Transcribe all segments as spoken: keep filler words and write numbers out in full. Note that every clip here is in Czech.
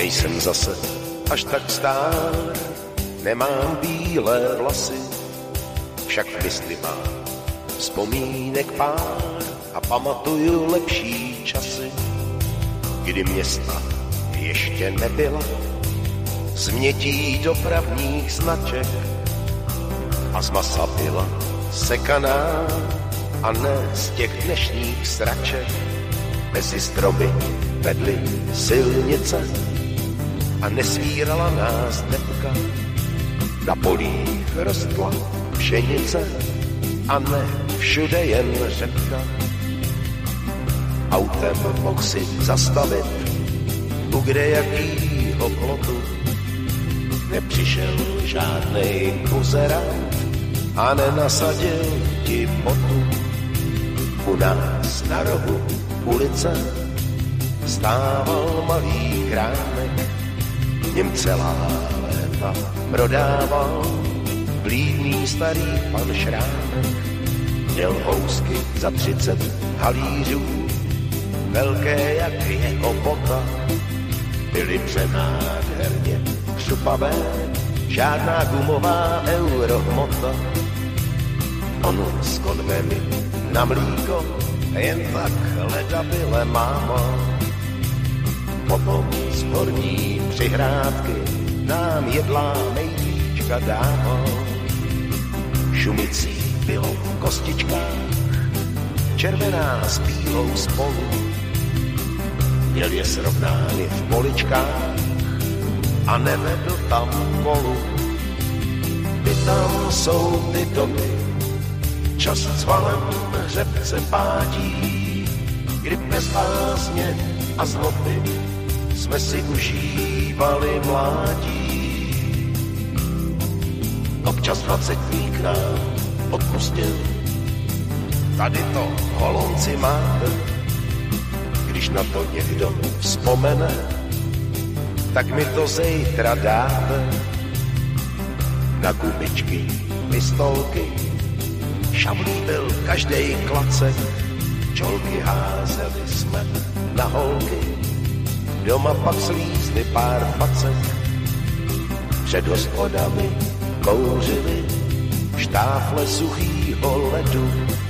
nejsem zase až tak stár, nemám bílé vlasy, však v mysli mám vzpomínek pár a pamatuju lepší časy, kdy města ještě nebyla změtí dopravních značek a z masa byla sekaná a ne z těch dnešních sraček. Mezi stromy vedly silnice a nesvírala nás depka. Na polích rostla pšenice a ne všude jen řepka. Autem mohl si zastavit u kdejakýho plotu. Nepřišel žádnej buzerant a nenasadil ti botu. U nás na rohu ulice stával malý krámek, v něm celá léta prodával blídný starý pan Šrámek. Měl housky za třicet halířů, velké jak jeho bota, byly přenádherně křupavé, žádná gumová eurohmota. On s konvemi na mlíko, jen tak ledabyle máma. Potom z horní přihrádky nám jedlá nejvíčka dával. Šumicí bylo v kostičkách, červená s bílou spolu. Měl je srovnány v poličkách a nevedl tam kolu. Ty tam jsou ty doby, čas s valem hřebce pádí, kdy bez lásně a zloby jsme si užívali mládí. Občas dvacetník nám odpustil, tady to holonci máte, když na to někdo vzpomene, tak mi to zejtra dáte. Na gumičky, pistolky, šavlí byl každej klacek, čolky házeli jsme na holky, doma pak slízli pár facek. Před hospodami kouřili štáfle suchýho ledu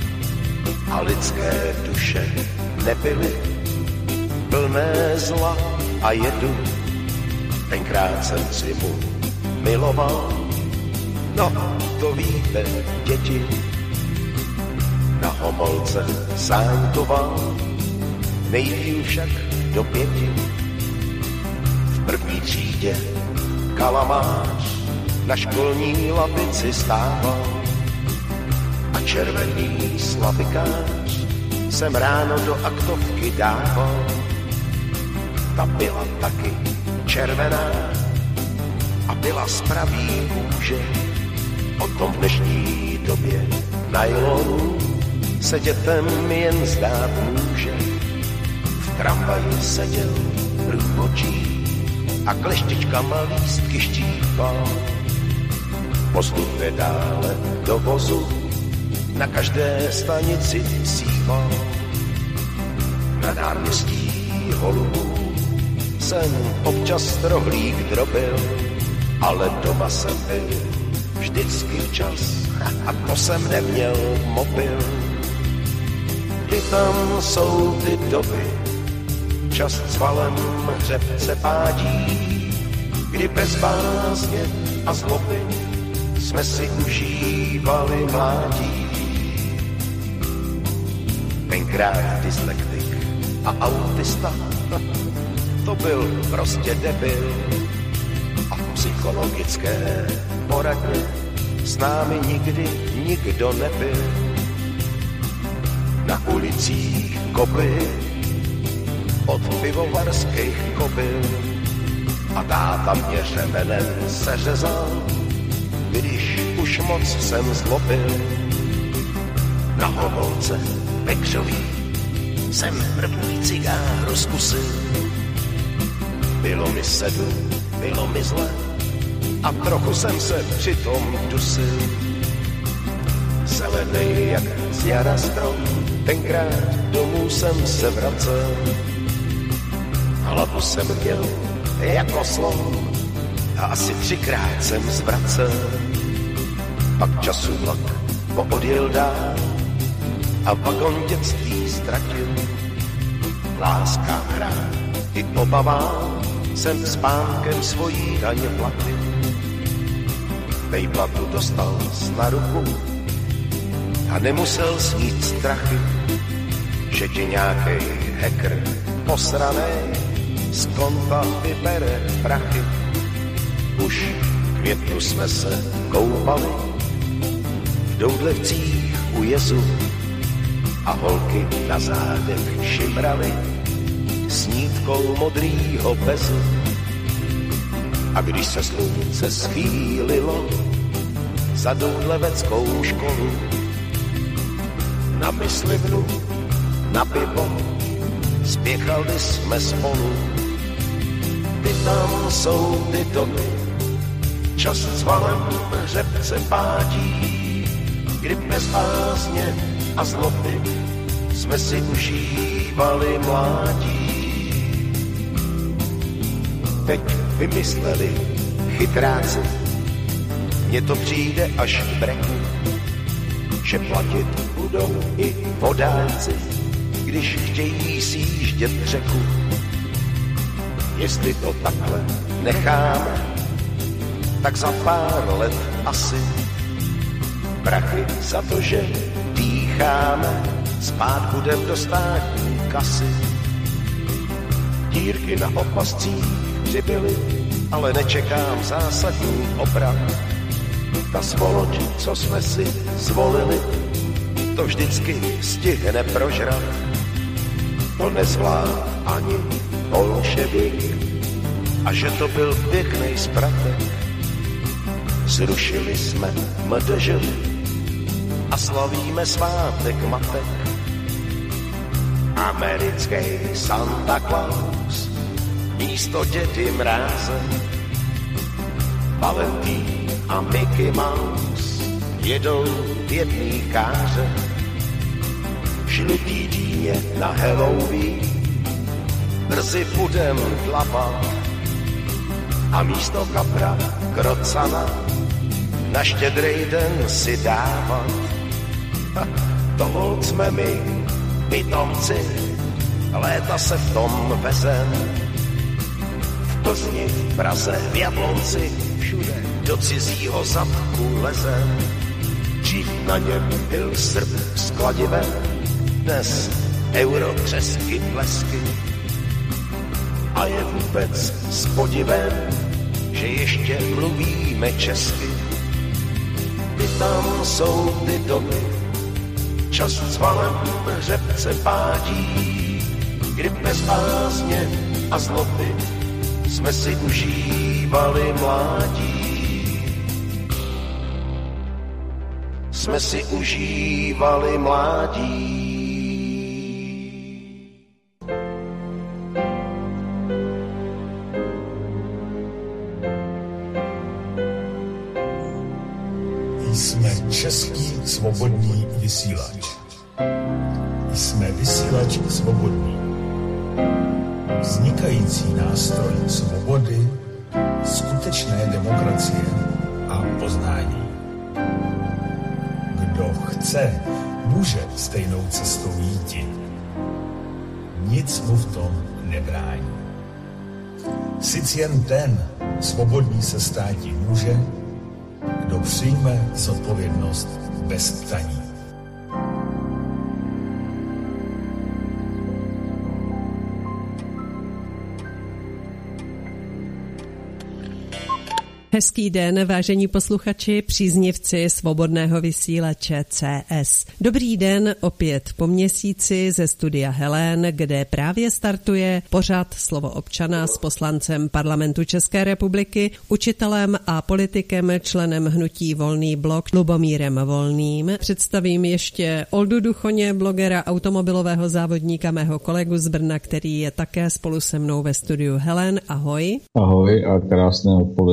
a lidské duše nebyly plné zla a jedu. Tenkrát jsem si mu miloval, no to víte, děti. Na Homolce sáňkoval, nejdýl však do pěti. V první třídě kalamář na školní lavici stával a červený slavikář jsem ráno do aktovky dával. Ta byla taky červená a byla z pravý kůže. O tom v dnešní době nylonu se dětem jen zdát může. V tramvaji seděl průvočí a kleštičkama lístky štípal. Postupně dále do vozu na každé stanici síval. Na náměstí Holubů jsem občas rohlík drobil, ale doma jsem byl vždycky včas a to jsem neměl mobil. Kdy tam jsou ty doby, čas s valem hřebce pádí, kdy bez bázně a zloby jsme si užívali mládí. Tenkrát dyslektik a autista, to byl prostě debil. A v psychologické poradně s námi nikdy nikdo nebyl. Na ulicích kopy od pivovarských kobyl a táta mě řemenem seřezal, když už moc jsem zlobil. Na Homolce Pekřový jsem první cigáru zkusil. Bylo mi sedm, bylo mi zle a trochu jsem se přitom dusil. Zelenej jak z jara strom, tenkrát domů jsem se vracel. Hlavu jsem měl jako slon a asi třikrát jsem zvracel. Pak času vlak poodjel dál a vagon dětství ztratil. Láska hra i obavám jsem spánkem svojí daně platil. Vejplatu dostal na ruku a nemusel snít strachy, že ti nějakej hacker posranej z konta vybere prachy. Už v květnu jsme se koupali v Doudlevcích u jezu a holky na zádech šimrali s nítkou modrýho bezu. A když se slunce schýlilo za Doudleveckou školu, na myslivnu, na pivo, spěchali jsme spolu. Ty tam jsou ty domy, čas s valem řepce pádí, kdy bez bázně a zloby jsme si užívali mládí. Teď vymysleli chytráci, mně to přijde až k breku, že platit budou i vodáci, když chtějí sjíždět řeku. Jestli to takhle necháme, tak za pár let asi prachy za to, že dýcháme, spát budem do státní kasy. Dírky na opascích přibyly, ale nečekám zásadní obrat. Ta svoloč, co jsme si zvolili, to vždycky stihne prožrat. To nezvlád ani bolševik, a že to byl pěknej spratek. Zrušili jsme M D Ž a slavíme svátek matek. Americký Santa Claus místo Dědy Mráze, Valentín a Mickey Mouse jedou v jedný káře. Žlutý dýně na Halloween brzy budem dlapat a místo kapra krocana na Štědrý den si dávat. To holt jsme my, pitomci, léta se v tom vezem. V Plzni, v Praze, v Jablonci, všude do cizího zadku lezem. Dřív na něm byl Srb s kladivem, dnes euro, křesky, blesky. A je vůbec s podivem, že ještě mluvíme česky. Ty tam jsou ty doby, čas s valem řepce pádí, kdy bez bázně a zloby jsme si užívali mládí. Jsme si užívali mládí. Jsme český svobodný vysílač. Jsme vysílač svobodný. Vznikající nástroj svobody, skutečné demokracie a poznání. Kdo chce, může stejnou cestou jít. Nic mu v tom nebrání. Sice jen ten svobodný se státi může, kdo přijme zodpovědnost bez ptaní. Hezký den, vážení posluchači, příznivci svobodného vysílače C S. Dobrý den opět po měsíci ze studia Helén, kde právě startuje pořad Slovo občana s poslancem Parlamentu České republiky, učitelem a politikem, členem hnutí Volný blok Lubomírem Volným. Představím ještě Oldu Duchoně, blogera, automobilového závodníka, mého kolegu z Brna, který je také spolu se mnou ve studiu Helén. Ahoj. Ahoj a krásné odpoledne z jižní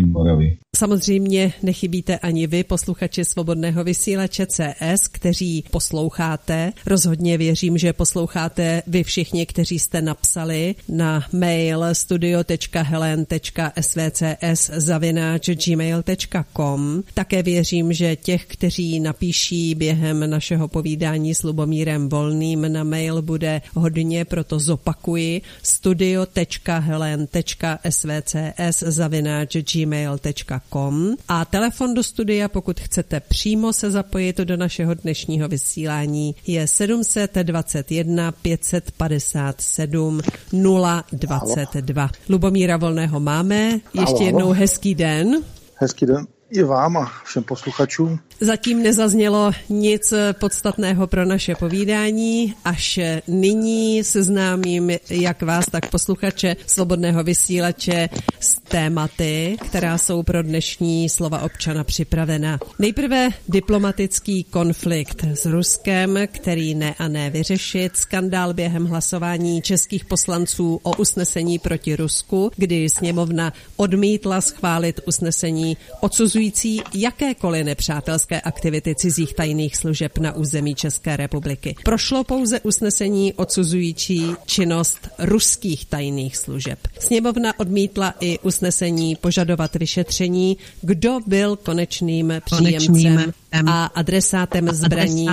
Moravy. Samozřejmě nechybíte ani vy, posluchači Svobodného vysílače C S, kteří posloucháte. Rozhodně věřím, že posloucháte vy všichni, kteří jste napsali na mail studio tečka helen tečka s v c s zavináč gmail tečka com. Také věřím, že těch, kteří napíší během našeho povídání s Lubomírem Volným na mail, bude hodně, proto zopakuji studio tečka helen tečka s v c s zavináč gmail tečka com a telefon do studia, pokud chcete přímo se zapojit do našeho dnešního vysílání, je sedm dvacet jedna pět set padesát sedm nula dvacet dva. Lubomíra Volného máme. Ještě jednou hezký den. Hezký den i vám a všem posluchačům. Zatím nezaznělo nic podstatného pro naše povídání, až nyní seznámím jak vás, tak posluchače Svobodného vysílače s tématy, která jsou pro dnešní Slova občana připravena. Nejprve diplomatický konflikt s Ruskem, který ne a ne vyřešit, skandál během hlasování českých poslanců o usnesení proti Rusku, kdy sněmovna odmítla schválit usnesení odsuzující jakékoliv nepřátelské aktivity cizích tajných služeb na území České republiky. Prošlo pouze usnesení odsuzující činnost ruských tajných služeb. Sněmovna odmítla i usnesení požadovat vyšetření, kdo byl konečným příjemcem a adresátem zbraní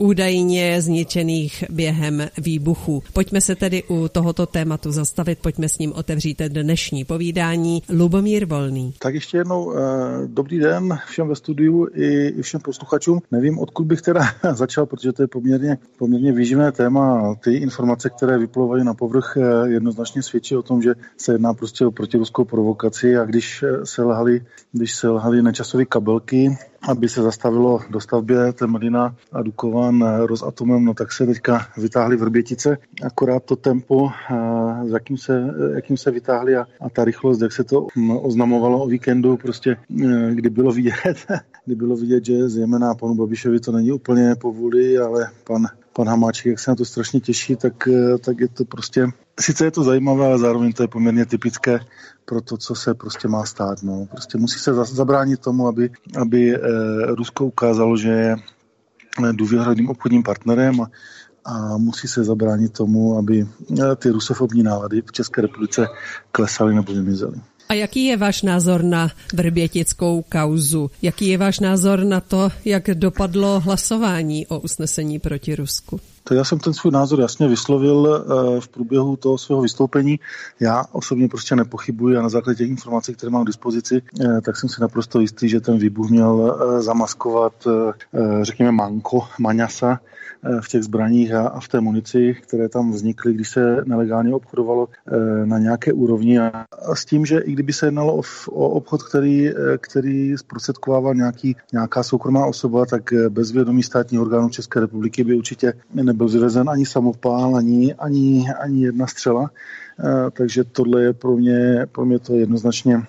údajně zničených během výbuchů. Pojďme se tedy u tohoto tématu zastavit, pojďme s ním otevřít dnešní povídání. Lubomír Volný. Tak ještě jednou dobrý den všem ve studiu i všem posluchačům. Nevím, odkud bych teda začal, protože to je poměrně, poměrně výživné téma. Ty informace, které vyplouvají na povrch, jednoznačně svědčí o tom, že se jedná prostě o protiruskou provokaci a když se lhaly, když se lhaly nečasové kabelky, aby se zastavilo dostavbě Temelína a Dukovan Rosatomem, no tak se teďka vytáhly Vrbětice. Akorát to tempo, s jakým se, jakým se vytáhly a, a ta rychlost, jak se to oznamovalo o víkendu, prostě kdy bylo vidět, kdy bylo vidět, že zejména panu Babišovi to není úplně po vůli, ale pan pan Hamáček, jak se na to strašně těší, tak, tak je to prostě, sice je to zajímavé, ale zároveň to je poměrně typické pro to, co se prostě má stát. No. Prostě musí se zabránit tomu, aby, aby Rusko ukázalo, že je důvěryhodným obchodním partnerem a, a musí se zabránit tomu, aby ty rusofobní nálady v České republice klesaly nebo vymizely. A jaký je váš názor na vrbětickou kauzu? Jaký je váš názor na to, jak dopadlo hlasování o usnesení proti Rusku? Tak já jsem ten svůj názor jasně vyslovil v průběhu toho svého vystoupení. Já osobně prostě nepochybuji a na základě těch informací, které mám k dispozici, tak jsem si naprosto jistý, že ten výbuch měl zamaskovat, řekněme, manko, maňasa v těch zbraních a v té munici, které tam vznikly, když se nelegálně obchodovalo na nějaké úrovni. A s tím, že i kdyby se jednalo o, o obchod, který, který zprostředkovával nějaký, nějaká soukromá osoba, tak bez vědomí státních orgánů České republiky by určitě nebyl vyvezen ani samopál, ani, ani, ani jedna střela. Takže tohle je pro mě, pro mě to jednoznačně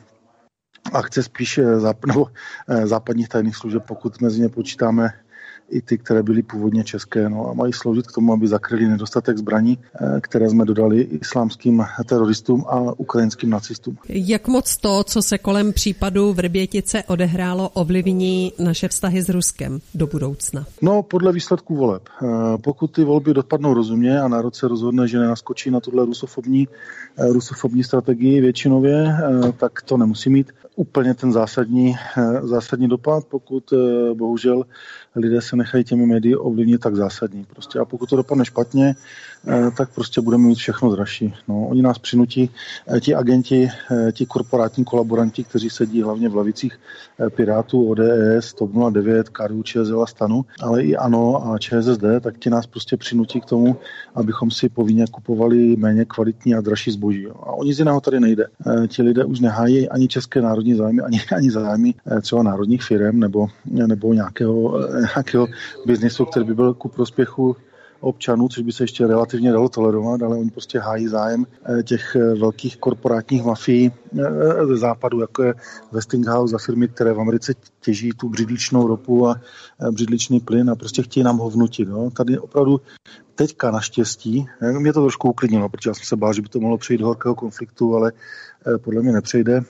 akce spíš záp- nebo západních tajných služeb, pokud mezi ně počítáme i ty, které byly původně české, no a mají sloužit k tomu, aby zakryli nedostatek zbraní, které jsme dodali islámským teroristům a ukrajinským nacistům. Jak moc to, co se kolem případu Vrbětice odehrálo, ovlivní naše vztahy s Ruskem do budoucna? No, podle výsledků voleb. Pokud ty volby dopadnou rozumně a národ se rozhodne, že nenaskočí na tuhle rusofobní, rusofobní strategii většinově, tak to nemusí mít úplně ten zásadní, zásadní dopad, pokud bohužel lidé se nechají těmi médii ovlivnit tak zásadní. Prostě. A pokud to dopadne špatně, tak prostě budeme mít všechno dražší. No, oni nás přinutí, ti agenti, ti korporátní kolaboranti, kteří sedí hlavně v lavicích Pirátů, O D S, TOP nula devět, K D U Č S L a STANu, ale i ANO a Č S S D, tak ti nás prostě přinutí k tomu, abychom si povinně kupovali méně kvalitní a dražší zboží. A o nic jiného tady nejde. Ti lidé už nehájí ani české národní zájmy, ani, ani zájmy třeba národních firem nebo, nebo nějakého, nějakého biznisu, který by byl ku prospěchu občanů, což by se ještě relativně dalo tolerovat, ale oni prostě hájí zájem těch velkých korporátních mafií ze západu, jako je Westinghouse a firmy, které v Americe těží tu břidličnou ropu a břidličný plyn a prostě chtějí nám ho vnutit. No. Tady opravdu teďka naštěstí, mě to trošku uklidnilo, protože já jsem se bál, že by to mohlo přejít do horkého konfliktu, ale podle mě nepřejde.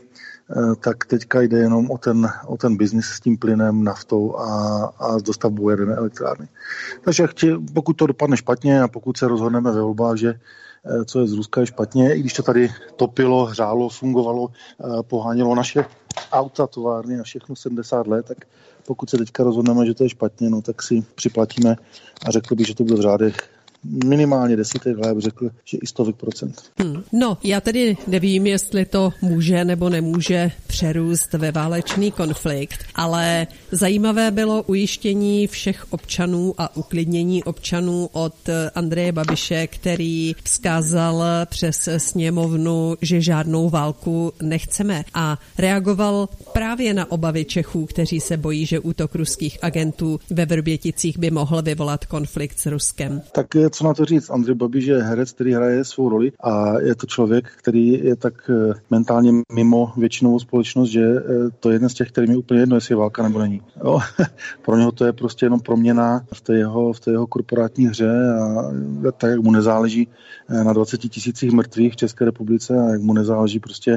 tak teďka jde jenom o ten, o ten biznis s tím plynem, naftou a, a s dostavbou jaderné elektrárny. Takže chci, pokud to dopadne špatně a pokud se rozhodneme ve volbách, že co je z Ruska je špatně, i když to tady topilo, hřálo, fungovalo, pohánělo naše auta, továrny a všechno sedmdesát let, tak pokud se teďka rozhodneme, že to je špatně, no tak si připlatíme a řekl bych, že to bude v řádech minimálně desítek, ale řekl, že i stovek procent. Hmm. No, já tedy nevím, jestli to může nebo nemůže přerůst ve válečný konflikt, ale zajímavé bylo ujištění všech občanů a uklidnění občanů od Andreje Babiše, který vzkázal přes sněmovnu, že žádnou válku nechceme a reagoval právě na obavy Čechů, kteří se bojí, že útok ruských agentů ve Vrběticích by mohl vyvolat konflikt s Ruskem. Tak co na to říct? Andrej Babiš je herec, který hraje svou roli a je to člověk, který je tak mentálně mimo většinovou společnost, že to je jeden z těch, kterým je úplně jedno, jestli je válka nebo není. Jo? Pro něho to je prostě jenom proměna v té jeho, v té jeho korporátní hře a tak, jak mu nezáleží na dvacet tisících mrtvých v České republice a jak mu nezáleží prostě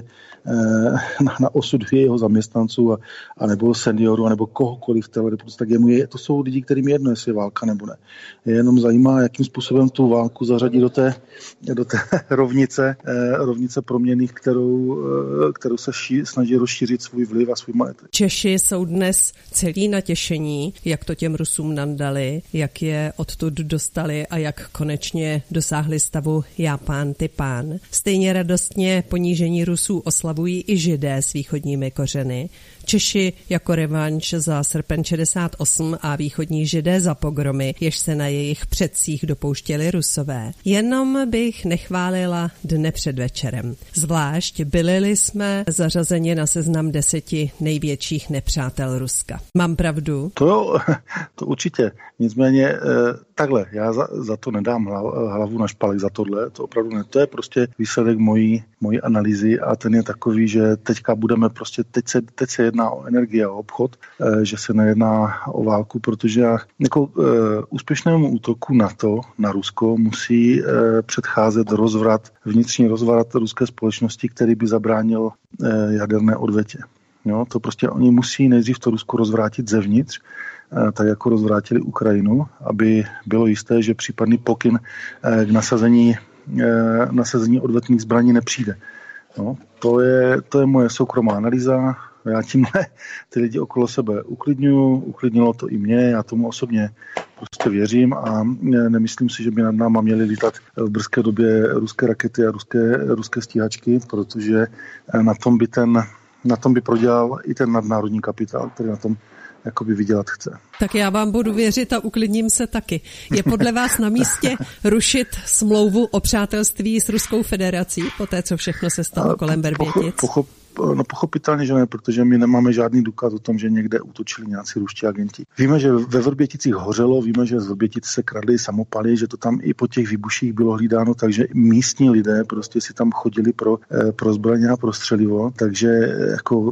na, na osudu jeho zaměstnanců a, a nebo seniorů a nebo kohokoliv v té republice, tak jemu je, to jsou lidi, kterým je jedno, jestli je válka nebo ne. Je jenom zajímá, jakým způsobem tu válku zařadí do té, do té rovnice, eh, rovnice proměnných, kterou, eh, kterou se ší, snaží rozšířit svůj vliv a svůj majetek. Češi jsou dnes celý natěšení, jak to těm Rusům nandali, jak je odtud dostali a jak konečně dosáhli stavu já pán, ty pán. Stejně radostně ponížení Rusů oslavují i Židé s východními kořeny. Češi jako revanš za srpen šedesát osm a východní Židé za pogromy, jež se na jejich předcích dopouštěli Rusové. Jenom bych nechválila dne před večerem. Zvlášť byli jsme zařazeni na seznam deseti největších nepřátel Ruska. Mám pravdu? To jo, to určitě. Nicméně takhle, já za, za to nedám hlavu na špalek za tohle, to opravdu ne. To je prostě výsledek mojí, mojí analýzy a ten je takový, že teďka budeme prostě, teď se, teď se jedná o energii a o obchod, že se nejedná o válku, protože jako uh, úspěšnému útoku NATO na Rusko musí uh, předcházet rozvrat, vnitřní rozvrat ruské společnosti, který by zabránil uh, jaderné odvetě. Jo, to prostě oni musí nejdřív to Rusko rozvrátit zevnitř, uh, tak jako rozvrátili Ukrajinu, aby bylo jisté, že případný pokyn uh, k nasazení, uh, nasazení odvetných zbraní nepřijde. No, to je, to je moje soukromá analýza. Já tímhle ty lidi okolo sebe uklidňuju, uklidnilo to i mě, já tomu osobně prostě věřím a nemyslím si, že by nad náma měly lítat v brzké době ruské rakety a ruské, ruské stíhačky, protože na tom by ten, na tom by prodělal i ten nadnárodní kapitál, který na tom jakoby vydělat chce. Tak já vám budu věřit a uklidním se taky. Je podle vás na místě rušit smlouvu o přátelství s Ruskou federací po té, co všechno se stalo kolem Vrbětic? Pochop, no pochopitelně, že ne, protože my nemáme žádný důkaz o tom, že někde útočili nějací ruští agenti. Víme, že ve Vrběticích hořelo, víme, že z Vrbětic se kradly samopaly, že to tam i po těch výbuších bylo hlídáno, takže místní lidé prostě si tam chodili pro, pro zbraně a pro střelivo, takže jako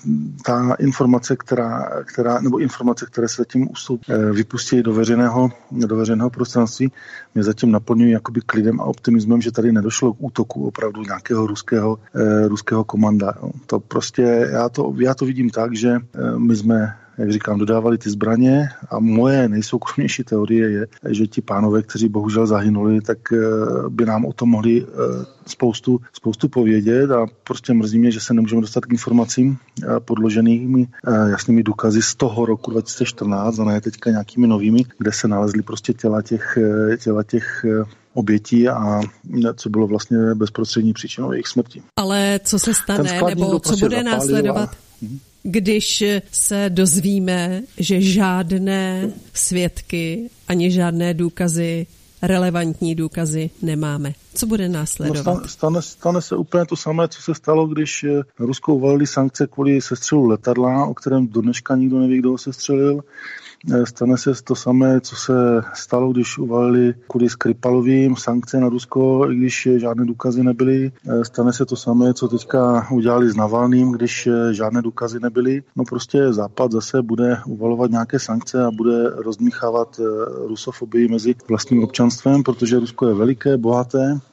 ta informace, která, která nebo informace, které se zatím vypustí do veřejného, do veřejného prostranství, mě zatím naplňují jakoby klidem a optimismem, že tady nedošlo k útoku opravdu nějakého ruského, ruského komanda. To prostě, já to, já to vidím tak, že my jsme, jak říkám, dodávali ty zbraně a moje nejsoukromnější teorie je, že ti pánové, kteří bohužel zahynuli, tak by nám o tom mohli spoustu, spoustu povědět a prostě mrzí mě, že se nemůžeme dostat k informacím podloženými jasnými důkazy z toho roku dva tisíce čtrnáct a ne teďka nějakými novými, kde se nalezly prostě těla těch, těla těch obětí a co bylo vlastně bezprostřední příčinou jejich smrti. Ale co se stane, nebo co bude následovat, a... když se dozvíme, že žádné svědky ani žádné důkazy, relevantní důkazy nemáme? Co bude následovat? No, stane, stane se úplně to samé, co se stalo, když Rusko uvalili sankce kvůli sestřelu letadla, o kterém do dneška nikdo neví, kdo ho sestřelil. Stane se to samé, co se stalo, když uvalili kvůli Skripalovým sankce na Rusko, i když žádné důkazy nebyly. Stane se to samé, co teďka udělali s Navalným, když žádné důkazy nebyly. No prostě Západ zase bude uvalovat nějaké sankce a bude rozdmíchávat rusofobii mezi vlastním občanstvem, protože Rusko je veliké, bohaté,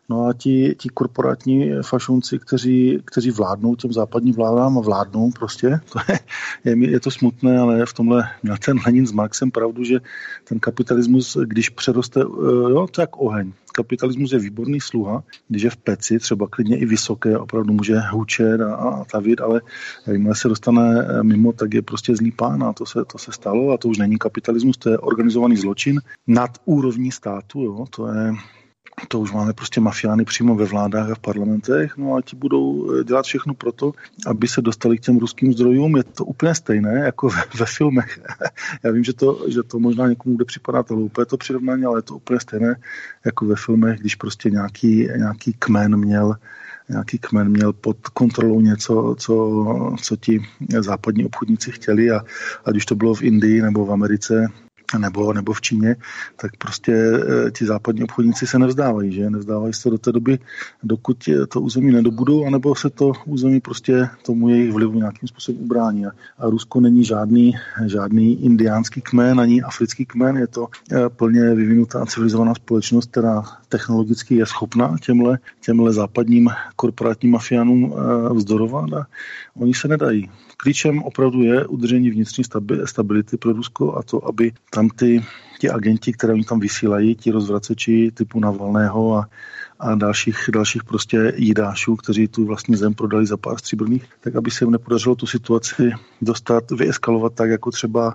No a ti, ti korporátní fašunci, kteří, kteří vládnou těm západním vládám a vládnou prostě, to je, je, je to smutné, ale v tomhle měl ten Lenin s Marxem pravdu, že ten kapitalismus, když přeroste, jo, to je jak oheň. Kapitalismus je výborný sluha, když je v peci, třeba klidně i vysoké, opravdu může hučet a, a tavit, ale jakmile se dostane mimo, tak je prostě zlý pán a to se, to se stalo a to už není kapitalismus, to je organizovaný zločin nad úrovní státu, jo, to je... To už máme prostě mafiány přímo ve vládách a v parlamentech, no a ti budou dělat všechno proto, aby se dostali k těm ruským zdrojům. Je to úplně stejné jako ve, ve filmech. Já vím, že to, že to možná někomu bude připadat hloupé to přirovnání, ale je to úplně stejné jako ve filmech, když prostě nějaký, nějaký kmen měl nějaký kmen měl pod kontrolou něco, co, co ti západní obchodníci chtěli a ať už to bylo v Indii nebo v Americe, Nebo, nebo v Číně, tak prostě e, ti západní obchodníci se nevzdávají, že? Nevzdávají se do té doby, dokud to území nedobudou, anebo se to území prostě tomu jejich vlivu nějakým způsobem ubrání. A, a Rusko není žádný, žádný indiánský kmen, ani africký kmen, je to e, plně vyvinutá civilizovaná společnost, která technologicky je schopná těmhle, těmhle západním korporátním mafiánům e, vzdorovat a oni se nedají. Klíčem opravdu je udržení vnitřní stability pro Rusko a to, aby tam ty, ti agenti, které oni tam vysílají, ti rozvraceči typu Navalného a, a dalších, dalších prostě jídášů, kteří tu vlastní zem prodali za pár stříbrných, tak aby se jim nepodařilo tu situaci dostat, vyeskalovat tak, jako třeba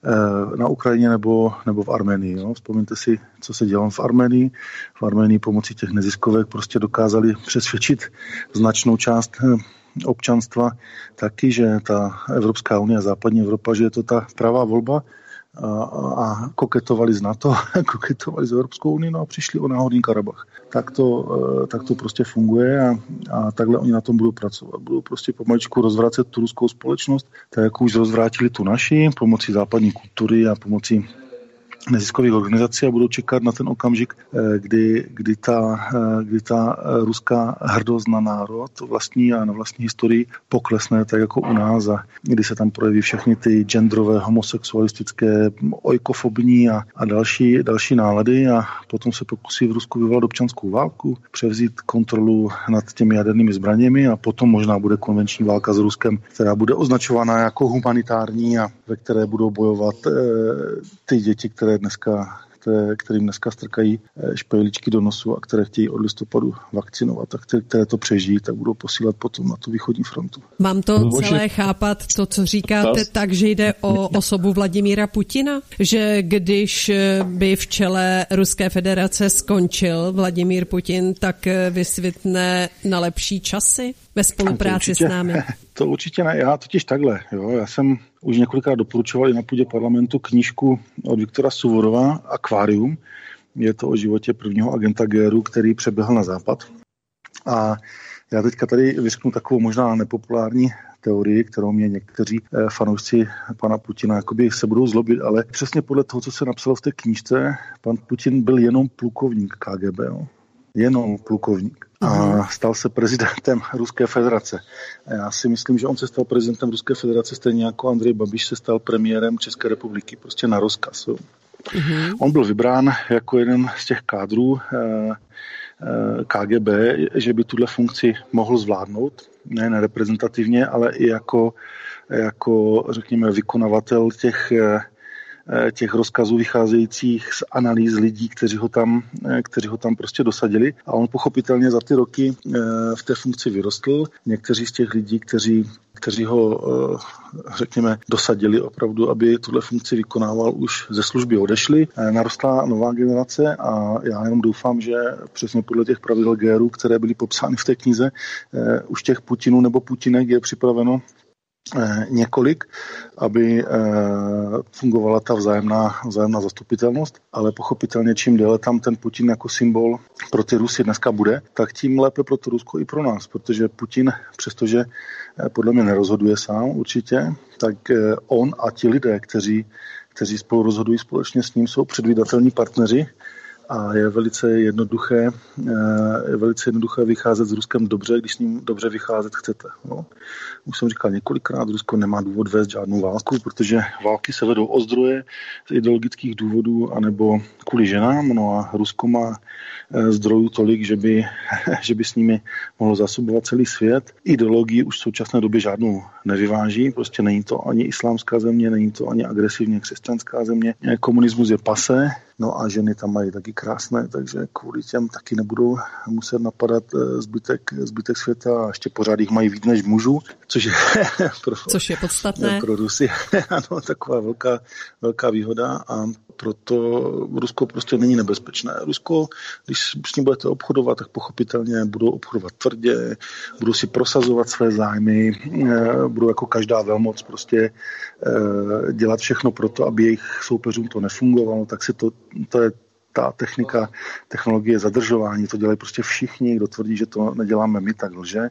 e, na Ukrajině nebo, nebo v Arménii. Jo. Vzpomeňte si, co se dělalo v Arménii. V Arménii pomocí těch neziskovek prostě dokázali přesvědčit značnou část občanstva taky, že ta Evropská unie a západní Evropa, že je to ta pravá volba a, a koketovali z NATO, koketovali z Evropskou unii, no a přišli o náhodný Karabach. Tak to, tak to prostě funguje a, a takhle oni na tom budou pracovat. Budou prostě pomaličku rozvracet tu ruskou společnost, tak jako už rozvrátili tu naši, pomocí západní kultury a pomocí neziskových organizací a budou čekat na ten okamžik, kdy, kdy, ta, kdy ta ruská hrdost na národ vlastní a na vlastní historii poklesne, tak jako u nás a kdy se tam projeví všechny ty genderové, homosexualistické, ojkofobní a, a další, další nálady a potom se pokusí v Rusku vyvolat občanskou válku, převzít kontrolu nad těmi jadernými zbraněmi a potom možná bude konvenční válka s Ruskem, která bude označovaná jako humanitární a ve které budou bojovat e, ty děti, které dneska, které, kterým dneska strkají špejličky do nosu a které chtějí od listopadu vakcinovat a které, které to přežijí, tak budou posílat potom na tu východní frontu. Mám to celé chápat, to, co říkáte, tak, že jde o osobu Vladimíra Putina? Že když by v čele Ruské federace skončil Vladimír Putin, tak vysvětne na lepší časy ve spolupráci určitě, s námi? To určitě ne, já totiž takhle. Jo. Já jsem už několikrát doporučoval i na půdě parlamentu knížku od Viktora Suvorova Akvárium. Je to o životě prvního agenta G R U, který přeběhl na západ. A já teďka tady vyřknu takovou možná nepopulární teorii, kterou mě někteří fanoušci pana Putina jakoby se budou zlobit, ale přesně podle toho, co se napsalo v té knížce, pan Putin byl jenom plukovník K G B. Jo. Jenom plukovník. A stal se prezidentem Ruské federace. A já si myslím, že on se stal prezidentem Ruské federace stejně jako Andrej Babiš se stal premiérem České republiky. Prostě na rozkaz. Mm-hmm. On byl vybrán jako jeden z těch kádrů eh, eh, K G B, že by tuhle funkci mohl zvládnout. Ne reprezentativně, ale i jako, jako řekněme, vykonavatel těch eh, těch rozkazů vycházejících z analýz lidí, kteří ho tam, kteří ho tam prostě dosadili. A on pochopitelně za ty roky v té funkci vyrostl. Někteří z těch lidí, kteří, kteří ho, řekněme, dosadili opravdu, aby tuhle funkci vykonával, už ze služby odešli. Narostla nová generace a já jenom doufám, že přesně podle těch pravidel G R U, které byly popsány v té knize, už těch Putinů nebo Putinek je připraveno několik, aby fungovala ta vzájemná, vzájemná zastupitelnost, ale pochopitelně čím déle tam ten Putin jako symbol pro ty Rusy dneska bude, tak tím lépe pro to Rusko i pro nás, protože Putin, přestože podle mě nerozhoduje sám určitě, tak on a ti lidé, kteří, kteří spolu rozhodují společně s ním, jsou předvídatelní partneři a je velice jednoduché, je velice jednoduché vycházet s Ruskem dobře, když s ním dobře vycházet chcete. No. Už jsem říkal několikrát, Rusko nemá důvod vést žádnou válku, protože války se vedou o zdroje z ideologických důvodů anebo kvůli ženám, no a Rusko má zdrojů tolik, že by, že by s nimi mohlo zásobovat celý svět. Ideologii už v současné době žádnou nevyváží, prostě není to ani islámská země, není to ani agresivně křesťanská země. Komunismus je pase, no a ženy tam mají taky krásné, takže kvůli těm taky nebudou muset napadat zbytek, zbytek světa a ještě pořád jich mají víc než mužů, což je pro, což je podstatné. Pro Rusy ano, taková velká, velká výhoda a proto Rusko prostě není nebezpečné. Rusko, když s ním budete obchodovat, tak pochopitelně budou obchodovat tvrdě, budou si prosazovat své zájmy, budou jako každá velmoc prostě dělat všechno pro to, aby jejich soupeřům to nefungovalo, tak si to, to je ta technika, technologie zadržování, to dělají prostě všichni, kdo tvrdí, že to neděláme my, tak lže,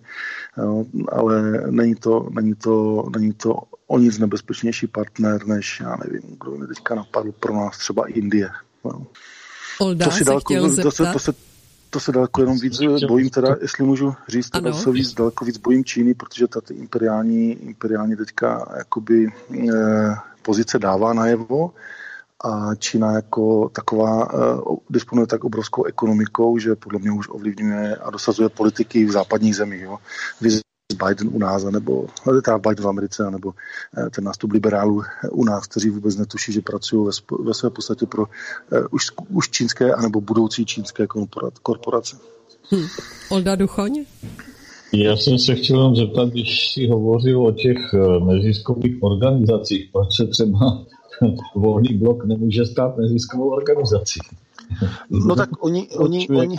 ale není to, není to, není to o nic nebezpečnější partner, než, já nevím, kdo mi teďka napadl pro nás, třeba Indie. No. Olda to si se daleko, chtěl to, zeptat. se, to, se, to se daleko jenom víc bojím, teda, jestli můžu říct, to se víc, daleko víc bojím Číny, protože ta imperiální, imperiální teďka jakoby eh, pozice dává najevo, a Čína jako taková uh, disponuje tak obrovskou ekonomikou, že podle mě už ovlivňuje a dosazuje politiky v západních zemích. Jo. Viz Biden u nás, nebo teda Biden v Americe, nebo uh, ten nástup liberálů u nás, kteří vůbec netuší, že pracují ve, ve své podstatě pro uh, už, už čínské anebo budoucí čínské korporace. Hm. Olda Duchoň? Já jsem se chtěl jenom zeptat, když si hovořil o těch neziskových organizacích, proč se třeba Volný blok nemůže stát neziskovou organizací? No tak oni... oni, oni...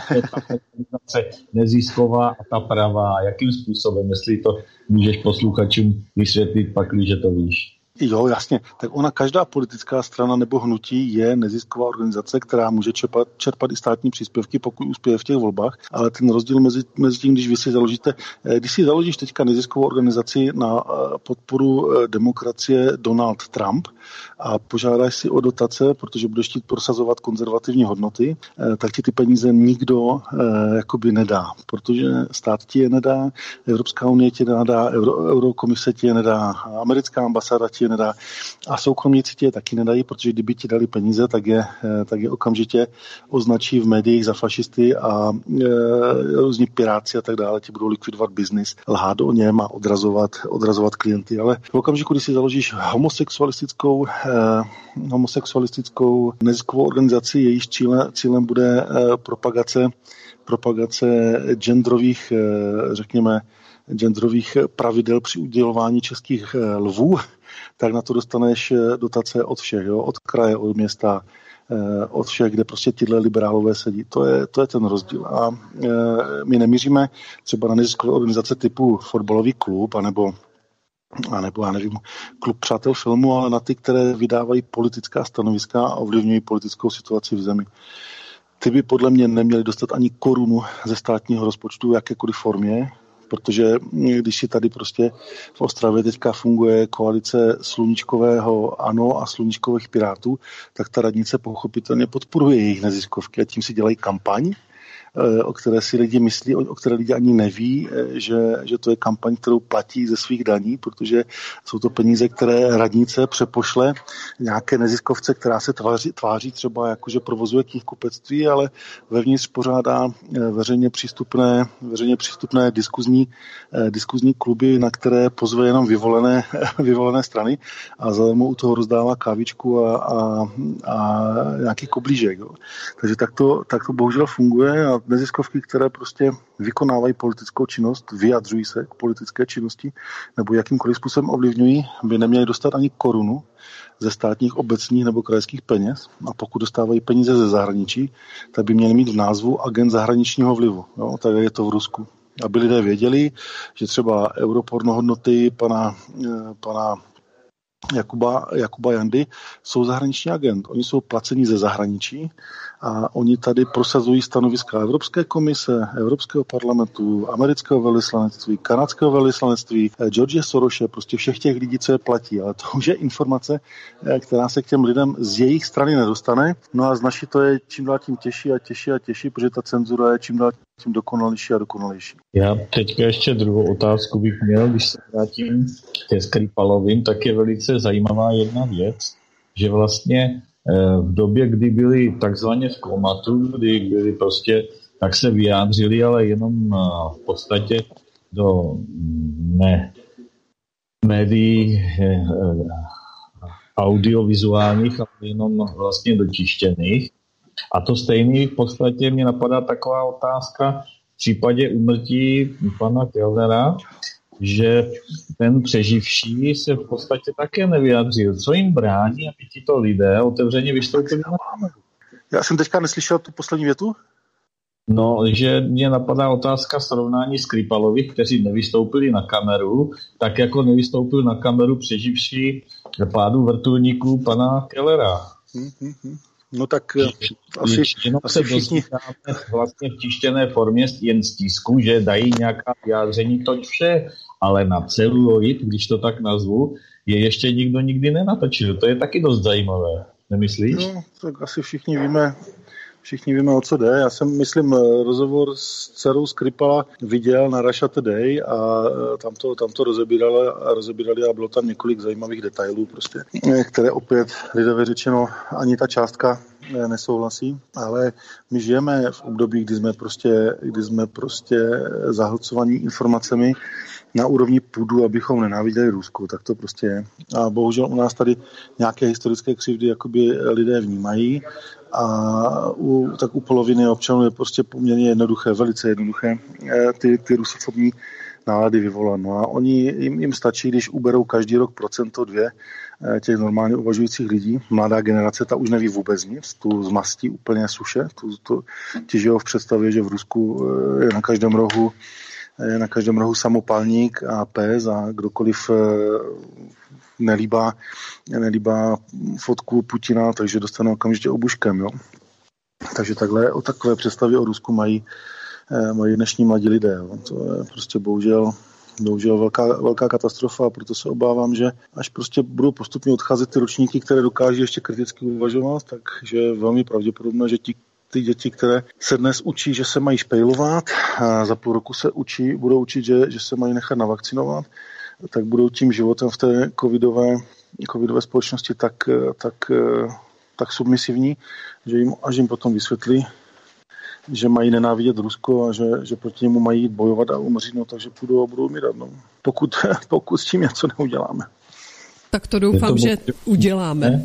nezisková a ta pravá, jakým způsobem, jestli to můžeš posluchačům vysvětlit, pak, když to víš. Jo, jasně. Tak ona, každá politická strana nebo hnutí je nezisková organizace, která může čerpat, čerpat i státní příspěvky, pokud uspěje v těch volbách, ale ten rozdíl mezi, mezi tím, když vy si založíte, když si založíš teďka neziskovou organizaci na podporu demokracie Donald Trump a požádáš si o dotace, protože budeš chtít prosazovat konzervativní hodnoty, tak ti ty peníze nikdo jakoby nedá, protože stát ti je nedá, Evropská unie ti nedá, Euro, Eurokomise ti je nedá, americká ambasáda ti je nedá a soukromníci ti je taky nedají, protože kdyby ti dali peníze, tak je, tak je okamžitě označí v médiích za fašisty a e, různí piráci a tak dále ti budou likvidovat biznis, lhát o něm a odrazovat, odrazovat klienty. Ale v okamžiku, když si založíš homosexualistickou, e, homosexualistickou neziskovou organizaci, jejíž cíle, cílem bude e, propagace, propagace genderových, e, řekněme, genderových pravidel při udělování českých lvů, tak na to dostaneš dotace od všech, jo? Od kraje, od města, od všech, kde prostě tyhle liberálové sedí. To je, to je ten rozdíl. A my nemíříme třeba na neziskové organizace typu fotbalový klub, anebo, anebo já nevím, klub přátel filmu, ale na ty, které vydávají politická stanoviska a ovlivňují politickou situaci v zemi. Ty by podle mě neměli dostat ani korunu ze státního rozpočtu v jakékoliv formě, protože když si tady prostě v Ostravě teďka funguje koalice sluníčkového ANO a sluníčkových pirátů, tak ta radnice pochopitelně podporuje jejich neziskovky a tím si dělají kampaň, o které si lidi myslí, o které lidi ani neví, že, že to je kampaň, kterou platí ze svých daní, protože jsou to peníze, které radnice přepošle nějaké neziskovce, která se tváří, tváří třeba jako, že provozuje knihkupectví, ale vevnitř pořádá veřejně přístupné, veřejně přístupné diskuzní, diskuzní kluby, na které pozve jenom vyvolené, vyvolené strany a zadarmo u toho rozdává kávičku a, a, a nějaký koblížek. Jo. Takže tak to, tak to bohužel funguje a neziskovky, které prostě vykonávají politickou činnost, vyjadřují se k politické činnosti nebo jakýmkoliv způsobem ovlivňují, by neměly dostat ani korunu ze státních, obecních nebo krajských peněz a pokud dostávají peníze ze zahraničí, tak by měly mít v názvu agent zahraničního vlivu. Jo? Tak je to v Rusku. Aby lidé věděli, že třeba europornohodnoty pana, pana Jakuba, Jakuba Jandy jsou zahraniční agent. Oni jsou placení ze zahraničí a oni tady prosazují stanoviska Evropské komise, Evropského parlamentu, amerického velvyslanectví, kanadského velvyslanectví, George Sorose, prostě všech těch lidí, co je platí. Ale to už je informace, která se k těm lidem z jejich strany nedostane. No a z naší to je čím dál tím těžší a těžší a těžší, protože ta cenzura je čím dál tím dokonalejší a dokonalejší. Já teďka ještě druhou otázku bych měl, když se vrátím ke Skripalovým, tak je velice zajímavá jedna věc, že vlastně v době, kdy byli takzvaně v komatu, kdy byli prostě, tak se vyjádřili, ale jenom v podstatě do ne, médií audiovizuálních, ale jenom vlastně dotištěných. A to stejný v podstatě mě napadá taková otázka v případě úmrtí pana Kellnera, že ten přeživší se v podstatě také nevyjadřil. Co jim brání, aby tito lidé otevřeně vystoupili na kameru? Já jsem teďka neslyšel tu poslední větu? No, že mě napadá otázka srovnání Skripalových, kteří nevystoupili na kameru, tak jako nevystoupil na kameru přeživší pádu vrtulníků pana Kellera. Hmm, hmm, hmm. No tak asi, asi všichni... Vlastně v tištěné formě jen z tisku, že dají nějaká vyjádření, toť vše, ale na celuloid, když to tak nazvu, je ještě nikdo nikdy nenatočil. To je taky dost zajímavé, nemyslíš? No, tak asi všichni víme, všichni víme, o co jde. Já jsem, myslím, rozhovor s dcerou Skripala viděl na Russia Today a tam to, tam to rozebírali, a rozebírali a bylo tam několik zajímavých detailů, prostě, které opět lidově řečeno ani ta částka nesouhlasí, ale my žijeme v období, kdy jsme prostě, kdy jsme prostě zahlcovaní informacemi na úrovni půdu, abychom nenáviděli Rusku, tak to prostě je. A bohužel u nás tady nějaké historické křivdy jakoby lidé vnímají a u, tak u poloviny občanů je prostě poměrně jednoduché, velice jednoduché ty, ty rusofobní nálady vyvolat. No a oni, jim, jim stačí, když uberou každý rok procento dvě těch normálně uvažujících lidí. Mladá generace, ta už neví vůbec nic, tu zmastí úplně suše, tu, tu, ti žijou v představě, že v Rusku je na každém rohu je na každém rohu samopalník a pes a kdokoliv nelíbá, nelíbá fotku Putina, takže dostanou okamžitě obuškem. Jo? Takže takhle, o takové představy o Rusku mají, mají dnešní mladí lidé. Jo? To je prostě bohužel, bohužel velká, velká katastrofa a proto se obávám, že až prostě budou postupně odcházet ty ročníky, které dokáží ještě kriticky uvažovat, takže je velmi pravděpodobné, že ti ty děti, které se dnes učí, že se mají špejlovat, a za půl roku se učí, budou učit, že, že se mají nechat navakcinovat, tak budou tím životem v té covidové, covidové společnosti tak, tak, tak submisivní, že jim, až jim potom vysvětlí, že mají nenávidět Rusko a že, že proti němu mají jít bojovat a umřít, no, takže půjdou a budou umírat. No. Pokud, pokud s tím něco neuděláme. Tak to doufám, to že uděláme. Ne?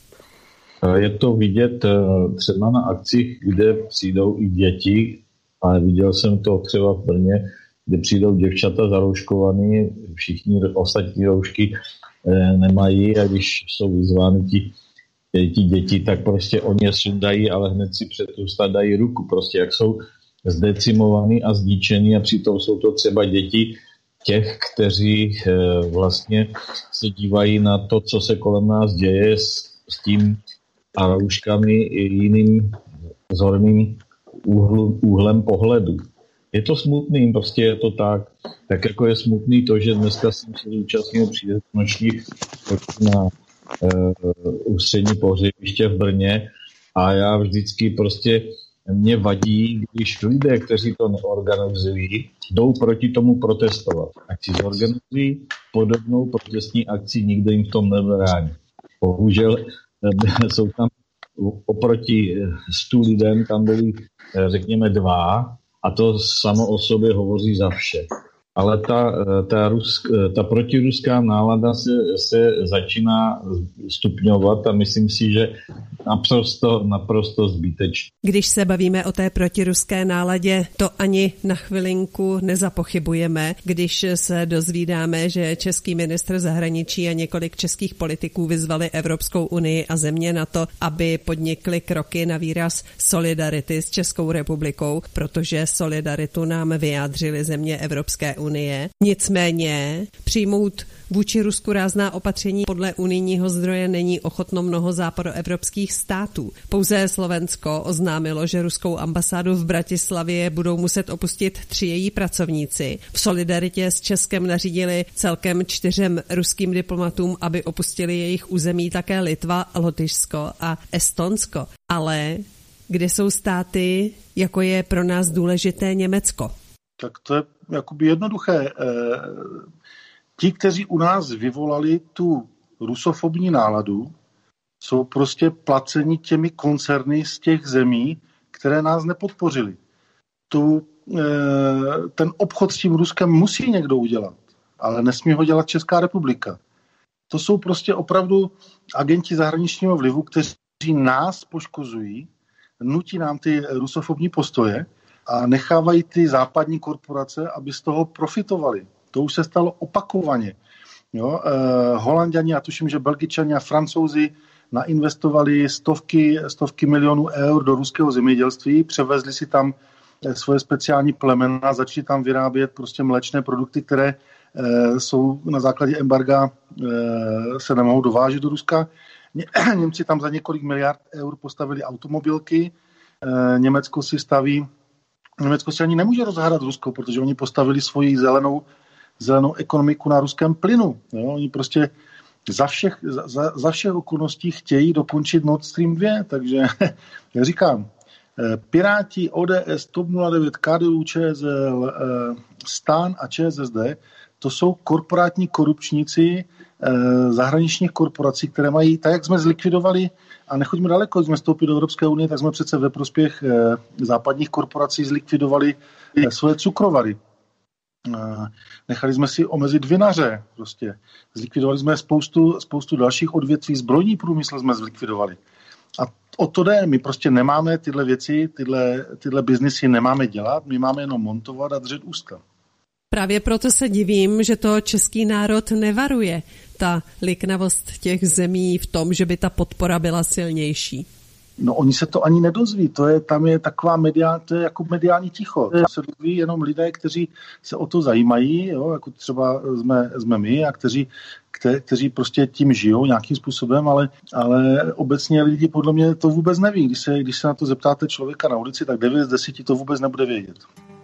Je to vidět třeba na akcích, kde přijdou i děti, ale viděl jsem to třeba v Brně, kde přijdou děvčata zarouškovaný, všichni ostatní roušky nemají a když jsou vyzvány ti, ti děti, tak prostě oni je sundají, ale hned si před ústa dají ruku, prostě jak jsou zdecimovaný a zničený a přitom jsou to třeba děti těch, kteří vlastně se dívají na to, co se kolem nás děje s, s tím a rouškami i jiným zorným úhlu, úhlem pohledu. Je to smutný, prostě je to tak. Tak jako je smutný to, že dneska jsem se zúčastnil příležitosti na uh, ústřední pohřebiště v Brně a já vždycky prostě mě vadí, když lidé, kteří to neorganizují, jdou proti tomu protestovat. Ať si zorganizují podobnou protestní akci, nikdo jim v tom nebrání. Bohužel jsou tam oproti stu lidem, tam byli řekněme dva a to samo o sobě hovoří za vše. Ale ta, ta, rusk, ta protiruská nálada se, se začíná stupňovat a myslím si, že naprosto, naprosto zbytečně. Když se bavíme o té protiruské náladě, to ani na chvilinku nezapochybujeme, když se dozvídáme, že český ministr zahraničí a několik českých politiků vyzvali Evropskou unii a země na to, aby podnikly kroky na výraz solidarity s Českou republikou, protože solidaritu nám vyjádřily země Evropské unie unie. Nicméně přijmout vůči Rusku rázná opatření podle unijního zdroje není ochotno mnoho západoevropských států. Pouze Slovensko oznámilo, že ruskou ambasádu v Bratislavě budou muset opustit tři její pracovníci. V solidaritě s Českem nařídili celkem čtyřem ruským diplomatům, aby opustili jejich území také Litva, Lotyšsko a Estonsko. Ale kde jsou státy, jako je pro nás důležité Německo? Tak to je jakoby jednoduché. Ti, kteří u nás vyvolali tu rusofobní náladu, jsou prostě placeni těmi koncerny z těch zemí, které nás nepodpořili. Tu, ten obchod s tím Ruskem musí někdo udělat, ale nesmí ho dělat Česká republika. To jsou prostě opravdu agenti zahraničního vlivu, kteří nás poškozují, nutí nám ty rusofobní postoje a nechávají ty západní korporace, aby z toho profitovali. To už se stalo opakovaně. Jo? Eh, Holanďani, a tuším, že Belgičani a Francouzi nainvestovali stovky, stovky milionů eur do ruského zemědělství, převezli si tam svoje speciální plemena, začali tam vyrábět prostě mléčné produkty, které eh, jsou na základě embarga eh, se nemohou dovážet do Ruska. Ně, Němci tam za několik miliard eur postavili automobilky, eh, Německo si staví, Německo si ani nemůže rozhádat Rusko, protože oni postavili svoji zelenou zelenou ekonomiku na ruském plynu. Jo? Oni prostě za všech, za, za všech okolností chtějí dokončit Nord Stream dva, takže jak říkám, Piráti, O D S, TOP nula devět, K D U, ČSL, STAN a ČSSD, to jsou korporátní korupčníci zahraničních korporací, které mají, tak jak jsme zlikvidovali, a nechoďme daleko, když jsme vstoupili do Evropské unie, tak jsme přece ve prospěch západních korporací zlikvidovali svoje cukrovary. Nechali jsme si omezit vinaře, prostě. Zlikvidovali jsme spoustu, spoustu dalších odvětví, zbrojní průmysl jsme zlikvidovali. A o to jde, my prostě nemáme tyhle věci, tyhle, tyhle biznisy nemáme dělat, my máme jenom montovat a držet ústa. Právě proto se divím, že to český národ nevaruje. Ta liknavost těch zemí v tom, že by ta podpora byla silnější. No oni se to ani nedozví, to je, tam je taková mediální, to je jako mediální ticho. To se dozví jenom lidé, kteří se o to zajímají, jo, jako třeba jsme, jsme my a kteří, kte, kteří prostě tím žijou nějakým způsobem, ale, ale obecně lidi podle mě to vůbec neví. Když se, když se na to zeptáte člověka na ulici, tak devět z deseti to vůbec nebude vědět.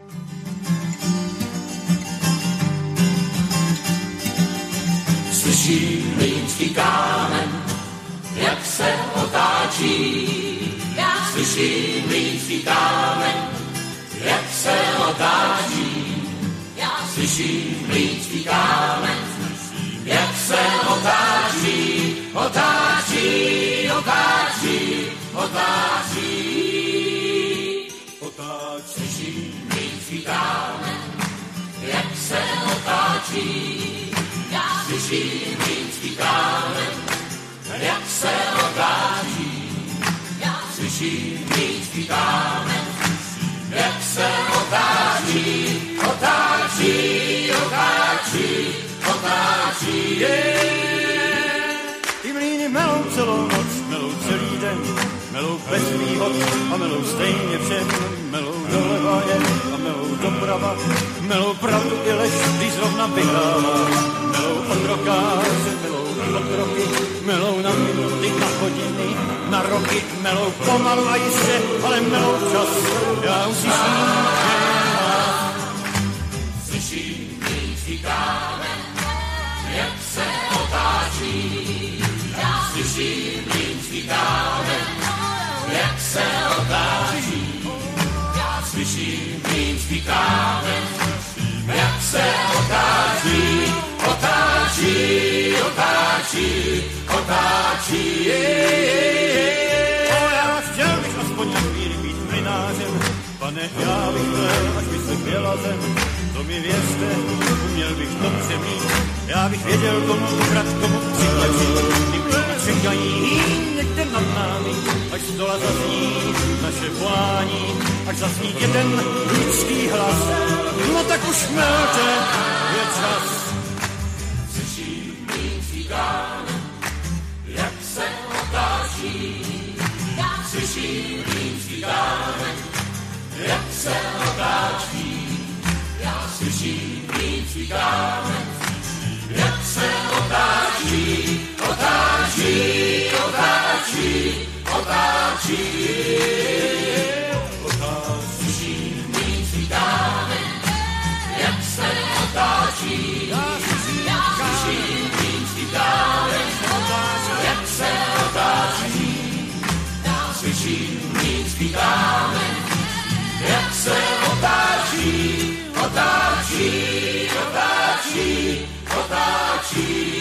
Slyším mlýnský kámen, jak se otáčí. Já slyším mlýnský kámen, jak se otáčí. Já slyším mlýnský kámen, jak se otáčí. Otáčí, otáčí, otáčí. Otáčí. Slyším mlýnský kámen, jak se otáčí. Já slyším mlýnský kámen, jak se otáčí. Já slyším mlýnský kámen, jak se otáčí. Otáčí, otáčí, otáčí. Yeah. Ty mlýny melou celou noc, melou celý den, melou bez výhod a melou stejně všem. Melou doleva je a melou doprava, melou pravdu i lež, když zrovna vyhrává. Melou otrokáře, melou otroky, melou na minuty, na hodiny, na roky, melou pomalu a jistě, ale melou čas. Já už slyším, slyším mlýnský kámen, jak se otáčí. Já slyším mlýnský kámen, jak se otáčí. Já slyším mlýnský kámen, jak se otáčí. Otáčí, otáčí, otáčí. O, já chtěl bych aspoň na chvíli být mlynářem. Pane, já bych byl, až by se chvěla zem. To mi věřte, uměl bych dobře mít. Já bych věděl, komu ukrat, komu přitlačit. Ty už čekají někde nad námi, až z dola zazní naše volání, až zazní jeden lidský hlas. No tak už melte, je čas. Slyším mlýnský kámen, jak se otáčí. Já slyším mlýnský kámen, jak se otáčí. Já slyším mít svý kámen, jak se otáčí, otáčí, otáčí, otáčí. Slyším mít svý kámen, jak se otáčí, slyším mít svý kámen, jak se otáčí. Slyším mít svý kámen, jak se otáčí, otáčí, otáčí, otáčí.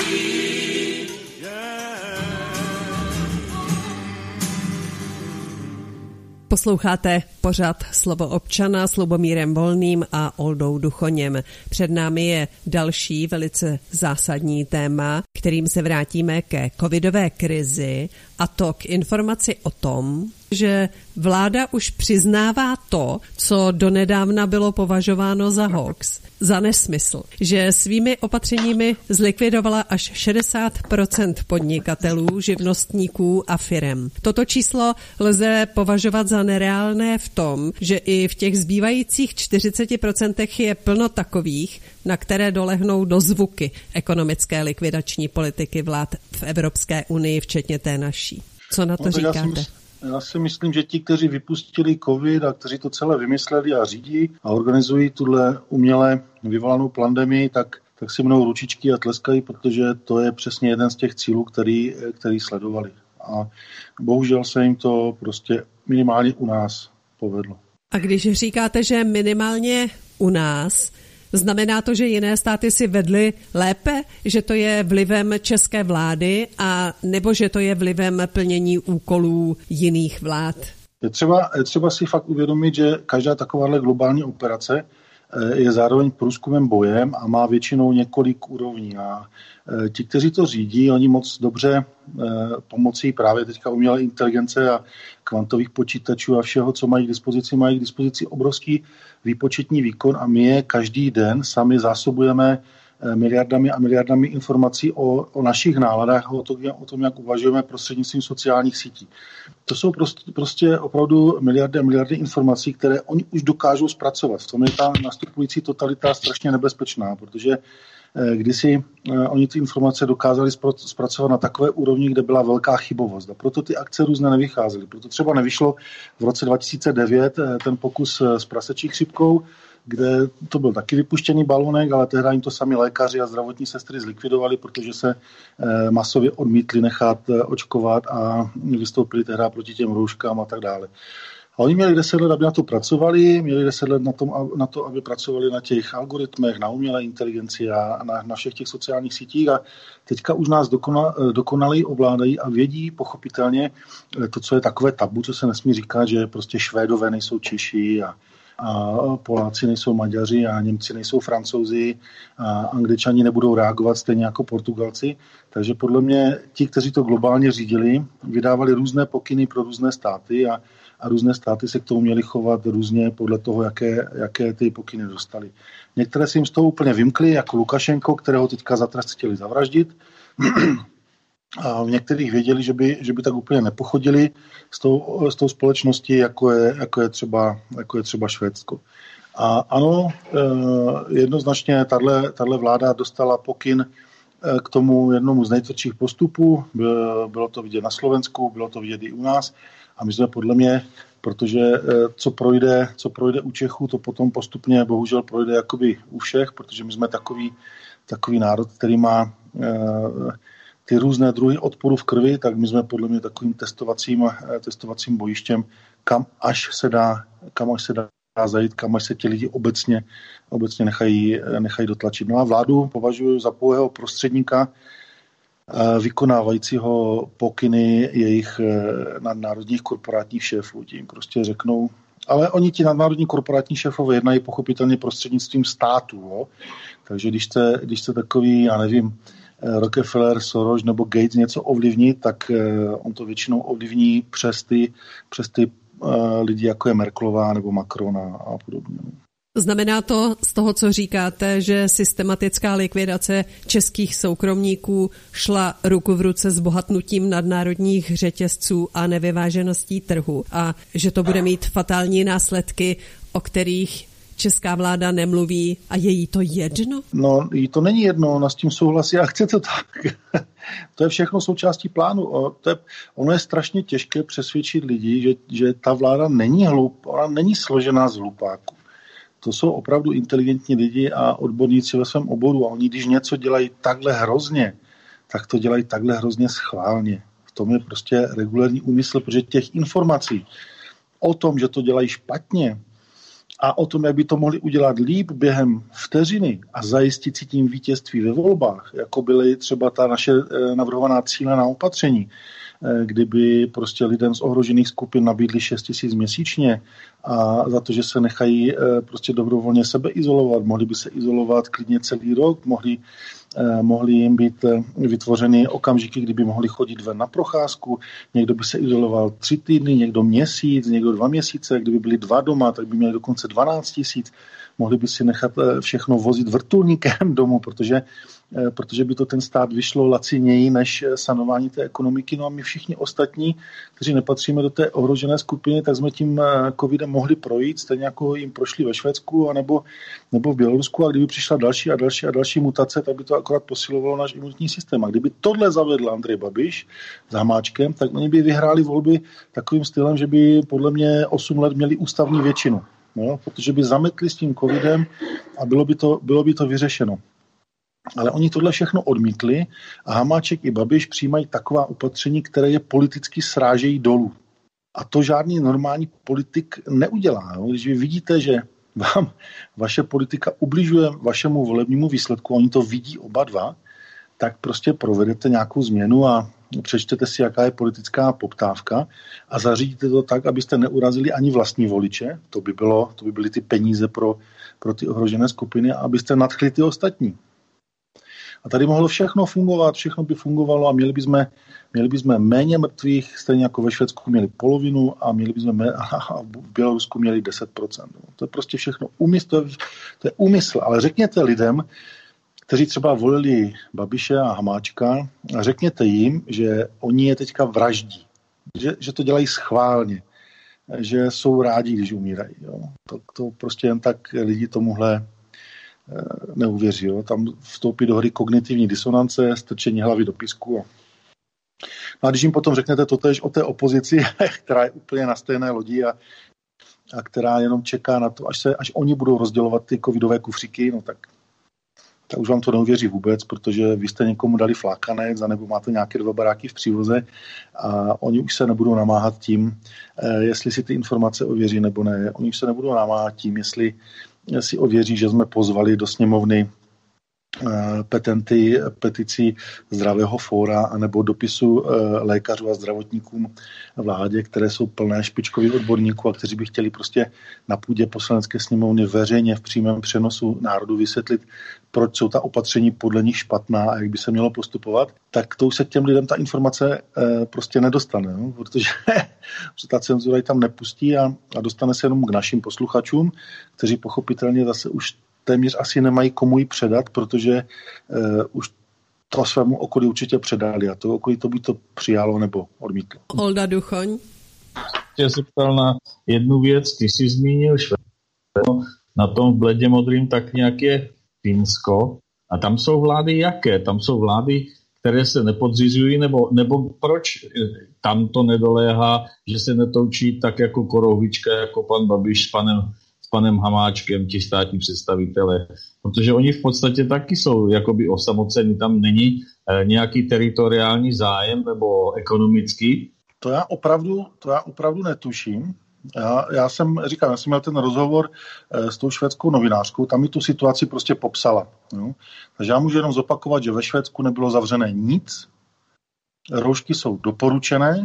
Posloucháte pořad Slovo občana s Lubomírem Volným a Oldou Duchoněm. Před námi je další velice zásadní téma, kterým se vrátíme ke covidové krizi, a to k informaci o tom, že vláda už přiznává to, co donedávna bylo považováno za hoax, za nesmysl, že svými opatřeními zlikvidovala až šedesát procent podnikatelů, živnostníků a firem. Toto číslo lze považovat za nereálné v tom, že i v těch zbývajících čtyřiceti procentech je plno takových, na které dolehnou dozvuky ekonomické likvidační politiky vlád v Evropské unii, včetně té naší. Co na to no, říkáte? Já si, já si myslím, že ti, kteří vypustili covid a kteří to celé vymysleli a řídí a organizují tuhle uměle vyvolanou pandemii, tak, tak si mnou ručičky a tleskají, protože to je přesně jeden z těch cílů, který, který sledovali. A bohužel se jim to prostě minimálně u nás povedlo. A když říkáte, že minimálně u nás, znamená to, že jiné státy si vedly lépe, že to je vlivem české vlády, a nebo že to je vlivem plnění úkolů jiných vlád? Je třeba, je třeba si fakt uvědomit, že každá takováhle globální operace je zároveň průzkumem bojem a má většinou několik úrovní. A ti, kteří to řídí, oni moc dobře pomocí právě teďka umělé inteligence a kvantových počítačů a všeho, co mají k dispozici, mají k dispozici obrovský výpočetní výkon a my je každý den sami zásobujeme miliardami a miliardami informací o, o našich náladách, o tom, o tom, jak uvažujeme prostřednictvím sociálních sítí. To jsou prostě, prostě opravdu miliardy a miliardy informací, které oni už dokážou zpracovat. V tom je ta nastupující totalita strašně nebezpečná, protože kdysi oni ty informace dokázali zpracovat na takové úrovni, kde byla velká chybovost. A proto ty akce různě nevycházely. Proto třeba nevyšlo v roce dva tisíce devět ten pokus s prasečí chřipkou, kde to byl taky vypuštěný balónek, ale tehdy jim to sami lékaři a zdravotní sestry zlikvidovali, protože se masově odmítli nechat očkovat a vystoupili tehdy proti těm rouškám a tak dále. A oni měli deset let, aby na to pracovali, měli deset let na, tom, na to, aby pracovali na těch algoritmech, na umělé inteligenci a na, na všech těch sociálních sítích a teďka už nás dokona, dokonaleji ovládají a vědí pochopitelně to, co je takové tabu, co se nesmí říkat, že prostě Švédové nejsou Češi a, a Poláci nejsou Maďaři a Němci nejsou Francouzi a Angličani nebudou reagovat stejně jako Portugalci. Takže podle mě ti, kteří to globálně řídili, vydávali různé pokyny pro různé státy a a různé státy se k tomu měly chovat různě podle toho, jaké, jaké ty pokyny dostali. Některé si jim z toho úplně vymkly, jako Lukašenko, kterého teďka za trest chtěli zavraždit. A v některých věděli, že by, že by tak úplně nepochodili s tou, s tou společností, jako je, jako, je třeba, jako je třeba Švédsko. A ano, jednoznačně tato vláda dostala pokyn k tomu jednomu z nejtvrdších postupů. Bylo to vidět na Slovensku, bylo to vidět i u nás. A my jsme podle mě, protože co projde, co projde u Čechů, to potom postupně bohužel projde jakoby u všech, protože my jsme takový, takový národ, který má ty různé druhy odporu v krvi, tak my jsme podle mě takovým testovacím, testovacím bojištěm, kam až se dá, kam až se dá zajít, kam až se ti lidi obecně, obecně nechají, nechají dotlačit. No a vládu považuji za pouhého prostředníka, vykonávajícího pokyny jejich nadnárodních korporátních šéfů. Tím prostě řeknou, ale oni ti nadnárodní korporátní šéfové jednají pochopitelně prostřednictvím státu. Jo? Takže když jste, když jste takový, já nevím, Rockefeller, Soros nebo Gates něco ovlivní, tak on to většinou ovlivní přes ty, přes ty lidi, jako je Merkelová nebo Macron a podobně. Znamená to z toho, co říkáte, že systematická likvidace českých soukromníků šla ruku v ruce s bohatnutím nadnárodních řetězců a nevyvážeností trhu a že to bude mít fatální následky, o kterých česká vláda nemluví a je jí to jedno? No, jí to není jedno, ona s tím souhlasí a chce to tak. To je všechno součástí plánu. O, to je, ono je strašně těžké přesvědčit lidi, že, že ta vláda není hlup, ona není složená z hlupáků. To jsou opravdu inteligentní lidi a odborníci ve svém oboru a oni, když něco dělají takhle hrozně, tak to dělají takhle hrozně schválně. V tom je prostě regulární úmysl, protože těch informací o tom, že to dělají špatně a o tom, jak by to mohli udělat líp během vteřiny a zajistit si tím vítězství ve volbách, jako byly třeba ta naše navrhovaná cílená opatření, kdyby prostě lidem z ohrožených skupin nabídli šest tisíc měsíčně a za to, že se nechají prostě dobrovolně sebe izolovat, mohli by se izolovat klidně celý rok, mohli, mohli jim být vytvořeny okamžiky, kdyby mohli chodit ven na procházku, někdo by se izoloval tři týdny, někdo měsíc, někdo dva měsíce, kdyby byli dva doma, tak by měli dokonce dvanáct tisíc, mohli by si nechat všechno vozit vrtulníkem domů, protože protože by to ten stát vyšlo laciněji než sanování té ekonomiky. No a my všichni ostatní, kteří nepatříme do té ohrožené skupiny, tak jsme tím covidem mohli projít, stejně jako jim prošli ve Švédsku anebo, nebo v Bělorusku a kdyby přišla další a další a další mutace, tak by to akorát posilovalo náš imunitní systém. A kdyby tohle zavedl Andrej Babiš s Hamáčkem, tak oni by vyhráli volby takovým stylem, že by podle mě osm let měli ústavní většinu. No, protože by zametli s tím covidem a bylo by to, bylo by to vyřešeno. Ale oni tohle všechno odmítli a Hamáček i Babiš přijímají taková opatření, které je politicky srážejí dolů. A to žádný normální politik neudělá. No? Když vy vidíte, že vám vaše politika ubližuje vašemu volebnímu výsledku, oni to vidí oba dva, tak prostě provedete nějakou změnu a přečtete si, jaká je politická poptávka a zařídíte to tak, abyste neurazili ani vlastní voliče, to by, bylo, to by byly ty peníze pro, pro ty ohrožené skupiny, a abyste nadchli ty ostatní. A tady mohlo všechno fungovat, všechno by fungovalo a měli bychom, měli bychom méně mrtvých, stejně jako ve Švédsku měli polovinu a měli bychom mé, a v Bělorusku měli deset procent. To je prostě všechno úmysl, to je, to je úmysl. Ale řekněte lidem, kteří třeba volili Babiše a Hamáčka, a řekněte jim, že oni je teďka vraždí, že, že to dělají schválně, že jsou rádi, když umírají. Jo. To, to prostě jen tak lidi tomuhle neuvěří. Jo. Tam vstoupí do hry kognitivní disonance, strčení hlavy do písku. No a když jim potom řeknete totéž o té opozici, která je úplně na stejné lodi a, a která jenom čeká na to, až, se, až oni budou rozdělovat ty covidové kufříky, no tak, tak už vám to neuvěří vůbec, protože vy jste někomu dali flákanec, anebo máte nějaké dva baráky v přívoze a oni už se nebudou namáhat tím, jestli si ty informace ověří nebo ne. Oni už se nebudou namáhat tím, jestli si ověří, že jsme pozvali do sněmovny petenty petici Zdravého fóra anebo dopisu lékařů a zdravotníkům vládě, které jsou plné špičkových odborníků a kteří by chtěli prostě na půdě poslanecké sněmovny veřejně v přímém přenosu národu vysvětlit, proč jsou ta opatření podle nich špatná a jak by se mělo postupovat, tak to už se k těm lidem ta informace prostě nedostane, no? protože ta cenzura ji tam nepustí a, a dostane se jenom k našim posluchačům, kteří pochopitelně zase už téměř asi nemají komu ji předat, protože uh, už to svému okolí určitě předali a to okolí to by to přijalo nebo odmítlo. Olda Duchoň. Já se ptal na jednu věc, ty jsi zmínil Švédsko, na tom v bledě modrým tak nějak je Finsko a tam jsou vlády jaké? Tam jsou vlády, které se nepodřizují, nebo, nebo proč tam to nedoléhá, že se netoučí tak jako korouhvička, jako pan Babiš s panem panem Hamáčkem, ti státní představitelé, protože oni v podstatě taky jsou jakoby osamoceni, tam není e, nějaký teritoriální zájem nebo ekonomický. To já opravdu, to já opravdu netuším. Já, já jsem, říkám, já jsem měl ten rozhovor e, s tou švédskou novinářkou, tam mi tu situaci prostě popsala. Jo? Takže já můžu jenom zopakovat, že ve Švédsku nebylo zavřené nic, roušky jsou doporučené,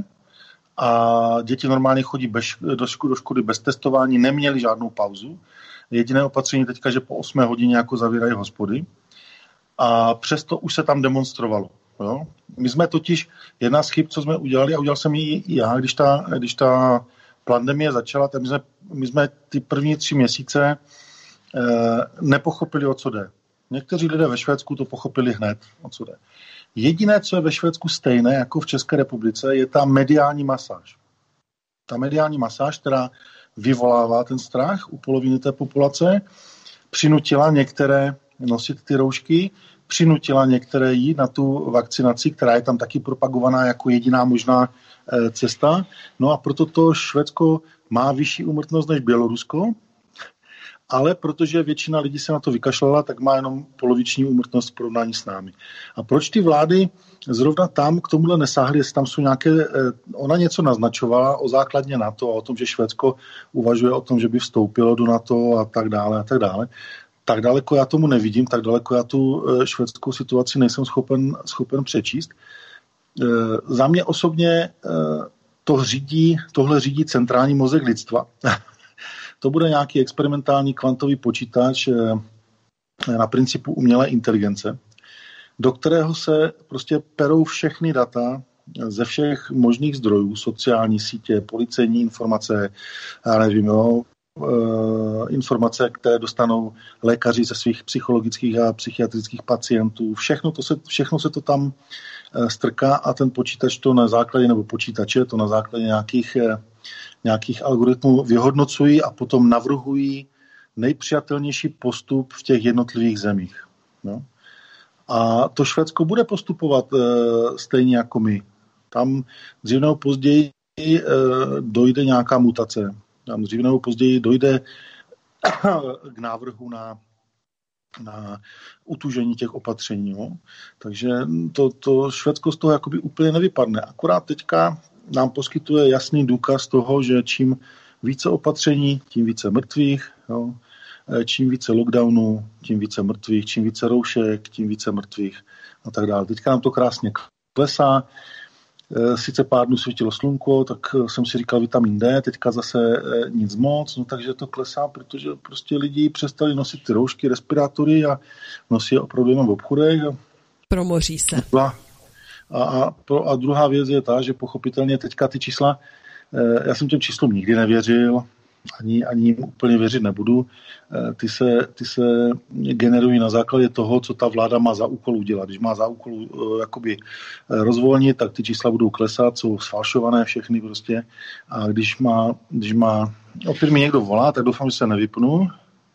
a děti normálně chodí bez, do, ško, do školy bez testování, neměli žádnou pauzu. Jediné opatření teďka, že po osmé hodině jako zavírají hospody. A přesto už se tam demonstrovalo. Jo? My jsme totiž, jedna z chyb, co jsme udělali, a udělal jsem ji i já, když ta, když ta pandemie začala, tak my jsme, my jsme ty první tři měsíce eh, nepochopili, o co jde. Někteří lidé ve Švédsku to pochopili hned, o co jde. Jediné, co je ve Švédsku stejné jako v České republice, je ta mediální masáž. Ta mediální masáž, která vyvolává ten strach u poloviny té populace, přinutila některé nosit ty roušky, přinutila některé jít na tu vakcinaci, která je tam taky propagovaná jako jediná možná cesta. No a proto to Švédsko má vyšší úmrtnost než Bělorusko, ale protože většina lidí se na to vykašlala, tak má jenom poloviční úmrtnost v porovnání s námi. A proč ty vlády zrovna tam k tomuhle nesáhly, jestli tam jsou nějaké, ona něco naznačovala o základně NATO a o tom, že Švédsko uvažuje o tom, že by vstoupilo do NATO a tak dále a tak dále. Tak daleko já tomu nevidím, tak daleko já tu švédskou situaci nejsem schopen, schopen přečíst. Za mě osobně to řídí, tohle řídí centrální mozek lidstva. To bude nějaký experimentální kvantový počítač na principu umělé inteligence, do kterého se prostě perou všechny data ze všech možných zdrojů, sociální sítě, policejní informace, já nevím, jo, informace, které dostanou lékaři ze svých psychologických a psychiatrických pacientů. Všechno, to se, všechno se to tam strká a ten počítač to na základě, nebo počítače to na základě nějakých, nějakých algoritmů vyhodnocují a potom navrhují nejpřijatelnější postup v těch jednotlivých zemích. No. A to Švédsko bude postupovat e, stejně jako my. Tam dřív nebo později e, dojde nějaká mutace. Tam dřív nebo později dojde k návrhu na, na utužení těch opatření. Jo. Takže to, to Švédsko z toho jakoby úplně nevypadne. Akorát teďka nám poskytuje jasný důkaz toho, že čím více opatření, tím více mrtvých, jo. Čím více lockdownů, tím více mrtvých, čím více roušek, tím více mrtvých a tak dále. Teďka nám to krásně klesá. Sice pár dnů svítilo slunko, tak jsem si říkal vitamin D, teďka zase nic moc, no takže to klesá, protože prostě lidi přestali nosit ty roušky, respirátory a nosí je opravdu jenom v obchodech. Promoří se. A, a, a druhá věc je ta, že pochopitelně teďka ty čísla, já jsem těm číslům nikdy nevěřil, ani, ani jim úplně věřit nebudu. Ty se, ty se generují na základě toho, co ta vláda má za úkol udělat. Když má za úkol jakoby rozvolnit, tak ty čísla budou klesat, jsou sfalšované všechny prostě. A když má, když má opět mi někdo volá, tak doufám, že se nevypnu.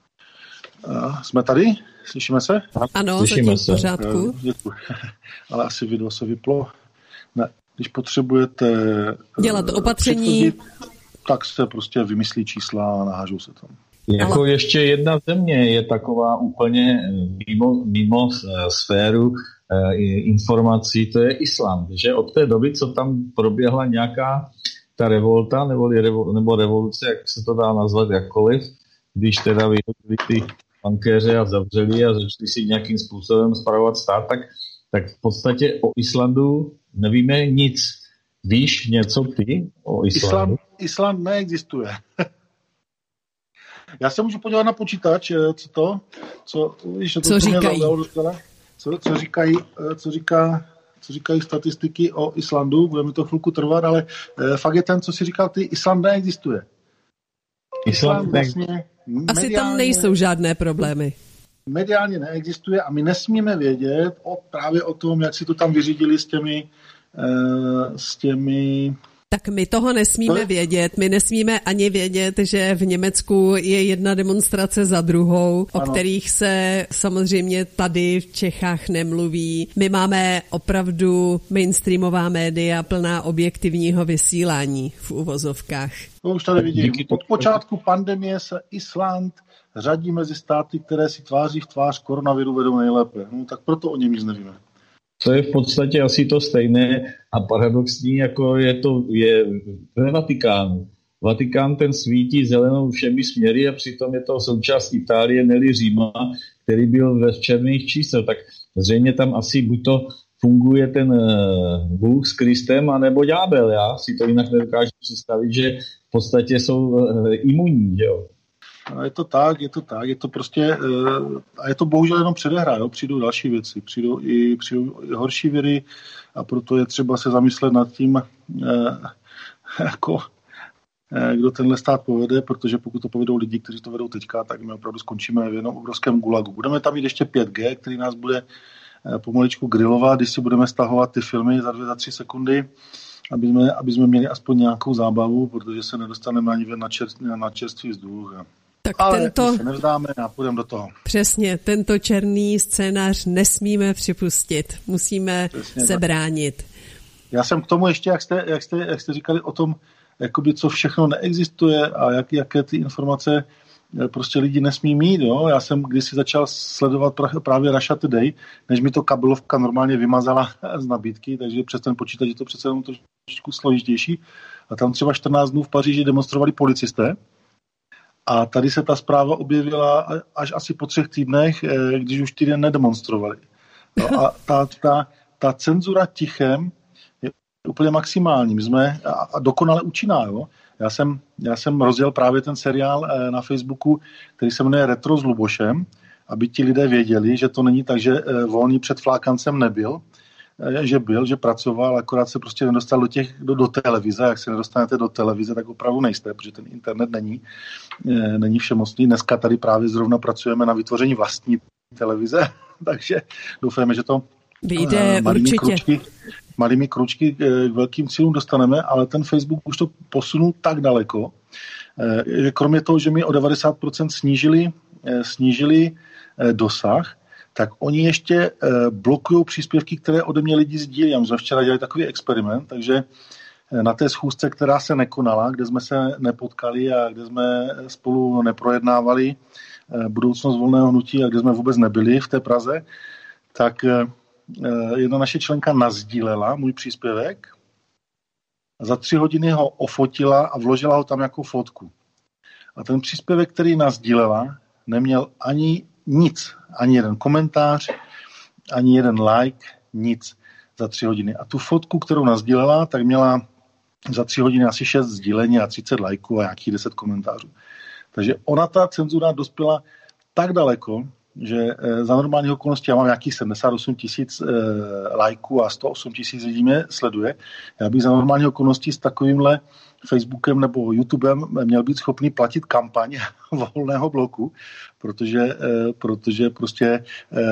Jsme tady? Slyšíme se? Ano, slyšíme se. V pořádku. Děkuji. Ale asi video se vyplo. Ne, když potřebujete dělat opatření, tak se prostě vymyslí čísla a nahážou se tam. Jako ale... ještě jedna země je taková úplně mimo, mimo sféru eh, informací, to je Island, že od té doby, co tam proběhla nějaká ta revolta, nebo, revo, nebo revoluce, jak se to dá nazvat jakkoliv, když teda vyhodili ty bankéře a zavřeli a začali si nějakým způsobem spravovat stát, tak, tak v podstatě o Islandu nevíme nic. Víš něco ty o Islandu? Island, Island neexistuje. Já se můžu podívat na počítač, co to, co, víš, co to říkají. Co, co, říkají, co, říká, co říkají statistiky o Islandu, bude mi to chvilku trvat, ale eh, fakt je ten, co si říkal ty, Island neexistuje. Island, Island vlastně asi tam nejsou žádné problémy. Mediálně neexistuje a my nesmíme vědět o, právě o tom, jak si to tam vyřídili s těmi s těmi... Tak my toho nesmíme to... vědět. My nesmíme ani vědět, že v Německu je jedna demonstrace za druhou, ano. O kterých se samozřejmě tady v Čechách nemluví. My máme opravdu mainstreamová média plná objektivního vysílání v uvozovkách. To už tady vidím. Od počátku pandemie se Island řadí mezi státy, které si tváří v tvář koronaviru vedou nejlépe. No, tak proto o něm nic nevíme. To je v podstatě asi to stejné a paradoxní, jako je to je ve Vatikánu. Vatikán ten svítí zelenou všemi směry a přitom je to součást Itálie, neli Říma, který byl ve černých čísel. Tak zřejmě tam asi buď to funguje ten Bůh s Kristem, anebo ďábel. Já si to jinak nedokážu představit, že v podstatě jsou imunní, že jo. A je to tak, je to tak, je to prostě, a je to bohužel jenom předehra, jo? Přijdou další věci, přijdou i, přijdou i horší viry a proto je třeba se zamyslet nad tím, jako, kdo tenhle stát povede, protože pokud to povedou lidi, kteří to vedou teďka, tak my opravdu skončíme v jednom obrovském gulagu. Budeme tam mít ještě pět G, který nás bude pomaličku grilovat, když si budeme stahovat ty filmy za dvě, za tři sekundy aby jsme, aby jsme měli aspoň nějakou zábavu, protože se nedostaneme ani na, čerst, na čerstvý vzduch. Tak ale tento, se nevzdáme a půjdeme do toho. Přesně, tento černý scénář nesmíme připustit. Musíme přesně se tak bránit. Já jsem k tomu ještě, jak jste, jak jste, jak jste říkali o tom, jakoby co všechno neexistuje a jak, jaké ty informace prostě lidi nesmí mít. Jo? Já jsem kdysi začal sledovat právě Russia Today, než mi to kabelovka normálně vymazala z nabídky, takže přes ten počítač je to přece jenom trošičku složitější. A tam třeba čtrnáct dnů v Paříži demonstrovali policisté. A tady se ta zpráva objevila až asi po třech týdnech, když už týden nedemonstrovali. No a ta, ta, ta cenzura tichem je úplně maximální. My jsme a dokonale účinná. Jo? Já jsem, já jsem rozjel právě ten seriál na Facebooku, který se jmenuje Retro s Lubošem, aby ti lidé věděli, že to není tak, že Volný před flákancem nebyl, že byl, že pracoval, akorát se prostě nedostal do, těch, do, do televize. Jak se nedostanete do televize, tak opravdu nejste, protože ten internet není, není všemocný. Dneska tady právě zrovna pracujeme na vytvoření vlastní televize, takže doufáme, že to vyjde malými určitě. Kručky, malými kručky k velkým cílům dostaneme, ale ten Facebook už to posunul tak daleko, že kromě toho, že mi o devadesát procent snížili, snížili dosah, tak oni ještě blokují příspěvky, které ode mě lidi sdílí. Já jsme včera dělali takový experiment, takže na té schůzce, která se nekonala, kde jsme se nepotkali a kde jsme spolu neprojednávali budoucnost Volného hnutí a kde jsme vůbec nebyli v té Praze, tak jedna naše členka nasdílela můj příspěvek, za tři hodiny ho ofotila a vložila ho tam jako fotku. A ten příspěvek, který nasdílela, neměl ani nic, ani jeden komentář, ani jeden like, nic za tři hodiny. A tu fotku, kterou nasdílela, tak měla za tři hodiny asi šest sdílení a třicet lajků a nějakých deset komentářů. Takže ona, ta cenzura, dospěla tak daleko, že za normální okolnosti já mám nějakých sedmdesát osm tisíc lajků a sto osm tisíc lidí mě sleduje. Já bych za normální okolnosti s takovýmhle Facebookem nebo YouTubem měl být schopný platit kampaň Volného bloku, protože, protože prostě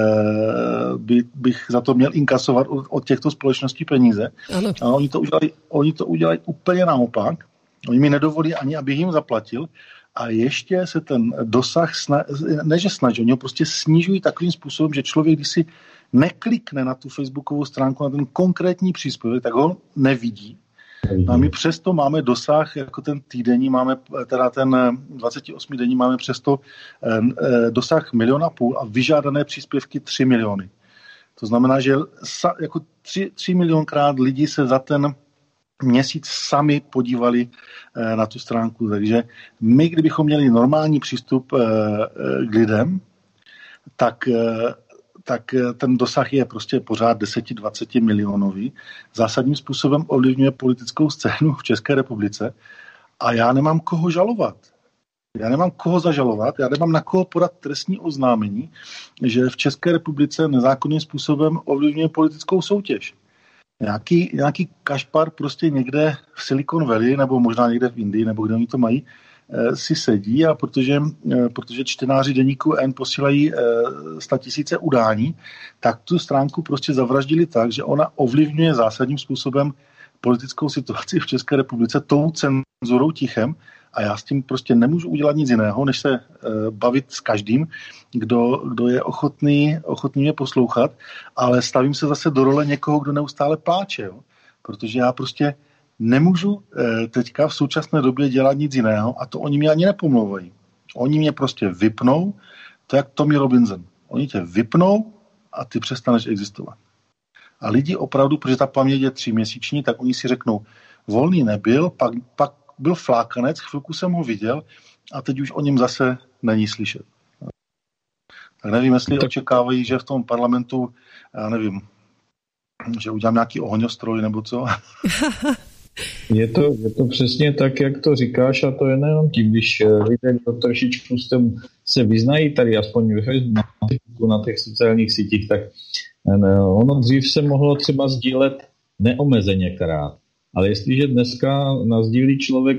by, bych za to měl inkasovat od, od těchto společností peníze. Ano. A oni to udělají, oni to udělají úplně naopak. Oni mi nedovolí ani, abych jim zaplatil. A ještě se ten dosah, sna- ne že snaží, oni ho prostě snižují takovým způsobem, že člověk, když si neklikne na tu facebookovou stránku, na ten konkrétní příspěvek, tak ho nevidí. A my přesto máme dosah, jako ten týdenní, máme, teda ten dvacetiosmidenní máme přesto dosah miliona půl a vyžádané příspěvky tři miliony. To znamená, že jako tři, tři milionkrát lidí se za ten měsíc sami podívali na tu stránku. Takže my, kdybychom měli normální přístup k lidem, tak, tak ten dosah je prostě pořád deset až dvacet milionový. Zásadním způsobem ovlivňuje politickou scénu v České republice a já nemám koho žalovat. Já nemám koho zažalovat, já nemám na koho podat trestní oznámení, že v České republice nezákonným způsobem ovlivňuje politickou soutěž. Nějaký, nějaký kašpar prostě někde v Silicon Valley, nebo možná někde v Indii, nebo kde oni to mají, si sedí a protože, protože čtenáři deníku N posílají statisíce udání, tak tu stránku prostě zavraždili tak, že ona ovlivňuje zásadním způsobem politickou situaci v České republice tou cenzurou tichem a já s tím prostě nemůžu udělat nic jiného, než se bavit s každým, kdo, kdo je ochotný, ochotný mě poslouchat, ale stavím se zase do role někoho, kdo neustále pláče, jo? Protože já prostě nemůžu teďka v současné době dělat nic jiného a to oni mě ani nepomlouvají. Oni mě prostě vypnou, to jak Tommy Robinson. Oni tě vypnou a ty přestaneš existovat. A lidi opravdu, protože ta paměť je tříměsíční, tak oni si řeknou, Volný nebyl, pak, pak byl flákanec, chvilku jsem ho viděl a teď už o něm zase není slyšet. Tak nevím, jestli tak očekávají, že v tom parlamentu, já nevím, že udělám nějaký ohňostroj nebo co. Je to, je to přesně tak, jak to říkáš a to je nejenom tím, když lidé trošičku se vyznají tady, aspoň ve Facebooku, na těch sociálních sítích, tak ono dřív se mohlo třeba sdílet neomezeně krát. Ale jestliže dneska nasdílí člověk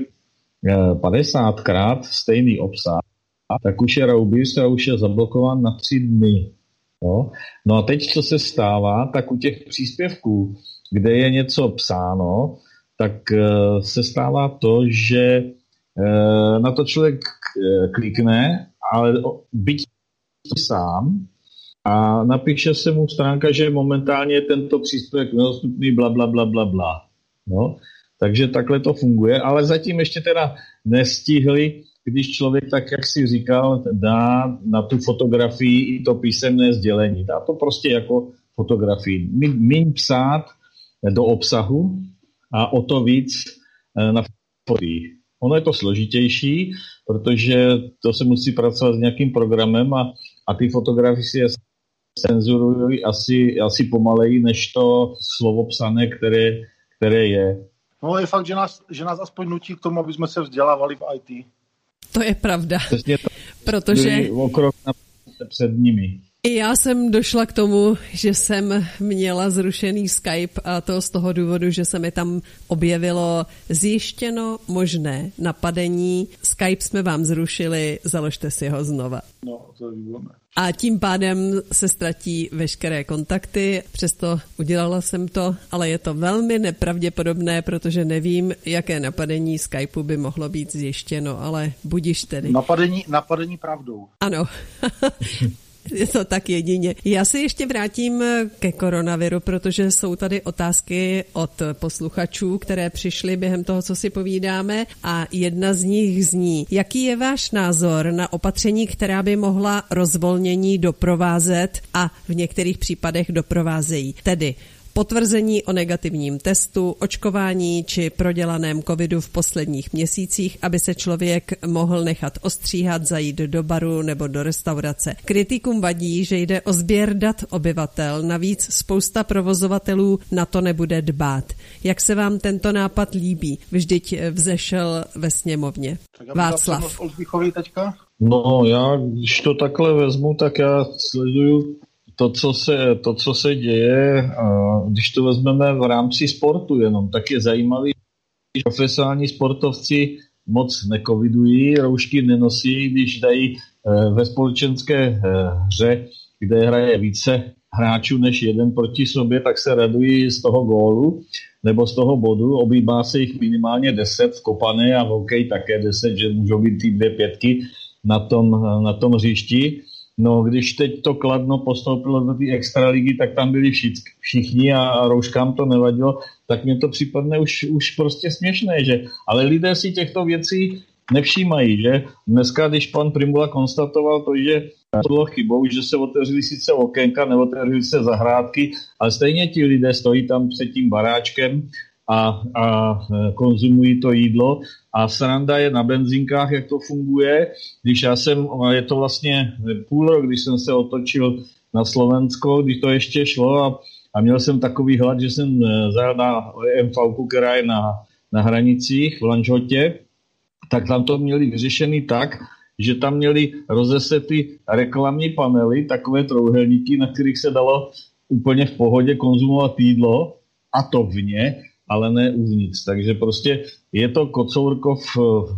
padesátkrát stejný obsah, tak už je raubis a už je zablokován na tři dny. No? no a teď, co se stává, tak u těch příspěvků, kde je něco psáno, tak se stává to, že na to člověk klikne, ale byť sám a napíše se mu stránka, že momentálně tento příspěvek nedostupný, bla, bla, bla, bla, bla. No, takže takhle to funguje, ale zatím ještě teda nestihli, když člověk, tak jak si říkal, dá na tu fotografii i to písemné sdělení. Dá to prostě jako fotografii. Míň psát do obsahu a o to víc na fotografii. Ono je to složitější, protože to se musí pracovat s nějakým programem a, a ty fotografie se cenzurují asi, asi pomaleji, než to slovo psané, které, které je. No je fakt, že nás, že nás aspoň nutí k tomu, aby jsme se vzdělávali v í té. To je pravda, Přesně to, protože o krok před nimi. I já jsem došla k tomu, že jsem měla zrušený Skype a to z toho důvodu, že se mi tam objevilo zjištěno možné napadení. Skype jsme vám zrušili, založte si ho znova. No, to je výborné. A tím pádem se ztratí veškeré kontakty, přesto udělala jsem to, ale je to velmi nepravděpodobné, protože nevím, jaké napadení Skypeu by mohlo být zjištěno, ale budiš tedy. Napadení, napadení pravdou. Ano. Je to tak jedině. Já se ještě vrátím ke koronaviru, protože jsou tady otázky od posluchačů, které přišly během toho, co si povídáme, a jedna z nich zní: jaký je váš názor na opatření, která by mohla rozvolnění doprovázet a v některých případech doprovázejí? Tedy potvrzení o negativním testu, očkování či prodělaném covidu v posledních měsících, aby se člověk mohl nechat ostříhat, zajít do baru nebo do restaurace. Kritikům vadí, že jde o sběr dat obyvatel, navíc spousta provozovatelů na to nebude dbát. Jak se vám tento nápad líbí? Vždyť vzešel ve sněmovně. Václav. No já, když to takhle vezmu, tak já sleduju To co, se, to, co se děje, když to vezmeme v rámci sportu jenom, tak je zajímavý, že profesionální sportovci moc necovidují, roušky nenosí, když dají ve společenské hře, kde hraje více hráčů než jeden proti sobě, tak se radují z toho gólu nebo z toho bodu, obývá se jich minimálně deset v kopané a v hokeji také deset, že můžou být ty dvě pětky na tom, na tom hřišti. No, když teď to Kladno postoupilo do té extraligy, tak tam byli všichni a, a rouškám to nevadilo, tak mně to připadne už, už prostě směšné, že? Ale lidé si těchto věcí nevšímají, že? Dneska, když pan Primula konstatoval to, že to bylo chybou, že se otevřely sice okénka, neotevřely se zahrádky, ale stejně ti lidé stojí tam před tím baráčkem a, a konzumují to jídlo. A sranda je na benzínkách, jak to funguje. Když já jsem, je to vlastně půl rok, když jsem se otočil na Slovensko, když to ještě šlo a, a měl jsem takový hlad, že jsem zajel na em vé, která je na, na hranicích v Lanžhotě, tak tam to měli vyřešený tak, že tam měli rozesety reklamní panely, takové trouhelníky, na kterých se dalo úplně v pohodě konzumovat jídlo, a to vně, ale ne uvnitř. Takže prostě je to Kocourkov v,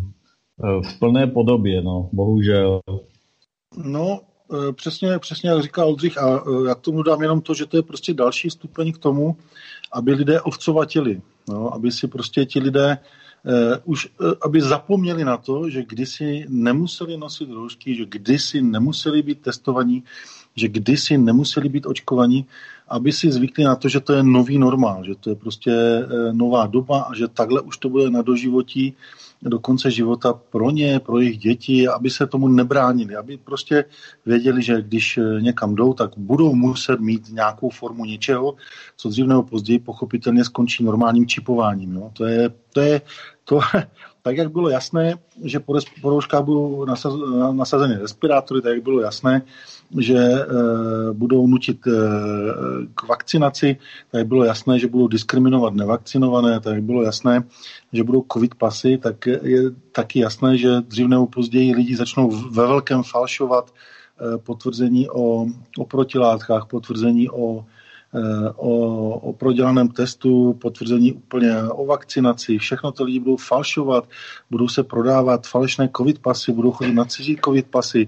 v plné podobě, no, bohužel. No, přesně, přesně jak říká Oldřich, a já k tomu dám jenom to, že to je prostě další stupeň k tomu, aby lidé ovcovatili, no, aby si prostě ti lidé Uh, už, uh, aby zapomněli na to, že kdysi nemuseli nosit roušky, že kdysi nemuseli být testovaní, že kdysi nemuseli být očkovaní, aby si zvykli na to, že to je nový normál, že to je prostě uh, nová doba a že takhle už to bude na doživotí do konce života pro ně, pro jejich děti, aby se tomu nebránili, aby prostě věděli, že když někam jdou, tak budou muset mít nějakou formu něčeho, co dřív nebo později pochopitelně skončí normálním čipováním. No. To je, to je to, tak jak bylo jasné, že po, res, po rouškách budou nasaz, nasazeny respirátory, tak jak bylo jasné, že e, budou nutit e, k vakcinaci, tak jak bylo jasné, že budou diskriminovat nevakcinované, tak jak bylo jasné, že budou covid pasy, tak je taky jasné, že dřív nebo později lidi začnou ve velkém falšovat e, potvrzení o, o protilátkách, potvrzení o O, o prodělaném testu, potvrzení úplně o vakcinaci. Všechno to lidi budou falšovat, budou se prodávat falešné covid pasy, budou chodit na cizí covid pasy.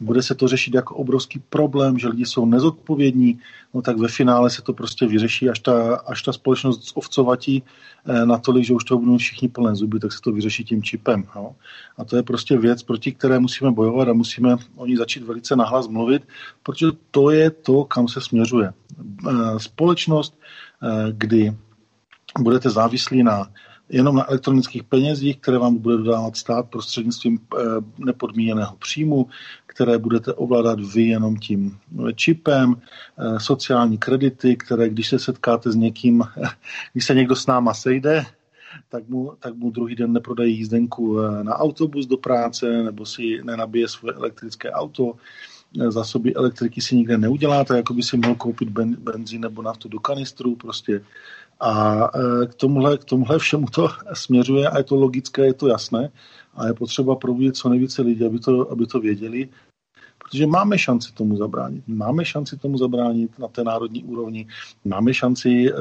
bude se to řešit jako obrovský problém, že lidi jsou nezodpovědní, no tak ve finále se to prostě vyřeší, až ta, až ta společnost zovcovatí natolik, že už toho budou všichni plné zuby, tak se to vyřeší tím čipem. No. A to je prostě věc, proti které musíme bojovat a musíme o ní začít velice nahlas mluvit, protože to je to, kam se směřuje. Společnost, kdy budete závislí na jenom na elektronických penězích, které vám bude dodávat stát prostřednictvím nepodmíněného příjmu, které budete ovládat vy jenom tím čipem, sociální kredity, které když se setkáte s někým, když se někdo s náma sejde, tak mu, tak mu druhý den neprodají jízdenku na autobus do práce nebo si nenabije svoje elektrické auto. Zásoby elektriky si nikde neuděláte, jako by si mohl koupit ben, benzín nebo naftu do kanistru prostě. A k tomuhle, k tomuhle všemu to směřuje a je to logické, je to jasné a je potřeba probudit co nejvíce lidí, aby to, aby to věděli, protože máme šanci tomu zabránit. Máme šanci tomu zabránit na té národní úrovni, máme šanci e,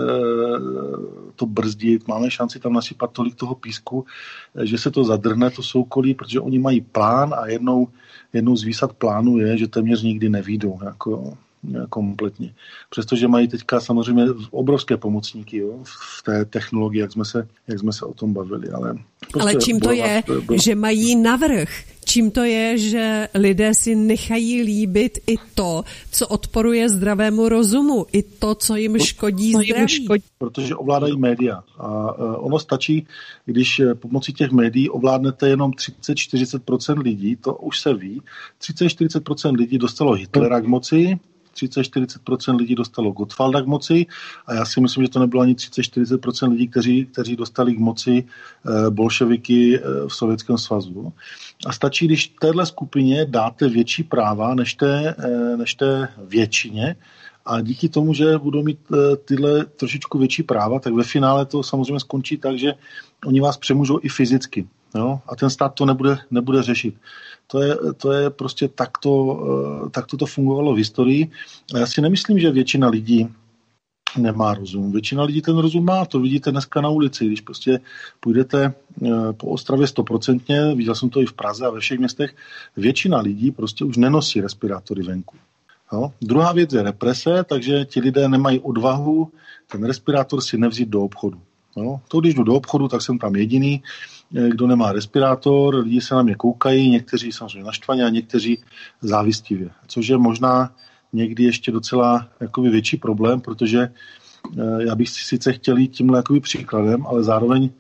to brzdit, máme šanci tam nasypat tolik toho písku, že se to zadrhne, to soukolí, protože oni mají plán a jednou, jednou z výsad plánu je, že téměř nikdy nevyjdou jako kompletně. Přestože mají teďka samozřejmě obrovské pomocníky, jo, v té technologii, jak jsme se, jak jsme se o tom bavili. Ale, prostě ale čím to je, bylo... že mají navrch? Čím to je, že lidé si nechají líbit i to, co odporuje zdravému rozumu, i to, co jim škodí to, zdraví? Škodí. Protože ovládají média. A ono stačí, když pomocí těch médií ovládnete jenom třicet až čtyřicet procent lidí, to už se ví, třicet až čtyřicet procent lidí dostalo Hitlera k moci, třicet až čtyřicet procent lidí dostalo Gottwalda k moci a já si myslím, že to nebylo ani třicet až čtyřicet procent lidí, kteří, kteří dostali k moci bolševiky v Sovětském svazu. A stačí, když téhle skupině dáte větší práva než té, než té většině a díky tomu, že budou mít tyhle trošičku větší práva, tak ve finále to samozřejmě skončí tak, že oni vás přemůžou i fyzicky. Jo? A ten stát to nebude, nebude řešit. To je, to je prostě takto, takto to fungovalo v historii. A já si nemyslím, že většina lidí nemá rozum. Většina lidí ten rozum má, to vidíte dneska na ulici. Když prostě půjdete po Ostravě stoprocentně, viděl jsem to i v Praze a ve všech městech, většina lidí prostě už nenosí respirátory venku. Jo? Druhá věc je represe, takže ti lidé nemají odvahu ten respirátor si nevzít do obchodu. Jo? To, když jdu do obchodu, tak jsem tam jediný, kdo nemá respirátor, lidi se na mě koukají, někteří samozřejmě naštvaně a někteří závistivě. Což je možná někdy ještě docela jakoby větší problém, protože já bych si sice chtěl jít tímhle jakoby příkladem, ale zároveň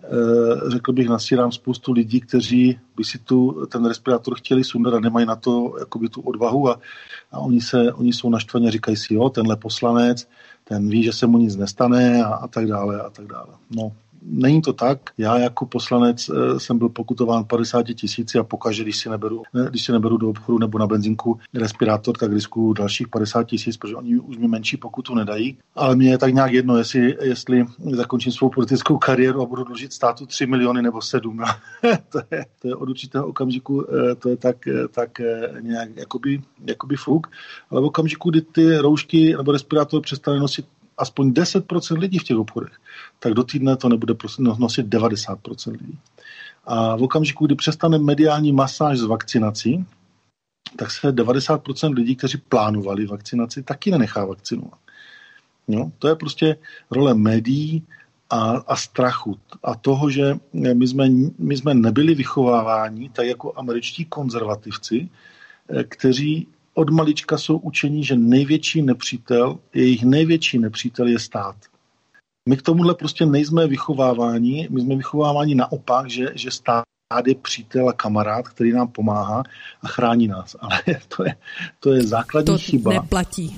řekl bych, nasírám spoustu lidí, kteří by si tu, ten respirátor chtěli sundat a nemají na to jakoby tu odvahu a, a oni, se, oni jsou naštvaně a říkají si, jo, tenhle poslanec, ten ví, že se mu nic nestane a, a tak dále a tak dále. No, není to tak. Já jako poslanec jsem byl pokutován padesát tisíci a pokaždé, když si neberu, když si neberu do obchodu nebo na benzínku respirátor, tak riskuju dalších padesát tisíc, protože oni už mi menší pokutu nedají. Ale mně je tak nějak jedno, jestli, jestli zakončím svou politickou kariéru a budu dlužit státu tři miliony nebo sedm. to, je, to je od určitého okamžiku, to je tak, tak nějak jakoby, jakoby fuk. Ale v okamžiku, kdy ty roušky nebo respirátor přestane nosit aspoň deset procent lidí v těch obchodech, tak do týdne to nebude nosit devadesát procent lidí. A v okamžiku, kdy přestane mediální masáž z vakcinací, tak se devadesát procent lidí, kteří plánovali vakcinaci, taky nenechá vakcinovat. No, to je prostě role médií a, a strachu. A toho, že my jsme, my jsme nebyli vychováváni tak jako američtí konzervativci, kteří od malička jsou učení, že největší nepřítel, jejich největší nepřítel je stát. My k tomuhle prostě nejsme vychováváni, my jsme vychováváni naopak, že, že stát je přítel a kamarád, který nám pomáhá a chrání nás. Ale to je, to je základní to chyba. To neplatí.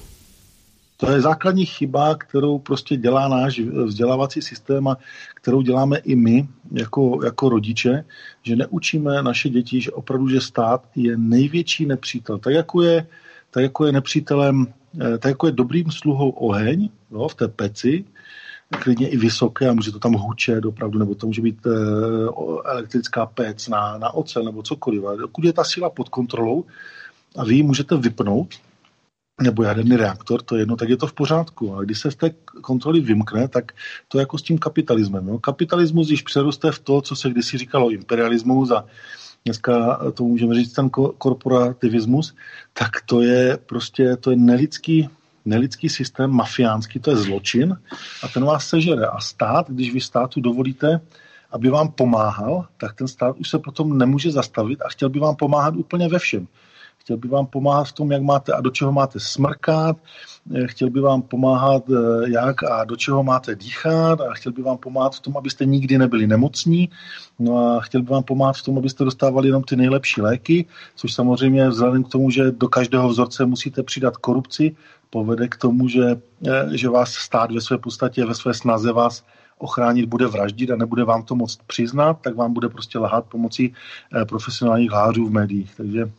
To je základní chyba, kterou prostě dělá náš vzdělávací systém a kterou děláme i my jako, jako rodiče, že neučíme naše děti, že opravdu, že stát je největší nepřítel. Tak jako je, tak jako je nepřítelem, tak jako je dobrým sluhou oheň, no, v té peci, klidně i vysoké a může to tam hučet opravdu, nebo to může být e, elektrická pec na, na ocel nebo cokoliv. A dokud je ta síla pod kontrolou a vy ji můžete vypnout, nebo jaderný reaktor, to je jedno, tak je to v pořádku. A když se z té kontroly vymkne, tak to je jako s tím kapitalismem. Jo? Kapitalismus, když přeroste v to, co se kdysi říkalo imperialismus a dneska to můžeme říct ten korporativismus, tak to je prostě, to je nelidský, nelidský systém, mafiánský, to je zločin a ten vás sežere. A stát, když vy státu dovolíte, aby vám pomáhal, tak ten stát už se potom nemůže zastavit a chtěl by vám pomáhat úplně ve všem. Chtěl by vám pomáhat v tom, jak máte a do čeho máte smrkat, chtěl by vám pomáhat, jak a do čeho máte dýchat a chtěl by vám pomáhat v tom, abyste nikdy nebyli nemocní, no a chtěl by vám pomáhat v tom, abyste dostávali jenom ty nejlepší léky, což samozřejmě vzhledem k tomu, že do každého vzorce musíte přidat korupci, povede k tomu, že, že vás stát ve své podstatě, ve své snaze vás ochránit bude vraždit a nebude vám to moct přiznat, tak vám bude prostě lhát pomocí profesionálních lhářů v médiích. Takže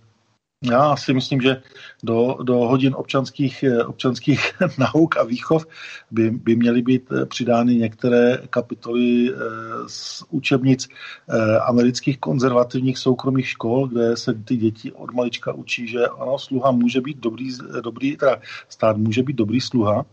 já si myslím, že do, do hodin občanských, občanských nauk a výchov by, by měly být přidány některé kapitoly z učebnic amerických konzervativních soukromých škol, kde se ty děti od malička učí, že ano, sluha může být dobrý, dobrý teda stát může být dobrý sluha,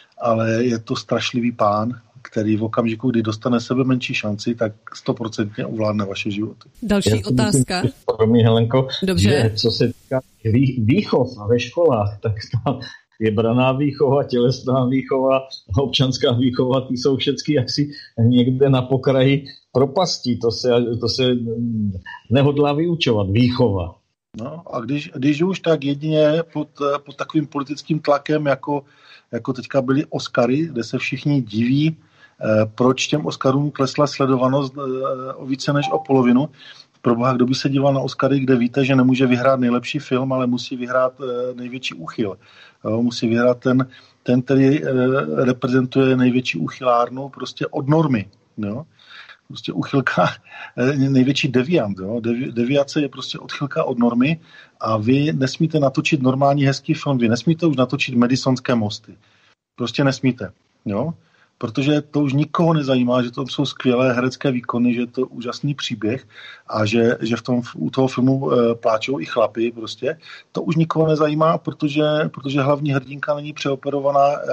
ale je to strašlivý pán, který v okamžiku, kdy dostane sebe menší šanci, tak stoprocentně ovládne vaše životy. Další otázka. Promiň, Helenko, dobře. Že co se týká výchov ve školách, tak tam je braná výchova, tělesná výchova, občanská výchova, ty jsou všechny jaksi někde na pokraji propastí. To se, to se nehodlá vyučovat, výchova. No a když, když už, tak jedině pod, pod takovým politickým tlakem, jako, jako teďka byly Oscary, kde se všichni diví, proč těm Oscarům klesla sledovanost o více než o polovinu. Proboha, kdo by se díval na Oscary, kde víte, že nemůže vyhrát nejlepší film, ale musí vyhrát největší úchyl. Musí vyhrát ten, ten, který reprezentuje největší úchylárnu prostě od normy. Jo? Prostě úchylka, největší deviant. Jo? Devi, deviace je prostě odchylka od normy a vy nesmíte natočit normální hezký film, vy nesmíte už natočit Madisonské mosty. Prostě nesmíte. Jo? Protože to už nikoho nezajímá, že to jsou skvělé herecké výkony, že je to úžasný příběh a že, že v tom, u toho filmu e, pláčou i chlapi prostě. To už nikoho nezajímá, protože, protože hlavní hrdinka není přeoperovaná e,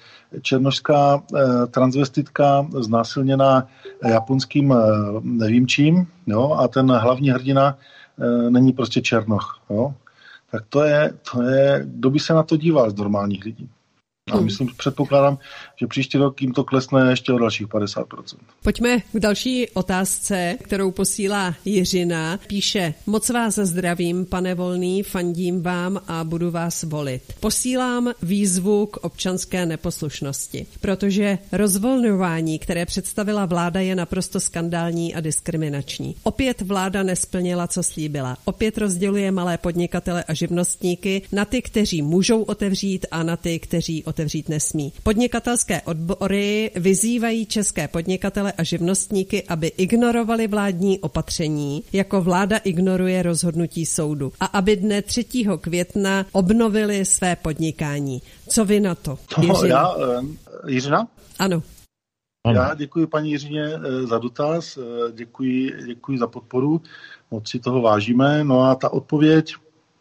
černošská e, transvestitka, znásilněná japonským e, nevím čím, jo, a ten hlavní hrdina e, není prostě černoch. Jo. Tak to je, to je, kdo by se na to díval z normálních lidí. A myslím, předpokládám, že příští rok jim to klesne ještě o dalších padesát procent. Pojďme k další otázce, kterou posílá Jiřina. Píše, moc vás zdravím, pane Volný, fandím vám a budu vás volit. Posílám výzvu k občanské neposlušnosti, protože rozvolňování, které představila vláda, je naprosto skandální a diskriminační. Opět vláda nesplnila, co slíbila. Opět rozděluje malé podnikatele a živnostníky na ty, kteří můžou otevřít a na ty, kteří otevřít nesmí. Podnikatelské odbory vyzývají české podnikatele a živnostníky, aby ignorovali vládní opatření, jako vláda ignoruje rozhodnutí soudu, a aby dne třetího května obnovili své podnikání. Co vy na to, Jiřina? Já, Jiřina? Ano. Já děkuji paní Jiřině za dotaz, děkuji, děkuji za podporu, moc si toho vážíme. No a ta odpověď,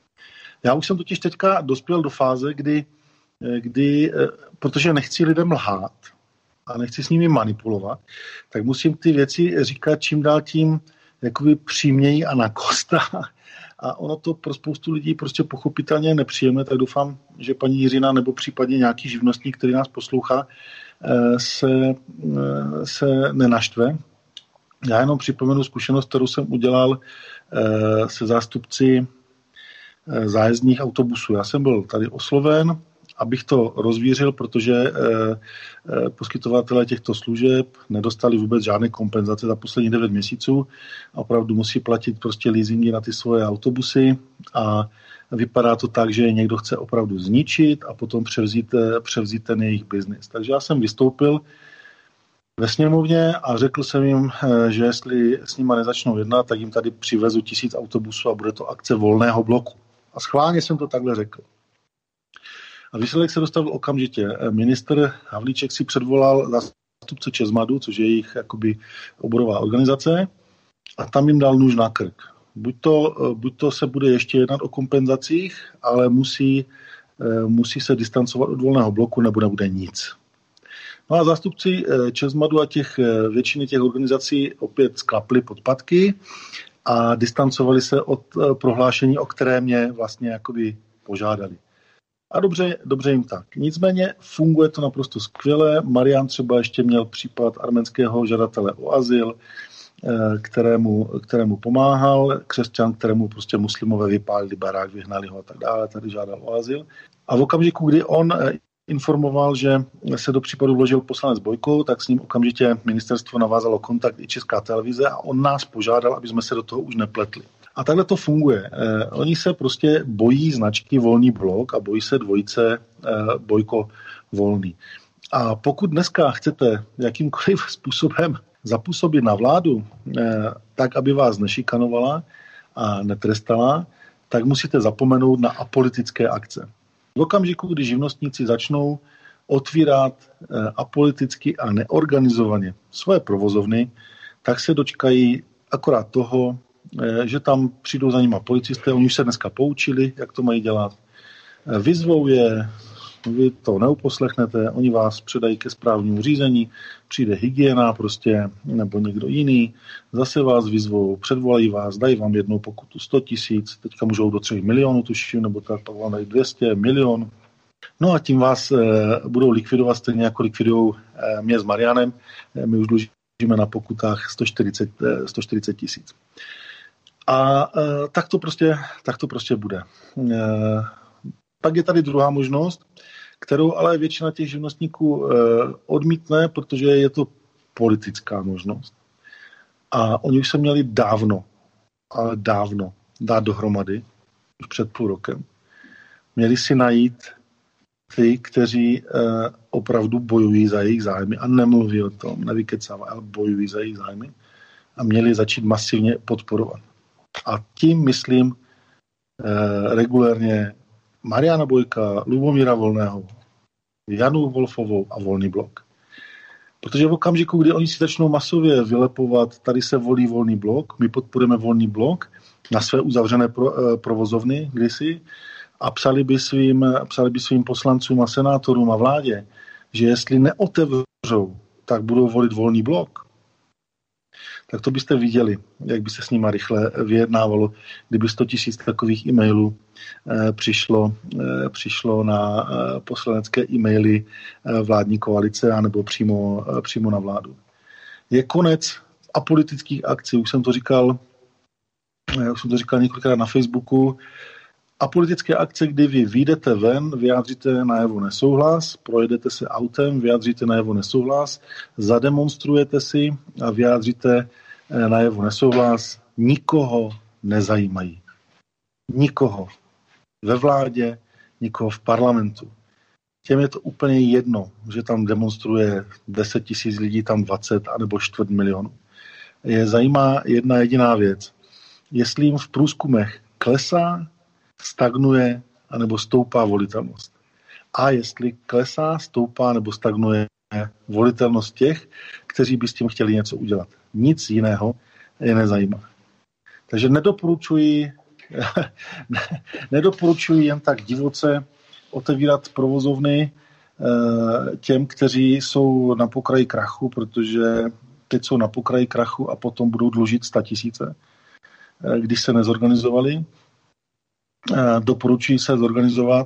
já už jsem totiž teďka dospěl do fáze, kdy kdy, protože nechci lidem lhát a nechci s nimi manipulovat, tak musím ty věci říkat čím dál tím jakoby příměji a na kosta. A ono to pro spoustu lidí prostě pochopitelně je nepříjemné, tak doufám, že paní Jiřina nebo případně nějaký živnostník, který nás poslouchá, se, se nenaštve. Já jenom připomenu zkušenost, kterou jsem udělal se zástupci zájezdních autobusů. Já jsem byl tady osloven, abych to rozvířil, protože eh, eh, poskytovatelé těchto služeb nedostali vůbec žádné kompenzace za poslední devět měsíců. Opravdu musí platit prostě leasingy na ty svoje autobusy a vypadá to tak, že někdo chce opravdu zničit a potom převzít, eh, převzít ten jejich biznis. Takže já jsem vystoupil ve sněmovně a řekl jsem jim, eh, že jestli s nima nezačnou jednat, tak jim tady přivezu tisíc autobusů a bude to akce volného bloku. A schválně jsem to takhle řekl. A výsledek se dostavil okamžitě. Ministr Havlíček si předvolal zástupce Čezmadu, což je jejich jakoby oborová organizace, a tam jim dal nůž na krk. Buď to, buď to se bude ještě jednat o kompenzacích, ale musí, musí se distancovat od volného bloku, nebo nebude nic. No a zástupci Čezmadu a těch, většiny těch organizací opět sklapli podpatky a distancovali se od prohlášení, o které mě vlastně jakoby požádali. A dobře, dobře jim tak. Nicméně funguje to naprosto skvěle. Marian třeba ještě měl případ arménského žadatele o azyl, kterému, kterému pomáhal, křesťan, kterému prostě muslimové vypálili barák, vyhnali ho a tak dále, tady žádal o azyl. A v okamžiku, kdy on informoval, že se do případu vložil poslanec Bojko, tak s ním okamžitě ministerstvo navázalo kontakt i Česká televize a on nás požádal, aby jsme se do toho už nepletli. A takhle to funguje. Eh, oni se prostě bojí značky Volný blok a bojí se dvojice eh, Bojko Volný. A pokud dneska chcete jakýmkoliv způsobem zapůsobit na vládu, eh, tak, aby vás nešikanovala a netrestala, tak musíte zapomenout na apolitické akce. V okamžiku, kdy živnostníci začnou otvírat eh, apoliticky a neorganizovaně svoje provozovny, tak se dočkají akorát toho, že tam přijdou za nima policisté, oni už se dneska poučili, jak to mají dělat. Vyzvou je, vy to neuposlechnete, oni vás předají ke správnímu řízení, přijde hygiena prostě, nebo někdo jiný, zase vás vyzvou, předvolají vás, dají vám jednou pokutu sto tisíc, teďka můžou do třech milionů tuším, nebo tak pak vám dají dvě stě milion. No a tím vás e, budou likvidovat stejně jako likvidujou e, mě s Marianem. E, my už dlužíme na pokutách sto čtyřicet tisíc. A e, tak, to prostě, tak to prostě bude. E, pak je tady druhá možnost, kterou ale většina těch živnostníků e, odmítne, protože je to politická možnost. A oni už se měli dávno, ale dávno dát dohromady, už před půl rokem. Měli si najít ty, kteří e, opravdu bojují za jejich zájmy a nemluví o tom, nevykecávají, ale bojují za jejich zájmy a měli začít masivně podporovat. A tím myslím eh, regulérně Mariana Bojka, Lubomíra Volného, Janu Wolfovou a Volný blok. Protože v okamžiku, kdy oni si začnou masově vylepovat, tady se volí Volný blok, my podporujeme Volný blok na své uzavřené pro, eh, provozovny kdysi a psali by, svým, psali by svým poslancům a senátorům a vládě, že jestli neotevřou, tak budou volit Volný blok, tak to byste viděli, jak by se s nima rychle vyjednávalo, kdyby sto tisíc takových e-mailů eh, přišlo, eh, přišlo na eh, poslanecké e-maily eh, vládní koalice anebo přímo, eh, přímo na vládu. Je konec apolitických akcí, už jsem to říkal, eh, už jsem to říkal několikrát na Facebooku. Apolitické akce, kdy vy vyjdete ven, vyjádříte najevo nesouhlas, projedete se autem, vyjádříte najevo nesouhlas, zademonstrujete si a vyjádříte najevo nesouhlas, nikoho nezajímají. Nikoho. Ve vládě, nikoho v parlamentu. Těm je to úplně jedno, že tam demonstruje deset tisíc lidí, tam dvacet anebo čtvrt milionu. Je zajímá jedna jediná věc. Jestli jim v průzkumech klesá, stagnuje anebo stoupá volitelnost. A jestli klesá, stoupá nebo stagnuje volitelnost těch, kteří by s tím chtěli něco udělat. Nic jiného je nezajímá. Takže nedoporučuji, nedoporučuji jen tak divoce otevírat provozovny těm, kteří jsou na pokraji krachu, protože teď jsou na pokraji krachu a potom budou dlužit statisíce, když se nezorganizovali. Doporučuji se zorganizovat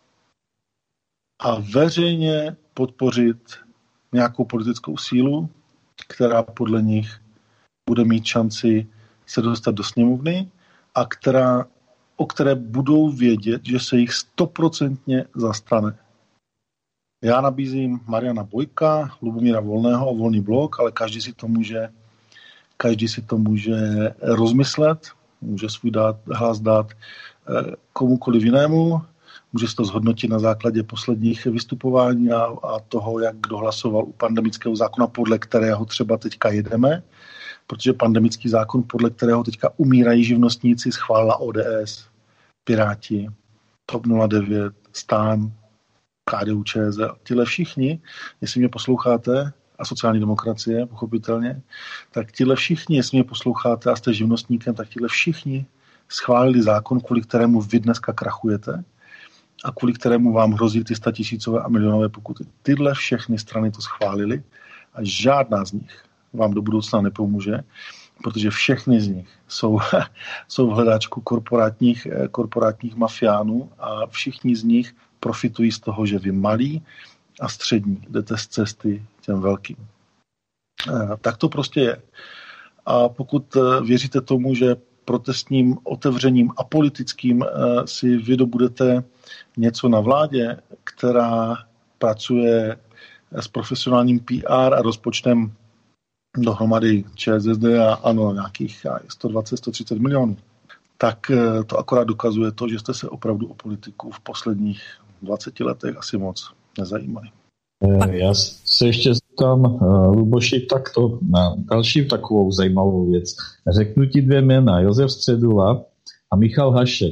a veřejně podpořit nějakou politickou sílu, která podle nich bude mít šanci se dostat do sněmovny a která, o které budou vědět, že se jich stoprocentně zastane. Já nabízím Mariana Bojka, Lubomíra Volného a Volný blok, ale každý si to může, každý si to může rozmyslet, může svůj dát, hlas dát komukoliv jinému, může se to zhodnotit na základě posledních vystupování a, a toho, jak kdo hlasoval u pandemického zákona, podle kterého třeba teďka jedeme, protože pandemický zákon, podle kterého teďka umírají živnostníci, schválila O D S, Piráti, TOP nula devět, STAN, K D U Č S L. Tyhle všichni, jestli mě posloucháte, a sociální demokracie, pochopitelně, tak tyhle všichni, jestli mě posloucháte a jste živnostníkem, tak tyhle všichni schválili zákon, kvůli kterému vy dneska krachujete a kvůli kterému vám hrozí ty statisícové a milionové pokuty. Tyhle všechny strany to schválili a žádná z nich vám do budoucna nepomůže. protože všechny z nich jsou, jsou v hledáčku korporátních, korporátních mafiánů a všichni z nich profitují z toho, že vy malí a střední jdete z cesty těm velkým. Tak to prostě je. A pokud věříte tomu, že protestním otevřením a politickým si vydobudete něco na vládě, která pracuje s profesionálním P R a rozpočtem dohromady ČSSD a ANO nějakých sto dvacet až sto třicet milionů, tak to akorát dokazuje to, že jste se opravdu o politiku v posledních dvaceti letech asi moc nezajímali. Já se ještě zeptám, Luboši, takto na další takovou zajímavou věc. Řeknu ti dvě jména, Josef Středula a Michal Hašek.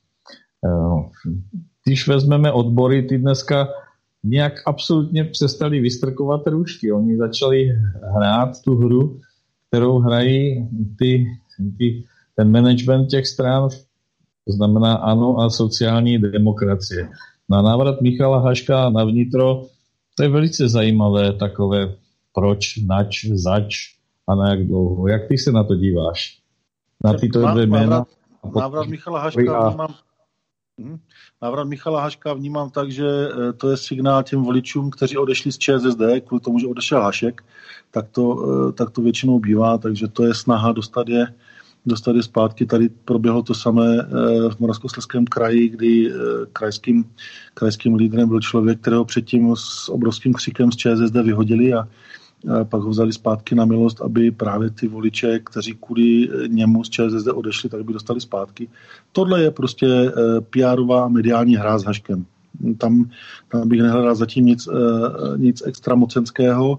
Když vezmeme odbory, ty dneska nějak absolutně přestali vystrkovat růžky. Oni začali hrát tu hru, kterou hrají ty, ty, ten management těch stran, to znamená ANO a sociální demokracie. Na návrat Michala Haška na vnitro, to je velice zajímavé takové proč, nač, zač a na jak dlouho. Jak ty se na to díváš? Na tyto dvě jména? Návrat, návrat Michala Haška vnímám, návrat Michala Haška vnímám tak, že to je signál těm voličům, kteří odešli z ČSSD, kvůli tomu, že odešel Hašek, tak to, tak to většinou bývá, takže to je snaha dostat je, dostat je zpátky. Tady proběhlo to samé v Moravskoslezském kraji, kdy krajským, krajským lídrem byl člověk, kterého předtím s obrovským křikem z ČSSD vyhodili a pak ho vzali zpátky na milost, aby právě ty voliče, kteří kvůli němu z ČSSD odešli, tak by dostali zpátky. Tohle je prostě P R-ová mediální hra s Haškem. Tam, tam bych nehledal zatím nic, nic extra mocenského.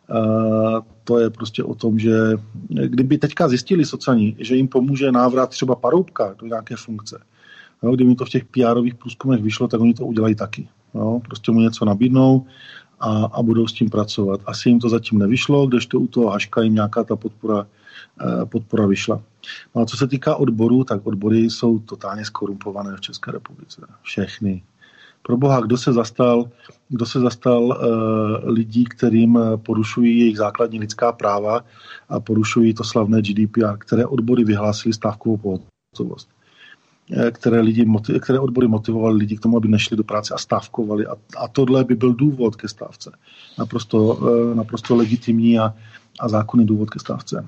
To je prostě o tom, že kdyby teďka zjistili sociální, že jim pomůže návrat třeba Paroubka do nějaké funkce, no, kdyby to v těch P R-ových průzkumech vyšlo, tak oni to udělají taky. No, prostě mu něco nabídnou a, a budou s tím pracovat. Asi jim to zatím nevyšlo, kdežto u toho Haška jim nějaká ta podpora, eh, podpora vyšla. No a co se týká odborů, tak odbory jsou totálně skorumpované v České republice. Všechny. Proboha, kdo se zastal, kdo se zastal uh, lidí, kterým porušují jejich základní lidská práva a porušují to slavné G D P R, které odbory vyhlásily stávkovou pohotovost. Které, lidi, které odbory motivovaly lidi k tomu, aby nešli do práce a stávkovali. A, a tohle by byl důvod ke stávce. Naprosto, uh, naprosto legitimní a, a zákonný důvod ke stávce.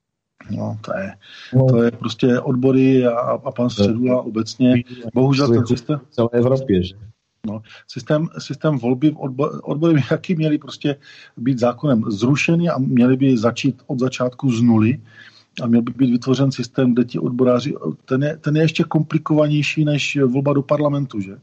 No, to je, to je prostě odbory a, a pan Středula obecně. Bohužel ten systém... V celé Evropě, že? No, systém, systém volby odbo, odbory by jaký měly prostě být zákonem zrušený a měly by začít od začátku z nuly a měl by být vytvořen systém, kde ti odboráři, ten je, ten je ještě komplikovanější než volba do parlamentu, že?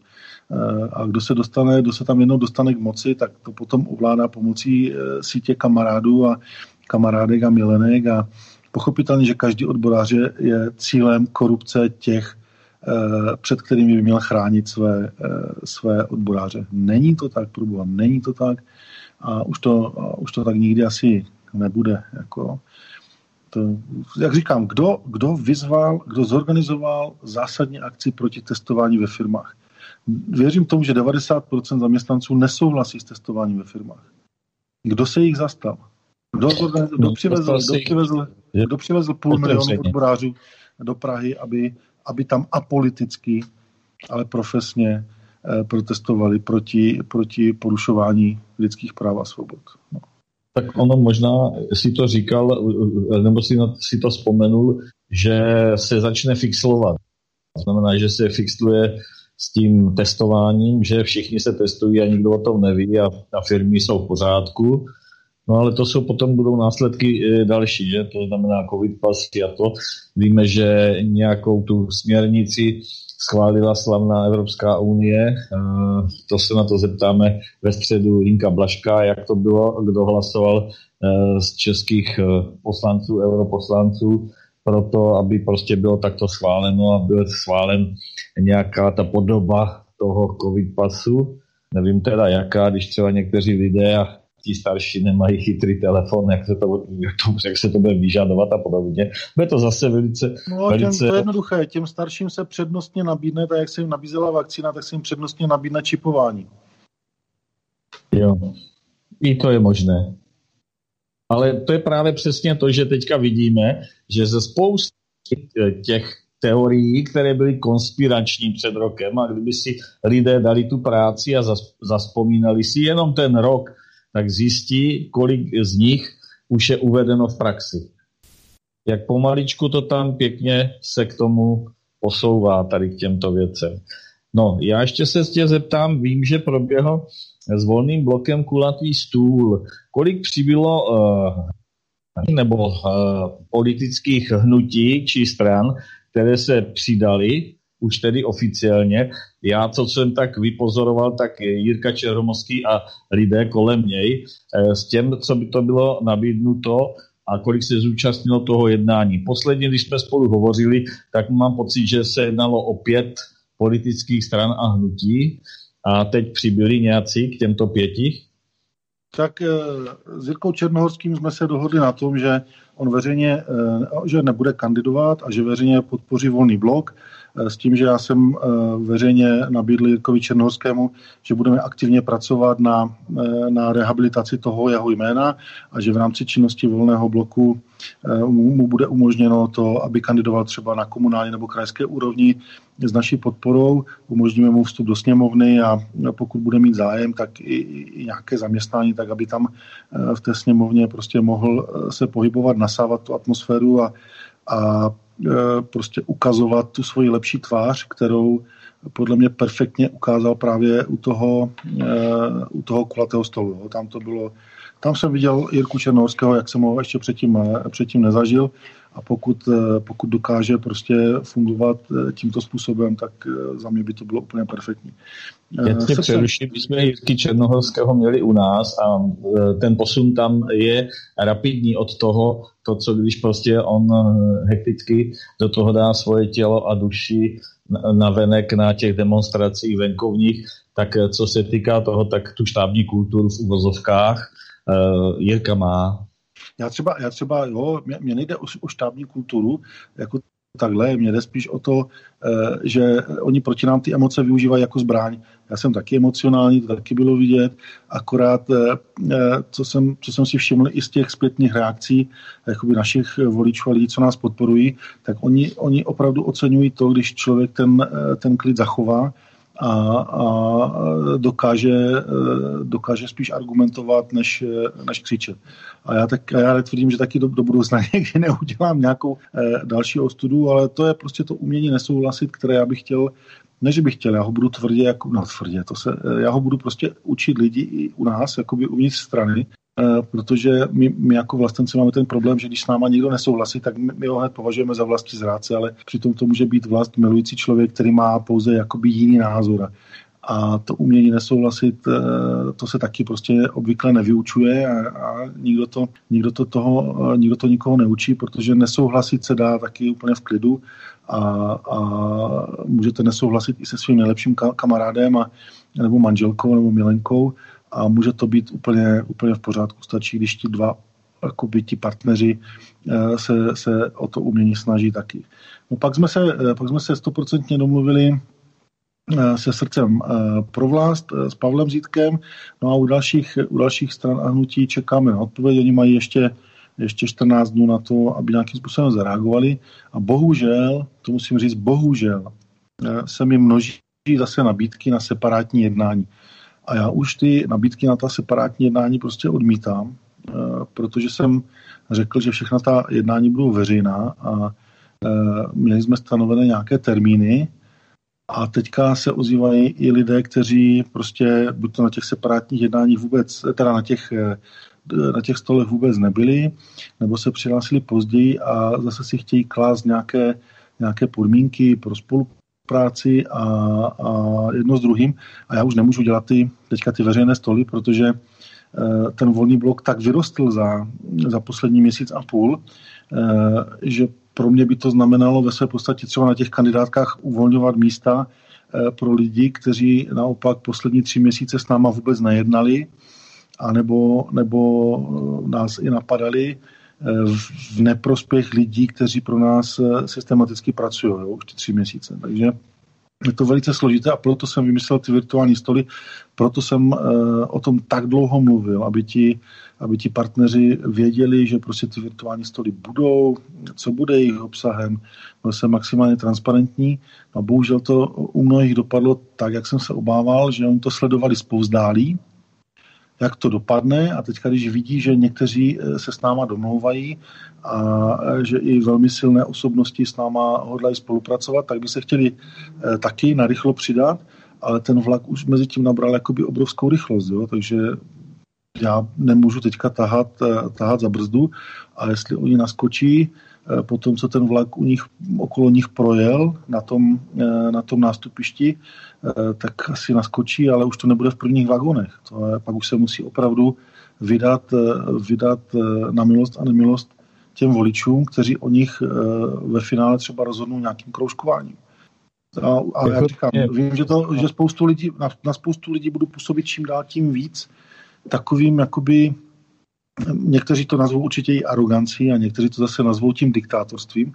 A kdo se dostane, kdo se tam jednou dostane k moci, tak to potom ovládá pomocí sítě kamarádů a kamarádek a milenek a pochopitelně, že každý odborář je cílem korupce těch, před kterými by měl chránit své, své odboráře. Není to tak, proboha, není to tak a už to, a už to tak nikdy asi nebude. Jako to, jak říkám, kdo, kdo vyzval, kdo zorganizoval zásadní akci proti testování ve firmách? Věřím tomu, že devadesát procent zaměstnanců nesouhlasí s testováním ve firmách. Kdo se jich zastal? Kdo, kdo, přivezl, kdo, přivezl, kdo přivezl půl milionu odborářů do Prahy, aby, aby tam apoliticky, ale profesně eh, protestovali proti, proti porušování lidských práv a svobod. No. Tak ono možná si to říkal, nebo si, si to vzpomenul, že se začne fixlovat. To znamená, že se fixluje s tím testováním, že všichni se testují a nikdo o tom neví a, a firmy jsou v pořádku. No ale to jsou potom budou následky další, že? To znamená covid pasy a to. Víme, že nějakou tu směrnici schválila slavná Evropská unie. To se na to zeptáme ve středu Jinka Blažka, jak to bylo, kdo hlasoval z českých poslanců, europoslanců, proto, aby prostě bylo takto schváleno a byl schválen nějaká ta podoba toho covid pasu. Nevím teda jaká, když třeba někteří lidé a ti starší nemají chytrý telefon, jak se to, jak se to bude vyžadovat a podobně. Bude to zase velice... No, velice... Těm, to je jednoduché. Těm starším se přednostně nabídne, tak jak se jim nabízela vakcína, tak se jim přednostně nabídne čipování. Jo. I to je možné. Ale to je právě přesně to, že teďka vidíme, že ze spousty těch teorií, které byly konspirační před rokem, a kdyby si lidé dali tu práci a zaspomínali si jenom ten rok, tak zjistí, kolik z nich už je uvedeno v praxi. Jak pomaličku to tam pěkně se k tomu posouvá tady k těmto věcem. No, já ještě se tě zeptám, vím, že proběhl s Volným blokem kulatý stůl. Kolik přibylo uh, nebo uh, politických hnutí či stran, které se přidali, už tedy oficiálně. Já, co jsem tak vypozoroval, tak Jirka Černohorský a lidé kolem něj, s těm, co by to bylo nabídnuto a kolik se zúčastnilo toho jednání. Posledně, když jsme spolu hovořili, tak mám pocit, že se jednalo o pět politických stran a hnutí a teď přibyli nějací k těmto pěti. Tak s Jirkou Černohorským jsme se dohodli na tom, že on veřejně, že nebude kandidovat a že veřejně podpoří Volný blok, s tím, že já jsem veřejně nabídl Jirkovi Černohorskému, že budeme aktivně pracovat na, na rehabilitaci toho jeho jména a že v rámci činnosti Volného bloku mu bude umožněno to, aby kandidoval třeba na komunální nebo krajské úrovni s naší podporou. Umožníme mu vstup do sněmovny a pokud bude mít zájem, tak i, i nějaké zaměstnání, tak aby tam v té sněmovně prostě mohl se pohybovat, nasávat tu atmosféru a, a prostě ukazovat tu svoji lepší tvář, kterou podle mě perfektně ukázal právě u toho, u toho kulatého stolu. Tam to bylo, tam jsem viděl Jirku Černohorského, jak jsem ho ještě předtím, předtím nezažil, a pokud, pokud dokáže prostě fungovat tímto způsobem, tak za mě by to bylo úplně perfektní. Já tě přeruším, my jsme Jirky Černohorského měli u nás a ten posun tam je rapidní od toho, to, co když prostě on hekticky do toho dá svoje tělo a duši navenek na těch demonstracích venkovních, tak co se týká toho, tak tu štábní kulturu v uvozovkách Jirka má. Já třeba, já třeba jo, mě, mě nejde o, o štábní kulturu, jako takhle, mě jde spíš o to, že oni proti nám ty emoce využívají jako zbraň. Já jsem taky emocionální, to taky bylo vidět, akorát co jsem, co jsem si všiml i z těch zpětných reakcí jakoby našich voličů a lidí, co nás podporují, tak oni, oni opravdu oceňují to, když člověk ten, ten klid zachová a, a dokáže, dokáže spíš argumentovat, než, než křičet. A já, tak, já tvrdím, že taky do, do budoucna někdy neudělám nějakou eh, další ostudu, ale to je prostě to umění nesouhlasit, které já bych chtěl, ne, že bych chtěl, já ho budu tvrdě, jako, no tvrdě, to se, já ho budu prostě učit lidi i u nás, jakoby uvnitř strany, eh, protože my, my jako vlastenci máme ten problém, že když s náma někdo nesouhlasí, tak my, my ho hned považujeme za vlastní zrádce, ale přitom to může být vlast milující člověk, který má pouze jakoby jiný názor. A to umění nesouhlasit, to se taky prostě obvykle nevyučuje a, a nikdo, to, nikdo, to toho, nikdo to nikoho neučí, protože nesouhlasit se dá taky úplně v klidu a, a můžete nesouhlasit i se svým nejlepším kamarádem a, nebo manželkou nebo milenkou a může to být úplně, úplně v pořádku. Stačí, když ti dva jakoby ti partneři se, se o to umění snaží taky. No pak jsme se, pak jsme se stoprocentně domluvili se Srdcem pro vlast, s Pavlem Zítkem. No a u dalších, u dalších stran a hnutí čekáme na odpověď. Oni mají ještě, ještě čtrnáct dnů na to, aby nějakým způsobem zareagovali. A bohužel, to musím říct, bohužel, se mi množí zase nabídky na separátní jednání. A já už ty nabídky na ta separátní jednání prostě odmítám, protože jsem řekl, že všechna ta jednání budou veřejná a měli jsme stanovené nějaké termíny. A teďka se ozývají i lidé, kteří prostě buď to na těch separátních jednáních vůbec, teda na těch, na těch stolech vůbec nebyli, nebo se přihlásili později a zase si chtějí klást nějaké, nějaké podmínky pro spolupráci a, a jedno s druhým. A já už nemůžu dělat ty, teďka ty veřejné stoly, protože ten Volný blok tak vyrostl za, za poslední měsíc a půl, že pro mě by to znamenalo ve své podstatě třeba na těch kandidátkách uvolňovat místa pro lidi, kteří naopak poslední tři měsíce s náma vůbec nejednali, anebo, nebo nás i napadali v neprospěch lidí, kteří pro nás systematicky pracují jo, už ty tři měsíce. Takže je to velice složité a proto jsem vymyslel ty virtuální stoly, proto jsem uh, o tom tak dlouho mluvil, aby ti, aby ti partneři věděli, že prostě ty virtuální stoly budou, co bude jejich obsahem, byl jsem maximálně transparentní a bohužel to u mnohých dopadlo tak, jak jsem se obával, že oni to sledovali zpovzdálí, jak to dopadne a teďka, když vidí, že někteří se s náma domlouvají a že i velmi silné osobnosti s náma hodlají spolupracovat, tak by se chtěli taky narychlo přidat, ale ten vlak už mezi tím nabral jakoby obrovskou rychlost, jo? Takže já nemůžu teďka tahat, tahat za brzdu a jestli oni naskočí po tom, co ten vlak u nich, okolo nich projel na tom, na tom nástupišti, tak asi naskočí, ale už to nebude v prvních vagonech. To je, pak už se musí opravdu vydat, vydat na milost a nemilost těm voličům, kteří o nich ve finále třeba rozhodnou nějakým kroužkováním. A, a já říkám, vím, že, to, že spoustu lidí, na, na spoustu lidí budu působit čím dál tím víc takovým jakoby, někteří to nazvou určitě i arogancí a někteří to zase nazvou tím diktátorstvím.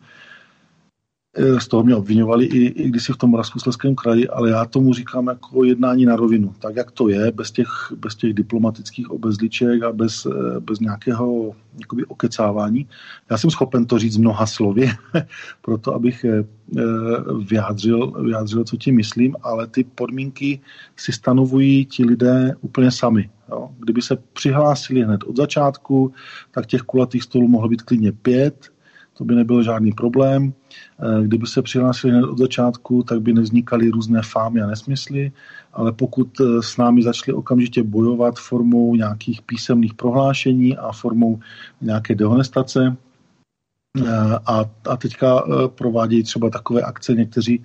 Z toho mě obviňovali i, i kdysi v tom Moravskoslezském kraji, ale já tomu říkám jako jednání na rovinu. Tak, jak to je, bez těch, bez těch diplomatických obezliček a bez, bez nějakého jakoby okecávání. Já jsem schopen to říct mnoha slovy, proto abych vyjádřil, vyjádřil, co tím myslím, ale ty podmínky si stanovují ti lidé úplně sami. Jo. Kdyby se přihlásili hned od začátku, tak těch kulatých stolů mohlo být klidně pět, to by nebyl žádný problém. Kdyby se přihlásili hned od začátku, tak by nevznikaly různé fámy a nesmysly, ale pokud s námi začali okamžitě bojovat formou nějakých písemných prohlášení a formou nějaké dehonestace, a, a teďka provádějí třeba takové akce někteří,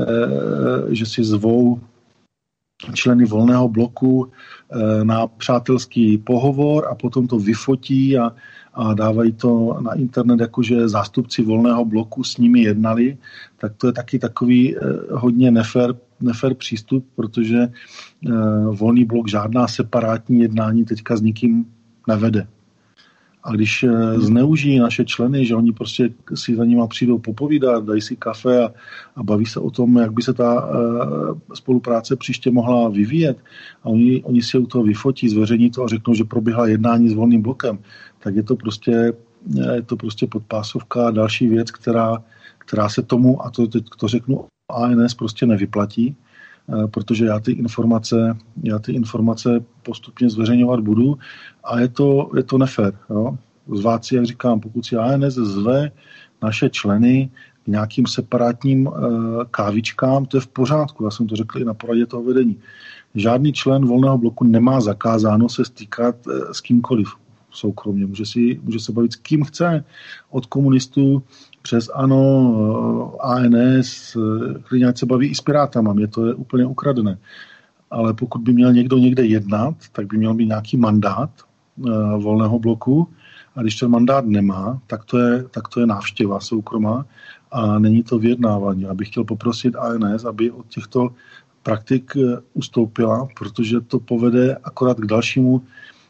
že si zvou členy Volného bloku na přátelský pohovor a potom to vyfotí a, a dávají to na internet, jakože zástupci Volného bloku s nimi jednali, tak to je taky takový hodně nefér, nefér přístup, protože Volný blok žádná separátní jednání teďka s nikým nevede. A když zneužijí naše členy, že oni prostě si za nima přijdou popovídat, dají si kafe a, a baví se o tom, jak by se ta uh, spolupráce příště mohla vyvíjet a oni, oni si u toho vyfotí, zveřejní to a řeknou, že proběhla jednání s Volným blokem, tak je to prostě, je to prostě podpásovka. Další věc, která, která se tomu, a to teď to řeknu, A N S prostě nevyplatí, protože já ty informace, já ty informace postupně zveřejňovat budu a je to, je to nefér. Jo? Zvát si, jak říkám, pokud si A N S zve naše členy k nějakým separátním uh, kávičkám, to je v pořádku, já jsem to řekl i na poradě toho vedení. Žádný člen Volného bloku nemá zakázáno se stýkat uh, s kýmkoliv soukromně. Může, si, může se bavit s kým chce, od komunistů přes ANO, A N S, klidně ať se baví i s pirátama, mě to je úplně ukradené. Ale pokud by měl někdo někde jednat, tak by měl mít nějaký mandát uh, Volného bloku a když ten mandát nemá, tak to je, tak to je návštěva soukromá a není to vyjednávání. Já bych chtěl poprosit A N S, aby od těchto praktik ustoupila, protože to povede akorát k dalšímu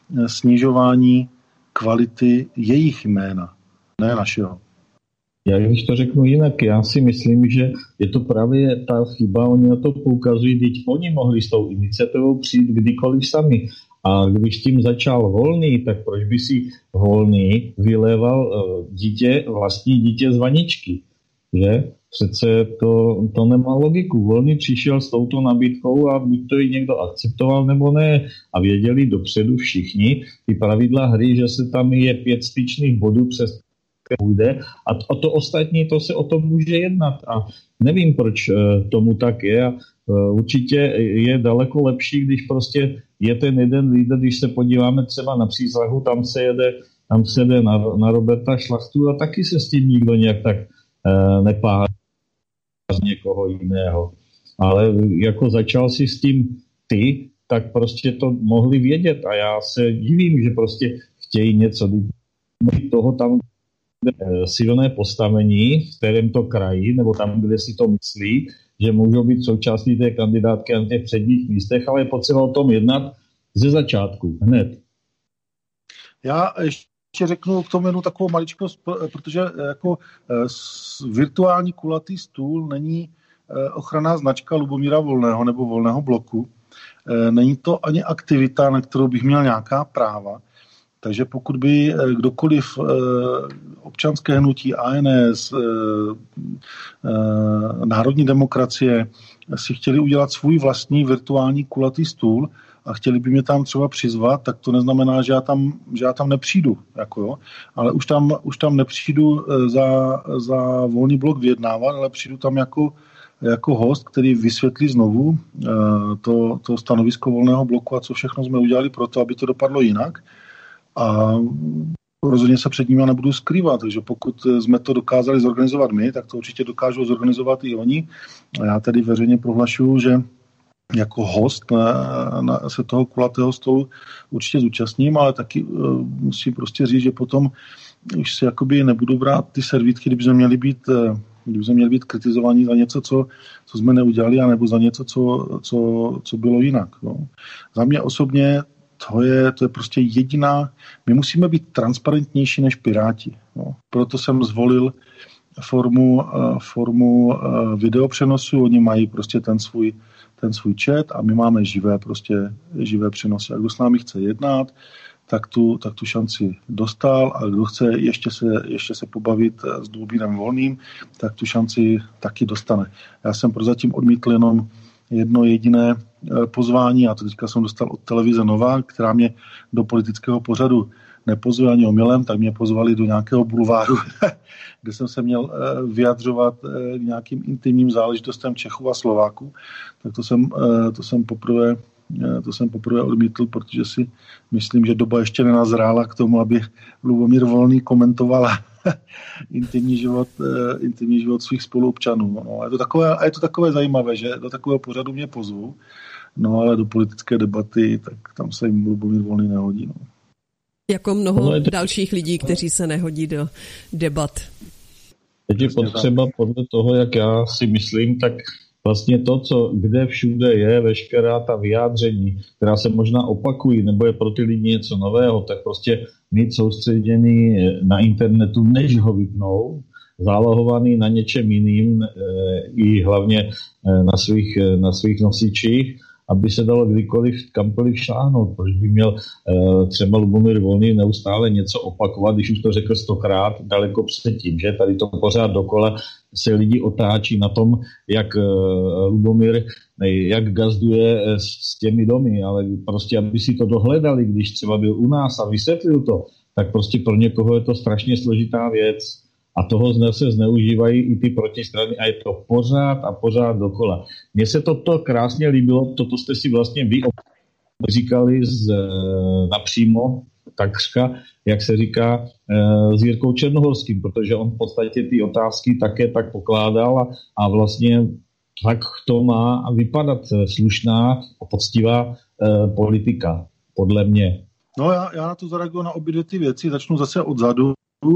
snižování kvality jejich jména, ne našeho. Já když to řeknu jinak, já si myslím, že je to právě ta chyba, oni na to poukazují, teď oni mohli s tou iniciativou přijít kdykoliv sami. A když tím začal Volný, tak proč by si Volný vyléval dítě, vlastní dítě z vaničky, že? Přece to, to nemá logiku. Volný přišel s touto nabídkou a buď to i někdo akceptoval nebo ne. A věděli dopředu všichni ty pravidla hry, že se tam je pět styčných bodů přes půjde a to, to ostatní, to se o tom může jednat a nevím, proč tomu tak je a určitě je daleko lepší, když prostě je ten jeden lídr, když se podíváme třeba na přísahu, tam se jede, tam se jede na, na Roberta Šlachtu a taky se s tím nikdo nějak tak uh, nepáhá z někoho jiného. Ale jako začal si s tím ty, tak prostě to mohli vědět a já se divím, že prostě chtějí něco toho tam silné postavení v kterém to kraji, nebo tam, kde si to myslí, že můžou být součástí té kandidátky na těch předních místech, ale je potřeba o tom jednat ze začátku, hned. Já ještě řeknu k tomu jednu takovou maličkost, protože jako virtuální kulatý stůl není, ochranná značka Lubomíra Volného nebo Volného bloku. Není to ani aktivita, na kterou bych měl nějaká práva. Takže pokud by kdokoliv občanské hnutí A N S, národní demokracie si chtěli udělat svůj vlastní virtuální kulatý stůl a chtěli by mě tam třeba přizvat, tak to neznamená, že já tam, že já tam nepřijdu. Jako jo. Ale už tam, už tam nepřijdu za, za Volný blok vyjednávat, ale přijdu tam jako, jako host, který vysvětlí znovu to, to stanovisko Volného bloku a co všechno jsme udělali pro to, aby to dopadlo jinak. A rozhodně se před nimi nebudu skrývat, takže pokud jsme to dokázali zorganizovat my, tak to určitě dokážou zorganizovat i oni. A já tedy veřejně prohlašuju, že jako host na, na, se toho kulatého stolu určitě zúčastním, ale taky uh, musím prostě říct, že potom už si jakoby nebudu brát ty servítky, kdyby jsme měli být, uh, kdyby jsme měli být kritizovaní za něco, co, co jsme neudělali, anebo za něco, co, co, co bylo jinak. No. Za mě osobně To je, to je prostě jediná... My musíme být transparentnější než Piráti. No. Proto jsem zvolil formu, formu videopřenosu. Oni mají prostě ten svůj, ten svůj chat a my máme živé, prostě, živé přenosy. A kdo s námi chce jednat, tak tu, tak tu šanci dostal a kdo chce ještě se, ještě se pobavit s Lubomírem Volným, tak tu šanci taky dostane. Já jsem prozatím odmítl jenom jedno jediné pozvání, a to teďka jsem dostal od televize Nova, která mě do politického pořadu nepozve ani omylem, tak mě pozvali do nějakého bulváru, kde jsem se měl vyjadřovat k nějakým intimním záležitostem Čechů a Slováků. Tak to jsem, to jsem poprvé to jsem poprvé odmítl, protože si myslím, že doba ještě nenazrála k tomu, aby Lubomír Volný komentoval intimní život, intimní život svých spoluobčanů. No, je to takové, a je to takové zajímavé, že do takového pořadu mě pozvu, no ale do politické debaty, tak tam se jim Lubomír Volný nehodí. No. Jako mnoho no, to... dalších lidí, kteří se nehodí do debat. Teď je potřeba podle toho, jak já si myslím, tak vlastně to, co kde všude je, veškerá ta vyjádření, která se možná opakují, nebo je pro ty lidi něco nového, tak prostě mít soustředěný na internetu, než ho vypnou, zálohovaný na něčem jiným, e, i hlavně e, na svých, e, na svých nosičích, aby se dalo kdykoliv, kamkoliv šáhnout. Proč by měl e, třeba Lubomír Volný neustále něco opakovat, když už to řekl stokrát, daleko předtím, že tady to pořád dokola se lidi otáčí na tom, jak e, Lubomír, jak gazduje e, s těmi domy, ale prostě, aby si to dohledali, když třeba byl u nás a vysvětlil to, tak prostě pro někoho je to strašně složitá věc. A toho se zneužívají i ty protistrany a je to pořád a pořád dokola. Mně se toto krásně líbilo, toto jste si vlastně vy říkali z, napřímo, takřka, jak se říká, s Jirkou Černohorským, protože on v podstatě ty otázky také tak pokládal a, a vlastně tak to má vypadat slušná a poctivá eh, politika, podle mě. No já, já na to zareaguju na obě dvě ty věci, začnu zase odzadu.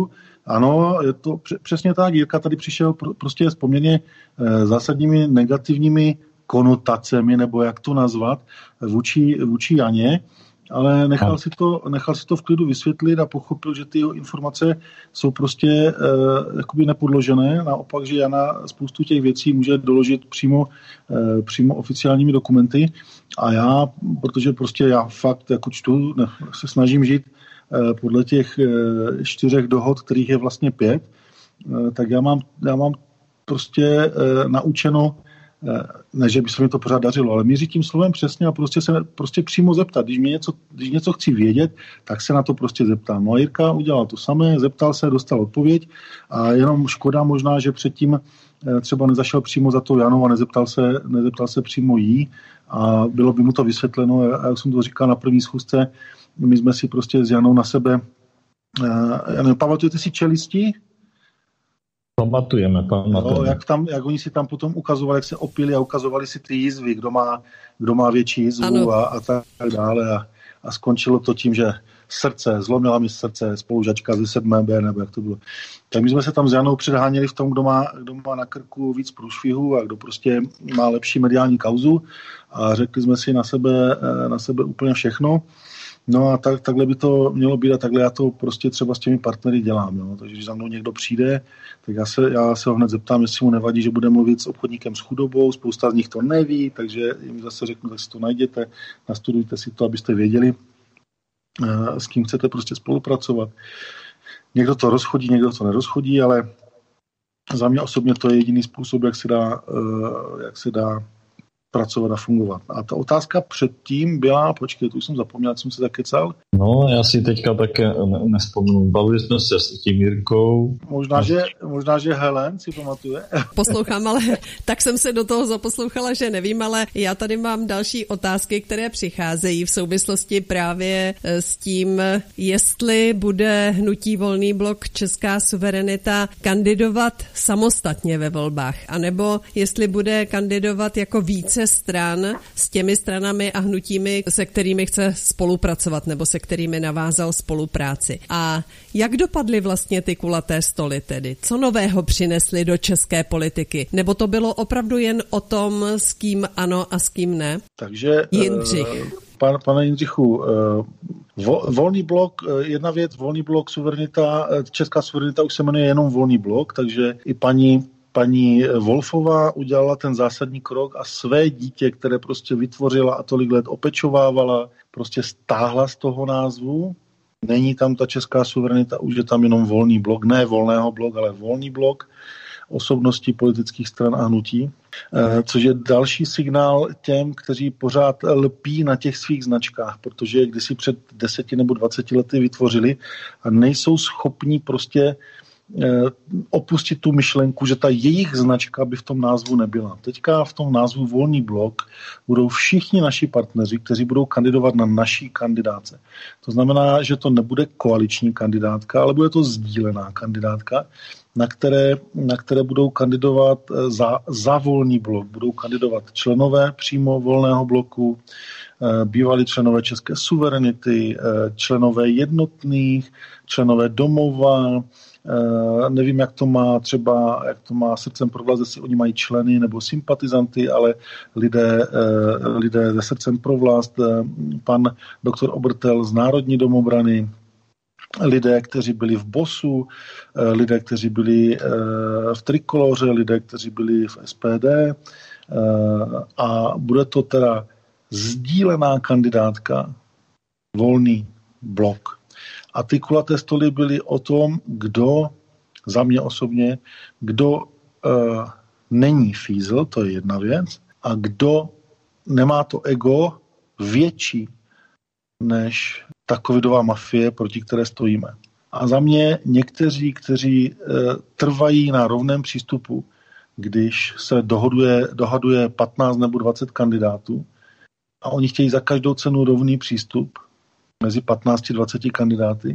Ano, je to přesně tak. Jirka tady přišel prostě s poměrně zásadními negativními konotacemi, nebo jak to nazvat, vůči, vůči Janě, ale nechal si, to, nechal si to v klidu vysvětlit a pochopil, že ty jeho informace jsou prostě eh, jakoby nepodložené. Naopak, že Jana spoustu těch věcí může doložit přímo, eh, přímo oficiálními dokumenty. A já, protože prostě já fakt jako čtu, ne, se snažím žít eh, podle těch eh, čtyřech dohod, kterých je vlastně pět, eh, tak já mám, já mám prostě eh, naučeno, ne, že by se mi to pořád dařilo, ale míří tím slovem přesně a prostě se prostě přímo zeptat. Když, mě něco, když něco chci vědět, tak se na to prostě zeptám. No a Jirka udělal to samé, zeptal se, dostal odpověď a jenom škoda možná, že předtím třeba nezašel přímo za to Janou a nezeptal se, nezeptal se přímo jí a bylo by mu to vysvětleno. A jak jsem to říkal na první schůzce, my jsme si prostě s Janou na sebe, já nevím, pamatujete si Čelisti? Pamatujeme, pamatujeme. No, jak, tam, jak oni si tam potom ukazovali, jak se opili a ukazovali si ty jizvy, kdo má, kdo má větší jizvu a, a tak dále. A, a skončilo to tím, že srdce, zlomila mi srdce, spolužačka ze sedmé bé, nebo jak to bylo. Tak my jsme se tam s Janou předháněli v tom, kdo má, kdo má na krku víc průšvihů a kdo prostě má lepší mediální kauzu a řekli jsme si na sebe, na sebe úplně všechno. No a tak, takhle by to mělo být a takhle já to prostě třeba s těmi partnery dělám. Jo. Takže když za mnou někdo přijde, tak já se, já se ho hned zeptám, jestli mu nevadí, že bude mluvit s obchodníkem s chudobou, spousta z nich to neví, takže jim zase řeknu, tak si to najděte, nastudujte si to, abyste věděli, s kým chcete prostě spolupracovat. Někdo to rozchodí, někdo to nerozchodí, ale za mě osobně to je jediný způsob, jak se dá, jak se dá pracovat a fungovat. A ta otázka předtím byla, počkej, tu jsem zapomněl, jsem se zakecal. No, já si teďka také nespomínám. Bavili jsme se s tím Jirkou. Možná, že, možná, že Helen si pamatuje. Poslouchám, ale tak jsem se do toho zaposlouchala, že nevím, ale já tady mám další otázky, které přicházejí v souvislosti právě s tím, jestli bude hnutí Volný blok Česká suverenita kandidovat samostatně ve volbách, anebo jestli bude kandidovat jako více stran s těmi stranami a hnutími, se kterými chce spolupracovat nebo se kterými navázal spolupráci. A jak dopadly vlastně ty kulaté stoly tedy? Co nového přinesly do české politiky? Nebo to bylo opravdu jen o tom, s kým ano a s kým ne? Takže Jindřich. Pan, pane Jindřichu, Volný blok, jedna věc, Volný blok suverenita, Česká suverenita už se jmenuje jenom Volný blok, takže i paní Paní Wolfová udělala ten zásadní krok a své dítě, které prostě vytvořila a tolik let opečovávala, prostě stáhla z toho názvu. Není tam ta česká suverenita, už je tam jenom Volný blok, ne Volného blok, ale Volný blok osobností politických stran a hnutí, což je další signál těm, kteří pořád lpí na těch svých značkách, protože když si před deseti nebo dvaceti lety vytvořili a nejsou schopní prostě opustit tu myšlenku, že ta jejich značka by v tom názvu nebyla. Teďka v tom názvu Volný blok budou všichni naši partneři, kteří budou kandidovat na naší kandidáce. To znamená, že to nebude koaliční kandidátka, ale bude to sdílená kandidátka, na které, na které budou kandidovat za, za Volný blok. Budou kandidovat členové přímo Volného bloku, bývalí členové České suverenity, členové Jednotných, členové Domova. Uh, nevím, jak to má třeba, jak to má Srdcem pro vlast, jestli oni mají členy nebo sympatizanty, ale lidé, uh, lidé ze Srdcem pro vlast, uh, pan doktor Obertel z Národní domobrany, lidé, kteří byli v BOSu, uh, lidé, kteří byli uh, v Trikoloře, lidé, kteří byli v S P D uh, a bude to teda sdílená kandidátka Volný blok. A ty kulaté stoly byly o tom, kdo, za mě osobně, kdo uh, není fízl, to je jedna věc, a kdo nemá to ego větší než ta covidová mafie, proti které stojíme. A za mě někteří, kteří uh, trvají na rovném přístupu, když se dohoduje, dohaduje patnáct nebo dvacet kandidátů a oni chtějí za každou cenu rovný přístup, mezi patnácti dvaceti kandidáty,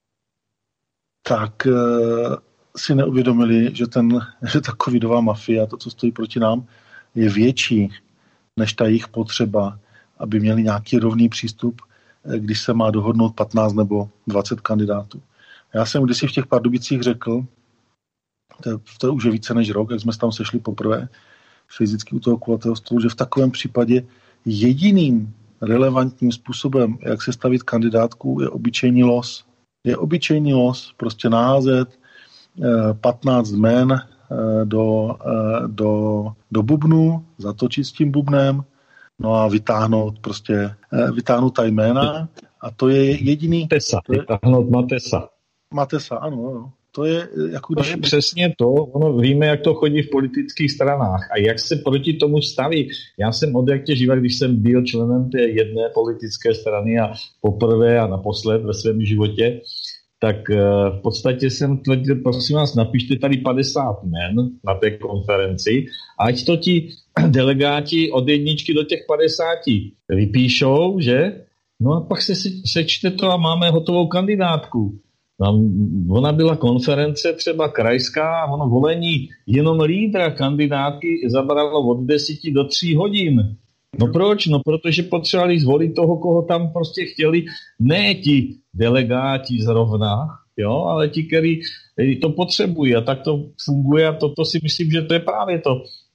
tak e, si neuvědomili, že, ten, že ta covidová mafie, to, co stojí proti nám, je větší než ta jejich potřeba, aby měli nějaký rovný přístup, když se má dohodnout patnáct nebo dvacet kandidátů. Já jsem kdysi v těch Pardubicích řekl, to je, to je už je více než rok, jak jsme se tam sešli poprvé, fyzicky u toho kulatého stolu, že v takovém případě jediným relevantním způsobem, jak se stavit kandidátku, je obyčejný los. Je obyčejný los, prostě naházet patnáct jmen do, do, do bubnu, zatočit s tím bubnem, no a vytáhnout prostě, vytáhnout ta jména a to je jediný... Matesa, to je, vytáhnout Matesa. Matesa, ano, ano. To je, jako když... to je přesně to, ono víme, jak to chodí v politických stranách a jak se proti tomu staví. Já jsem od jak tě živa, když jsem byl členem té jedné politické strany a poprvé a naposled ve svém životě, tak v podstatě jsem tvrdil, prosím vás, napište tady padesát men na té konferenci, ať to ti delegáti od jedničky do těch padesáti vypíšou, že? No a pak se sečte to a máme hotovou kandidátku. Ona byla konference třeba krajská a ono volení jenom lídra kandidátky zabralo od deseti do tří hodin. No proč? No protože potřebovali zvolit toho, koho tam prostě chtěli, ne ti delegáti zrovna, jo, ale ti, kteří to potřebují a tak to funguje a toto si myslím, že to je právě to,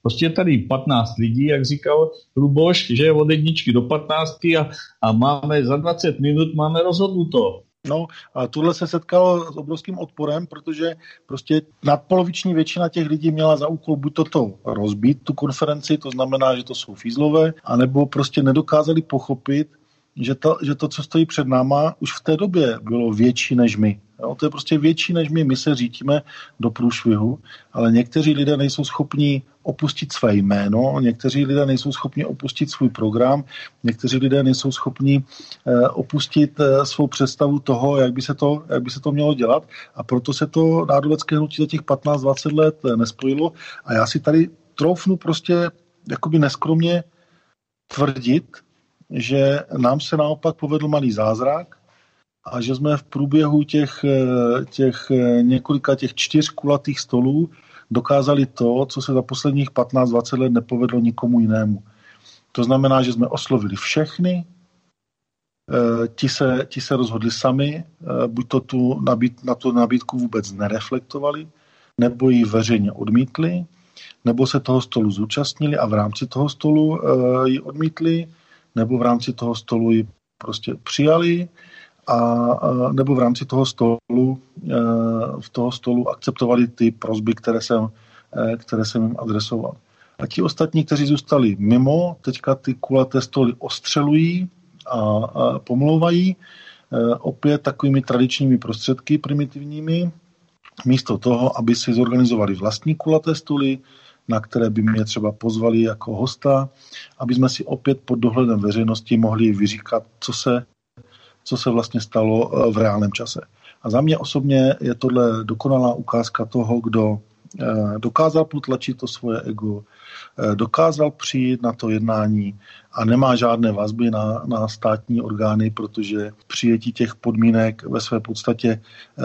Prostě je tady patnáct lidí, jak říkal Luboš, že je od jedničky do patnáctky a, a máme za dvacet minut máme rozhodnuto. No a tohle se setkalo s obrovským odporem, protože prostě nadpoloviční většina těch lidí měla za úkol buď toto rozbít, tu konferenci, to znamená, že to jsou fízlové, anebo prostě nedokázali pochopit, že to, že to, co stojí před náma, už v té době bylo větší než my. Jo, to je prostě větší než my, my se řítíme do průšvihu, ale někteří lidé nejsou schopni opustit své jméno, někteří lidé nejsou schopni opustit svůj program, někteří lidé nejsou schopni eh, opustit eh, svou představu toho, jak by, se to, jak by se to mělo dělat, a proto se to národovecké hnutí za těch patnáct dvacet let eh, nespojilo a já si tady troufnu prostě jakoby neskromně tvrdit, že nám se naopak povedl malý zázrak a že jsme v průběhu těch, těch několika těch čtyř kulatých stolů dokázali to, co se za posledních patnáct dvacet let nepovedlo nikomu jinému. To znamená, že jsme oslovili všechny, ti se, ti se rozhodli sami, buď to tu nabít, na tu nabídku vůbec nereflektovali, nebo ji veřejně odmítli, nebo se toho stolu zúčastnili a v rámci toho stolu ji odmítli, nebo v rámci toho stolu ji prostě přijali, a, a nebo v rámci toho stolu, e, v toho stolu akceptovali ty prosby, které jsem, e, které jsem jim adresoval. A ti ostatní, kteří zůstali mimo, teďka ty kulaté stoly ostřelují a, a pomlouvají, e, opět takovými tradičními prostředky primitivními, místo toho, aby si zorganizovali vlastní kulaté stoly, na které by mě třeba pozvali jako hosta, aby jsme si opět pod dohledem veřejnosti mohli vyříkat, co se, co se vlastně stalo v reálném čase. A za mě osobně je tohle dokonalá ukázka toho, kdo dokázal potlačit to svoje ego, dokázal přijít na to jednání a nemá žádné vazby na, na státní orgány, protože přijetí těch podmínek ve své podstatě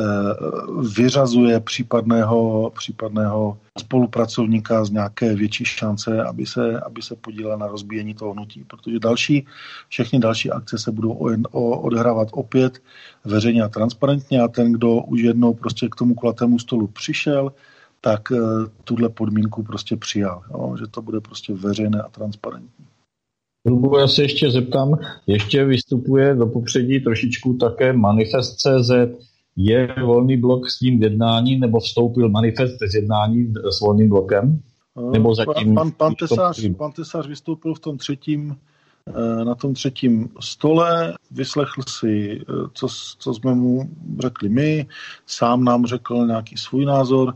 vyřazuje případného, případného spolupracovníka z nějaké větší šance, aby se, aby se podílel na rozbíjení toho hnutí. Protože další, všechny další akce se budou odehrávat opět veřejně a transparentně a ten, kdo už jednou prostě k tomu kulatému stolu přišel, tak tuhle podmínku prostě přijal, jo, že to bude prostě veřejné a transparentní. Já se ještě zeptám, ještě vystupuje do popředí trošičku také Manifest tečka cé zet. Je Volný blok s tím jednání, nebo vstoupil Manifest z jednání s Volným blokem? Nebo zatím... Pan, pan, tesář, pan Tesář vystoupil v tom třetím, na tom třetím stole, vyslechl si, co, co jsme mu řekli my, sám nám řekl nějaký svůj názor.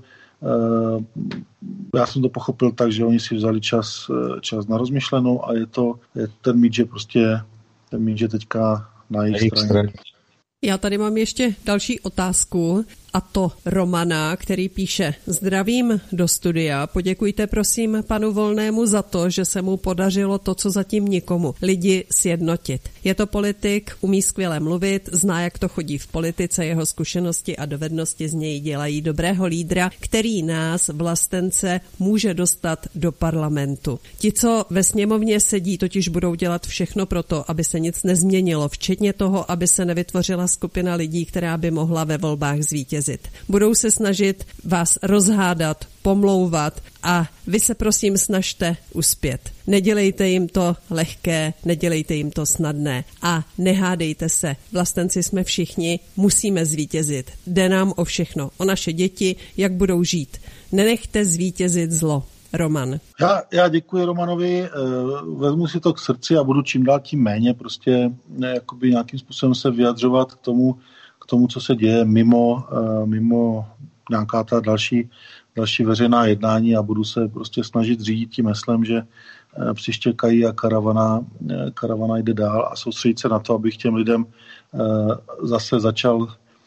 Já jsem to pochopil tak, že oni si vzali čas, čas na rozmyšlenou a je to je ten míč, že prostě ten míč je teďka na jejich straně. Já tady mám ještě další otázku, a to Romana, který píše: zdravím do studia, poděkujte prosím panu Volnému za to, že se mu podařilo to, co zatím nikomu, lidi sjednotit. Je to politik, umí skvěle mluvit, zná, jak to chodí v politice, jeho zkušenosti a dovednosti z něj dělají dobrého lídra, který nás, vlastence, může dostat do parlamentu. Ti, co ve sněmovně sedí, totiž budou dělat všechno pro to, aby se nic nezměnilo, včetně toho, aby se nevytvořila skupina lidí, která by mohla ve volbách zvítězit. Budou se snažit vás rozhádat, pomlouvat a vy se prosím snažte uspět. Nedělejte jim to lehké, nedělejte jim to snadné a nehádejte se. Vlastenci jsme všichni, musíme zvítězit. Jde nám o všechno, o naše děti, jak budou žít. Nenechte zvítězit zlo. Roman. Já, já děkuji Romanovi, vezmu si to k srdci a budu čím dál tím méně prostě jakoby nějakým způsobem se vyjadřovat k tomu, k tomu, co se děje mimo, mimo nějaká ta další, další veřejná jednání a budu se prostě snažit řídit tím heslem, že přištěkají a karavana, karavana jde dál a soustředit se na to, abych těm lidem zase začal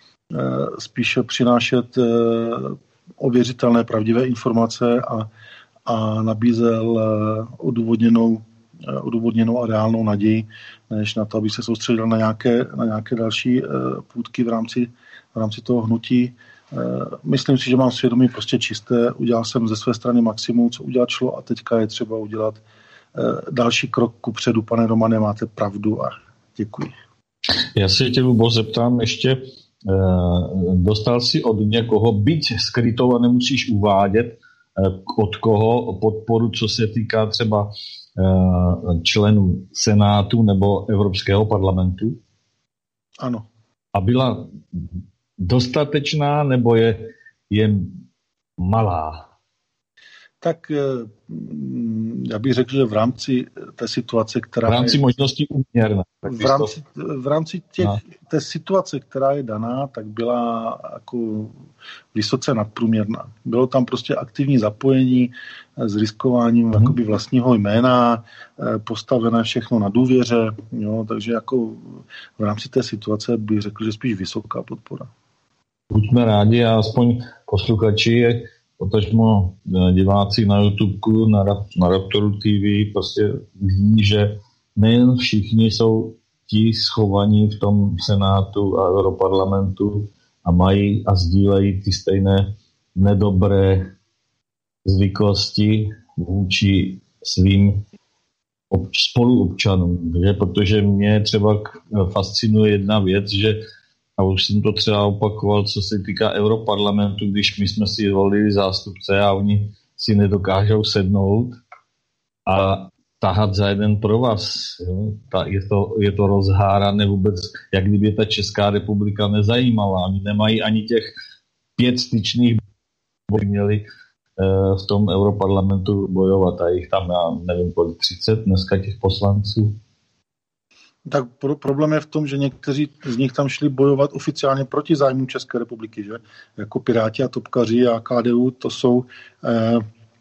spíše přinášet ověřitelné, pravdivé informace a, a nabízel odůvodněnou, odůvodněnou a reálnou naději, než na to, aby se soustředil na nějaké, na nějaké další půtky v rámci, v rámci toho hnutí. Myslím si, že mám svědomí prostě čisté, udělal jsem ze své strany maximum, co udělat šlo a teďka je třeba udělat další krok kupředu. Pane Romane, máte pravdu a děkuji. Já se tě, Lubo, zeptám ještě, dostal si od někoho, byť skrytou a nemusíš uvádět, od koho podporu, co se týká třeba členů Senátu nebo Evropského parlamentu? Ano. A byla dostatečná nebo je jen malá? Tak já bych řekl, že v rámci té situace, která v rámci je, možností úměrná. V rámci, v rámci těch, no. té situace, která je daná, tak byla jako vysoce nadprůměrná. Bylo tam prostě aktivní zapojení s riskováním hmm. jakoby vlastního jména, postavené všechno na důvěře, jo, takže jako v rámci té situace bych řekl, že spíš vysoká podpora. Buďme rádi a aspoň posluchači, potažmo diváci na YouTubeku, na, na Raptoru T V prostě ví, že nejen všichni jsou ti schovaní v tom Senátu a Europarlamentu a mají a sdílejí ty stejné nedobré zvyklosti vůči svým ob- spoluobčanům. Že? Protože mě třeba fascinuje jedna věc, že a už jsem to třeba opakoval, co se týká Europarlamentu, když my jsme si volili zástupce a oni si nedokážou sednout a tahat za jeden provaz. Jo? Ta, je, to, je to rozhárané vůbec, jak kdyby ta Česká republika nezajímala. Oni nemají ani těch pět styčných bojů, měli uh, v tom Europarlamentu bojovat a jich tam, já nevím, kolik třicet dneska těch poslanců. Tak pro, problém je v tom, že někteří z nich tam šli bojovat oficiálně proti zájmu České republiky, že? Jako Piráti a Topkaři a K D U, to jsou, eh,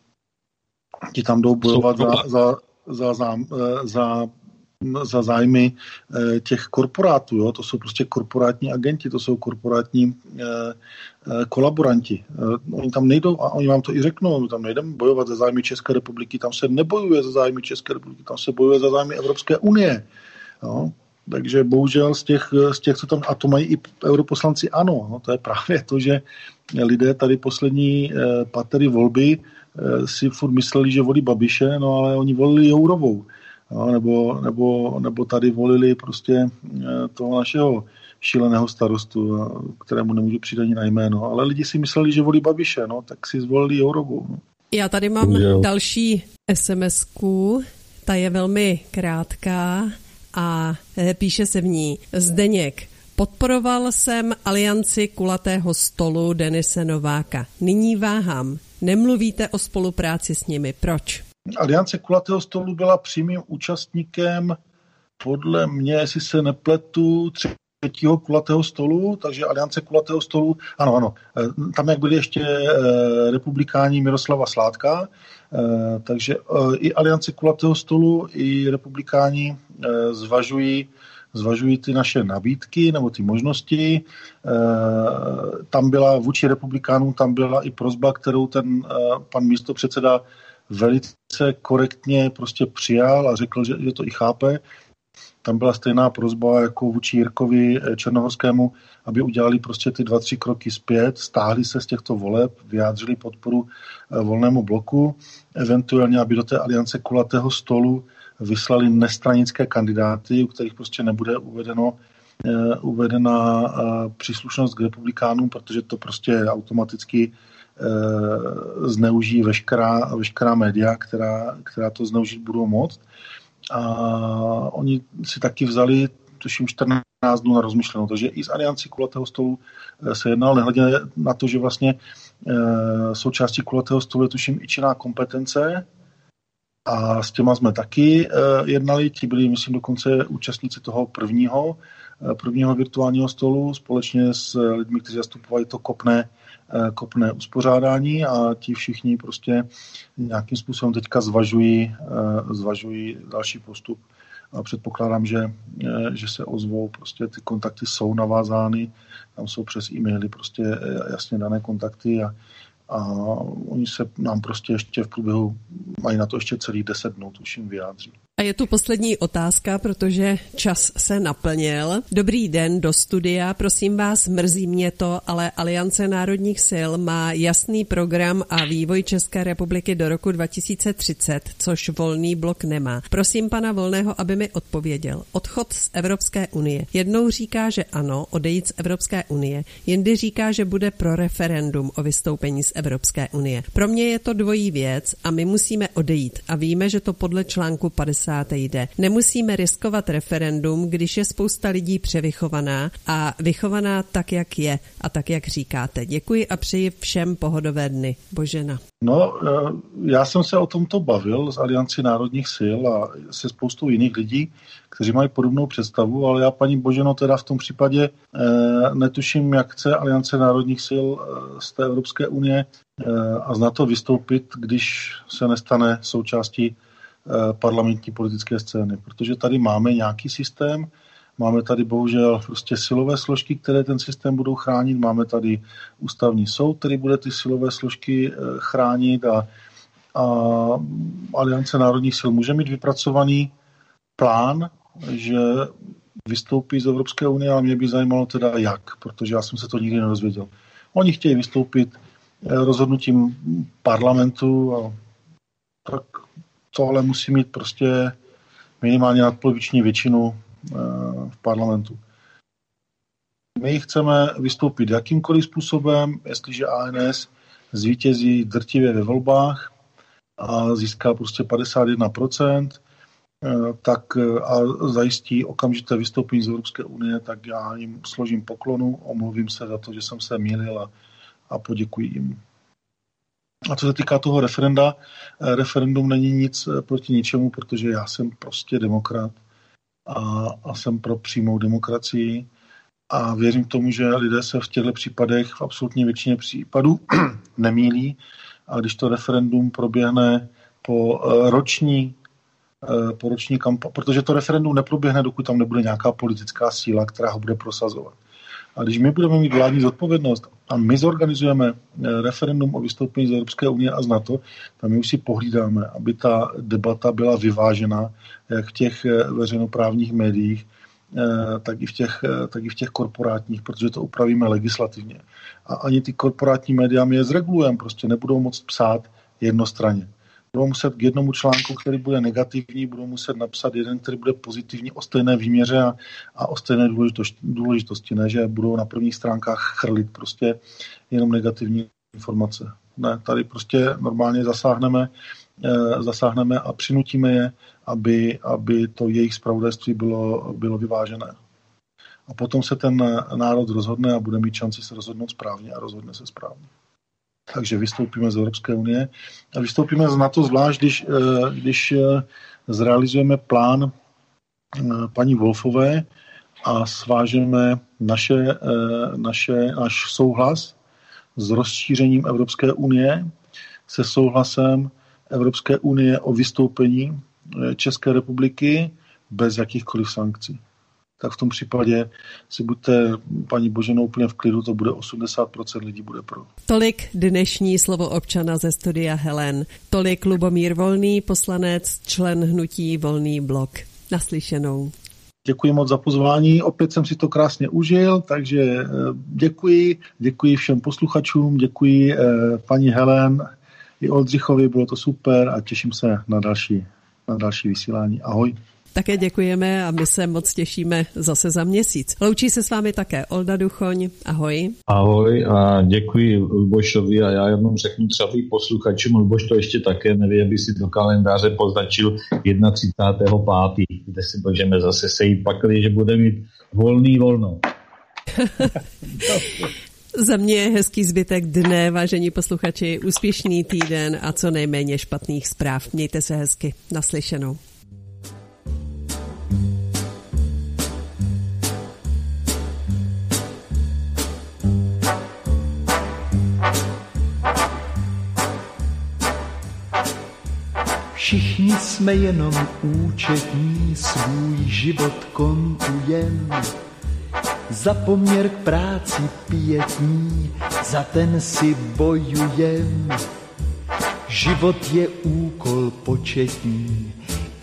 ti tam jdou bojovat za, za, za, za, za, za zájmy eh, těch korporátů, jo? To jsou prostě korporátní agenti, to jsou korporátní eh, eh, kolaboranti. Eh, oni tam nejdou, a oni vám to i řeknou, tam nejdeme bojovat za zájmy České republiky, tam se nebojuje za zájmy České republiky, tam se bojuje za zájmy Evropské unie. No, takže bohužel z těch, z těch, co tam, a to mají i europoslanci, ano, no, to je právě to, že lidé tady poslední eh, patery volby eh, si furt mysleli, že volí Babiše, no ale oni volili Jourovou, no, nebo, nebo, nebo tady volili prostě eh, toho našeho šíleného starostu, kterému nemůžu přijít ani na jméno, ale lidi si mysleli, že volí Babiše, no, tak si zvolili Jourovou. No. Já tady mám Bohužel. další SMSku, ta je velmi krátká a píše se v ní: Zdeněk, podporoval jsem alianci kulatého stolu Denise Nováka. Nyní váhám. Nemluvíte o spolupráci s nimi. Proč? Aliance kulatého stolu byla přímým účastníkem, podle mě, jestli se nepletu, třetího kulatého stolu, takže Aliance kulatého stolu, ano, ano, tam jak byli ještě republikáni Miroslava Sládka, takže i Aliance kulatého stolu, i republikáni zvažují, zvažují ty naše nabídky nebo ty možnosti. Tam byla vůči republikánům, tam byla i prosba, kterou ten pan místopředseda velice korektně prostě přijal a řekl, že to i chápe. Tam byla stejná prosba jako vůči Jirkovi Černohorskému, aby udělali prostě ty dva, tři kroky zpět, stáhli se z těchto voleb, vyjádřili podporu Volnému bloku, eventuálně, aby do té aliance kulatého stolu vyslali nestranické kandidáty, u kterých prostě nebude uvedeno, uvedena příslušnost k republikánům, protože to prostě automaticky zneužijí veškerá, veškerá média, která, která to zneužít budou moct. A oni si taky vzali, tuším, čtrnáct dnů na rozmyšlenou. Takže i z aliancí kulatého stolu se jednalo, nehledě na to, že vlastně e, součástí kulatého stolu je, tuším, i činná kompetence. A s těma jsme taky e, jednali. Ti byli, myslím, dokonce účastníci toho prvního, e, prvního virtuálního stolu společně s lidmi, kteří zastupovali to kopné kopné uspořádání a ti všichni prostě nějakým způsobem teďka zvažují, zvažují další postup. A předpokládám, že, že se ozvou, prostě ty kontakty jsou navázány, tam jsou přes e-maily prostě jasně dané kontakty a, a oni se nám prostě ještě v průběhu, mají na to ještě celých deset dnů, tuším, vyjádří. A je tu poslední otázka, protože čas se naplnil. Dobrý den do studia, prosím vás, mrzí mě to, ale Aliance národních sil má jasný program a vývoj České republiky do roku dva tisíce třicet, což Volný blok nemá. Prosím pana Volného, aby mi odpověděl. Odchod z Evropské unie. Jednou říká, že ano, odejít z Evropské unie, jindy říká, že bude pro referendum o vystoupení z Evropské unie. Pro mě je to dvojí věc a my musíme odejít a víme, že to podle článku padesát jde. Nemusíme riskovat referendum, když je spousta lidí převychovaná a vychovaná tak, jak je a tak, jak říkáte. Děkuji a přeji všem pohodové dny. Božena. No, já jsem se o tomto bavil s Aliancí národních sil a se spoustou jiných lidí, kteří mají podobnou představu, ale já, paní Boženo, teda v tom případě eh, netuším, jak chce Aliance národních sil eh, z té Evropské unie eh, a z NATO vystoupit, když se nestane součástí parlamentní politické scény, protože tady máme nějaký systém, máme tady bohužel prostě silové složky, které ten systém budou chránit, máme tady ústavní soud, který bude ty silové složky chránit a, a Aliance národních sil může mít vypracovaný plán, že vystoupí z Evropské unie, ale mě by zajímalo teda jak, protože já jsem se to nikdy nedozvěděl. Oni chtějí vystoupit rozhodnutím parlamentu a tak to ale musí mít prostě minimálně nadpoloviční většinu v parlamentu. My chceme vystoupit jakýmkoliv způsobem, jestliže A N S zvítězí drtivě ve volbách a získá prostě padesát jedna procent, tak a zajistí okamžité vystoupení z Evropské unie, tak já jim složím poklonu, omluvím se za to, že jsem se mýlil a, a poděkuji jim. A co se týká toho referenda, referendum není nic proti ničemu, protože já jsem prostě demokrat a, a jsem pro přímou demokracii a věřím tomu, že lidé se v těchto případech v absolutní většině případů nemýlí a když to referendum proběhne po roční, po roční kampani, protože to referendum neproběhne, dokud tam nebude nějaká politická síla, která ho bude prosazovat. A když my budeme mít vládní zodpovědnost a my zorganizujeme referendum o vystoupení z Evropské unie a z NATO, tam my už si pohlídáme, aby ta debata byla vyvážená jak v těch veřejnoprávních médiích, tak i v těch, tak i v těch korporátních, protože to upravíme legislativně. A ani ty korporátní média my je zregulujeme, prostě nebudou moct psát jednostranně. Budou muset k jednomu článku, který bude negativní, budou muset napsat jeden, který bude pozitivní o stejné výměře a, a o stejné důležitosti, důležitosti, ne, že budou na prvních stránkách chrlit prostě jenom negativní informace. Ne, tady prostě normálně zasáhneme, eh, zasáhneme a přinutíme je, aby, aby to jejich zpravodajství bylo, bylo vyvážené. A potom se ten národ rozhodne a bude mít šanci se rozhodnout správně a rozhodne se správně. Takže vystoupíme z Evropské unie a vystoupíme z NATO zvlášť, když, když zrealizujeme plán paní Wolfové a svážeme naše, naše, náš souhlas s rozšířením Evropské unie se souhlasem Evropské unie o vystoupení České republiky bez jakýchkoliv sankcí. Tak v tom případě si buďte, paní Boženo, úplně v klidu, to bude osmdesát procent lidí bude pro. Tolik dnešní slovo občana ze studia Helen. Tolik Lubomír Volný, poslanec, člen hnutí Volný blok. Naslyšenou. Děkuji moc za pozvání, opět jsem si to krásně užil, takže děkuji, děkuji všem posluchačům, děkuji paní Helen i Oldřichovi, bylo to super a těším se na další, na další vysílání. Ahoj. Také děkujeme a my se moc těšíme zase za měsíc. Loučí se s vámi také Olda Duchoň. Ahoj. Ahoj a děkuji Lubošovi a já jenom řeknu třeba i posluchačům, Luboš to ještě také neví, aby si do kalendáře poznačil třicátého prvního pátého kde si můžeme zase sejít pakli, že bude mít volný volno. Za mě je hezký zbytek dne, vážení posluchači, úspěšný týden a co nejméně špatných zpráv. Mějte se hezky. Naslyšenou. Všichni jsme jenom účetní, svůj život kontujem. Za poměr k práci pětní, za ten si bojujem. Život je úkol početní,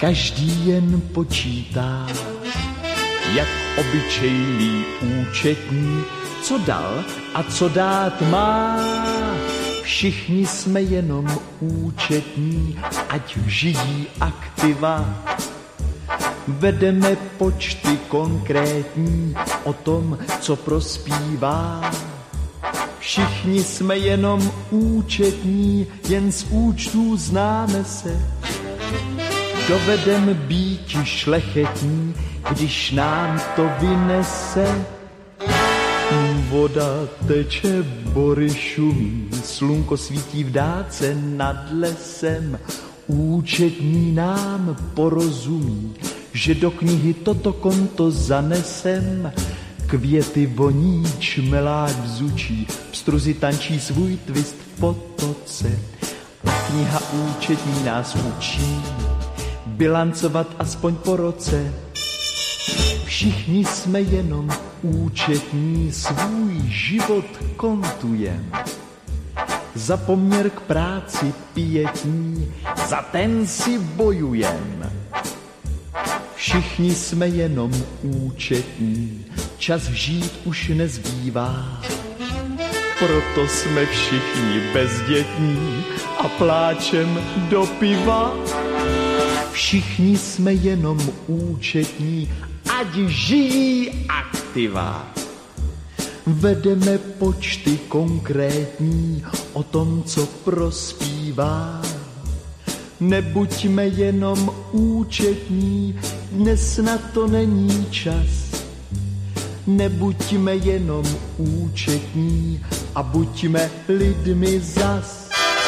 každý jen počítá, jak obyčejný účetní, co dal a co dát má. Všichni jsme jenom účetní, ať žijí aktiva. Vedeme počty konkrétní o tom, co prospívá. Všichni jsme jenom účetní, jen z účtů známe se. Dovedem býti šlechetní, když nám to vynese. Voda teče, bory šumí, slunko svítí v dáce nad lesem. Účetní nám porozumí, že do knihy toto konto zanesem. Květy voní, čmelák bzučí, pstruzy tančí svůj twist v potoce. A kniha účetní nás učí bilancovat aspoň po roce. Všichni jsme jenom účetní, svůj život kontujem. Za poměr k práci pětní, za ten si bojujem. Všichni jsme jenom účetní, čas vžít už nezbývá. Proto jsme všichni bezdětní a pláčem do piva. Všichni jsme jenom účetní, ať žijí aktiva. Vedeme počty konkrétní o tom, co prospívá. Nebuďme jenom účetní, dnes na to není čas. Nebuďme jenom účetní a buďme lidmi zas.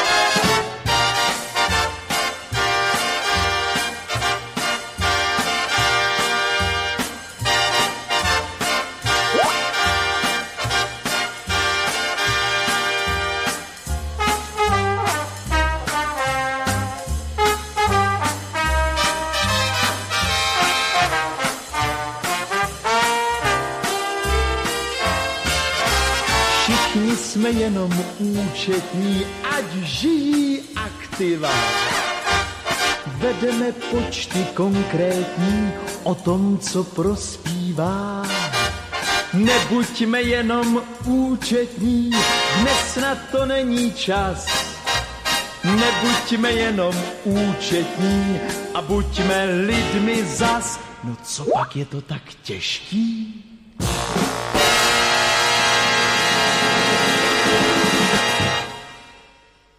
Jsme jenom účetní, ať žijí aktiva. Vedeme počty konkrétní o tom, co prospívá. Nebuďme jenom účetní, dnes na to není čas. Nebuďme jenom účetní a buďme lidmi zas. No co pak je to tak těžký?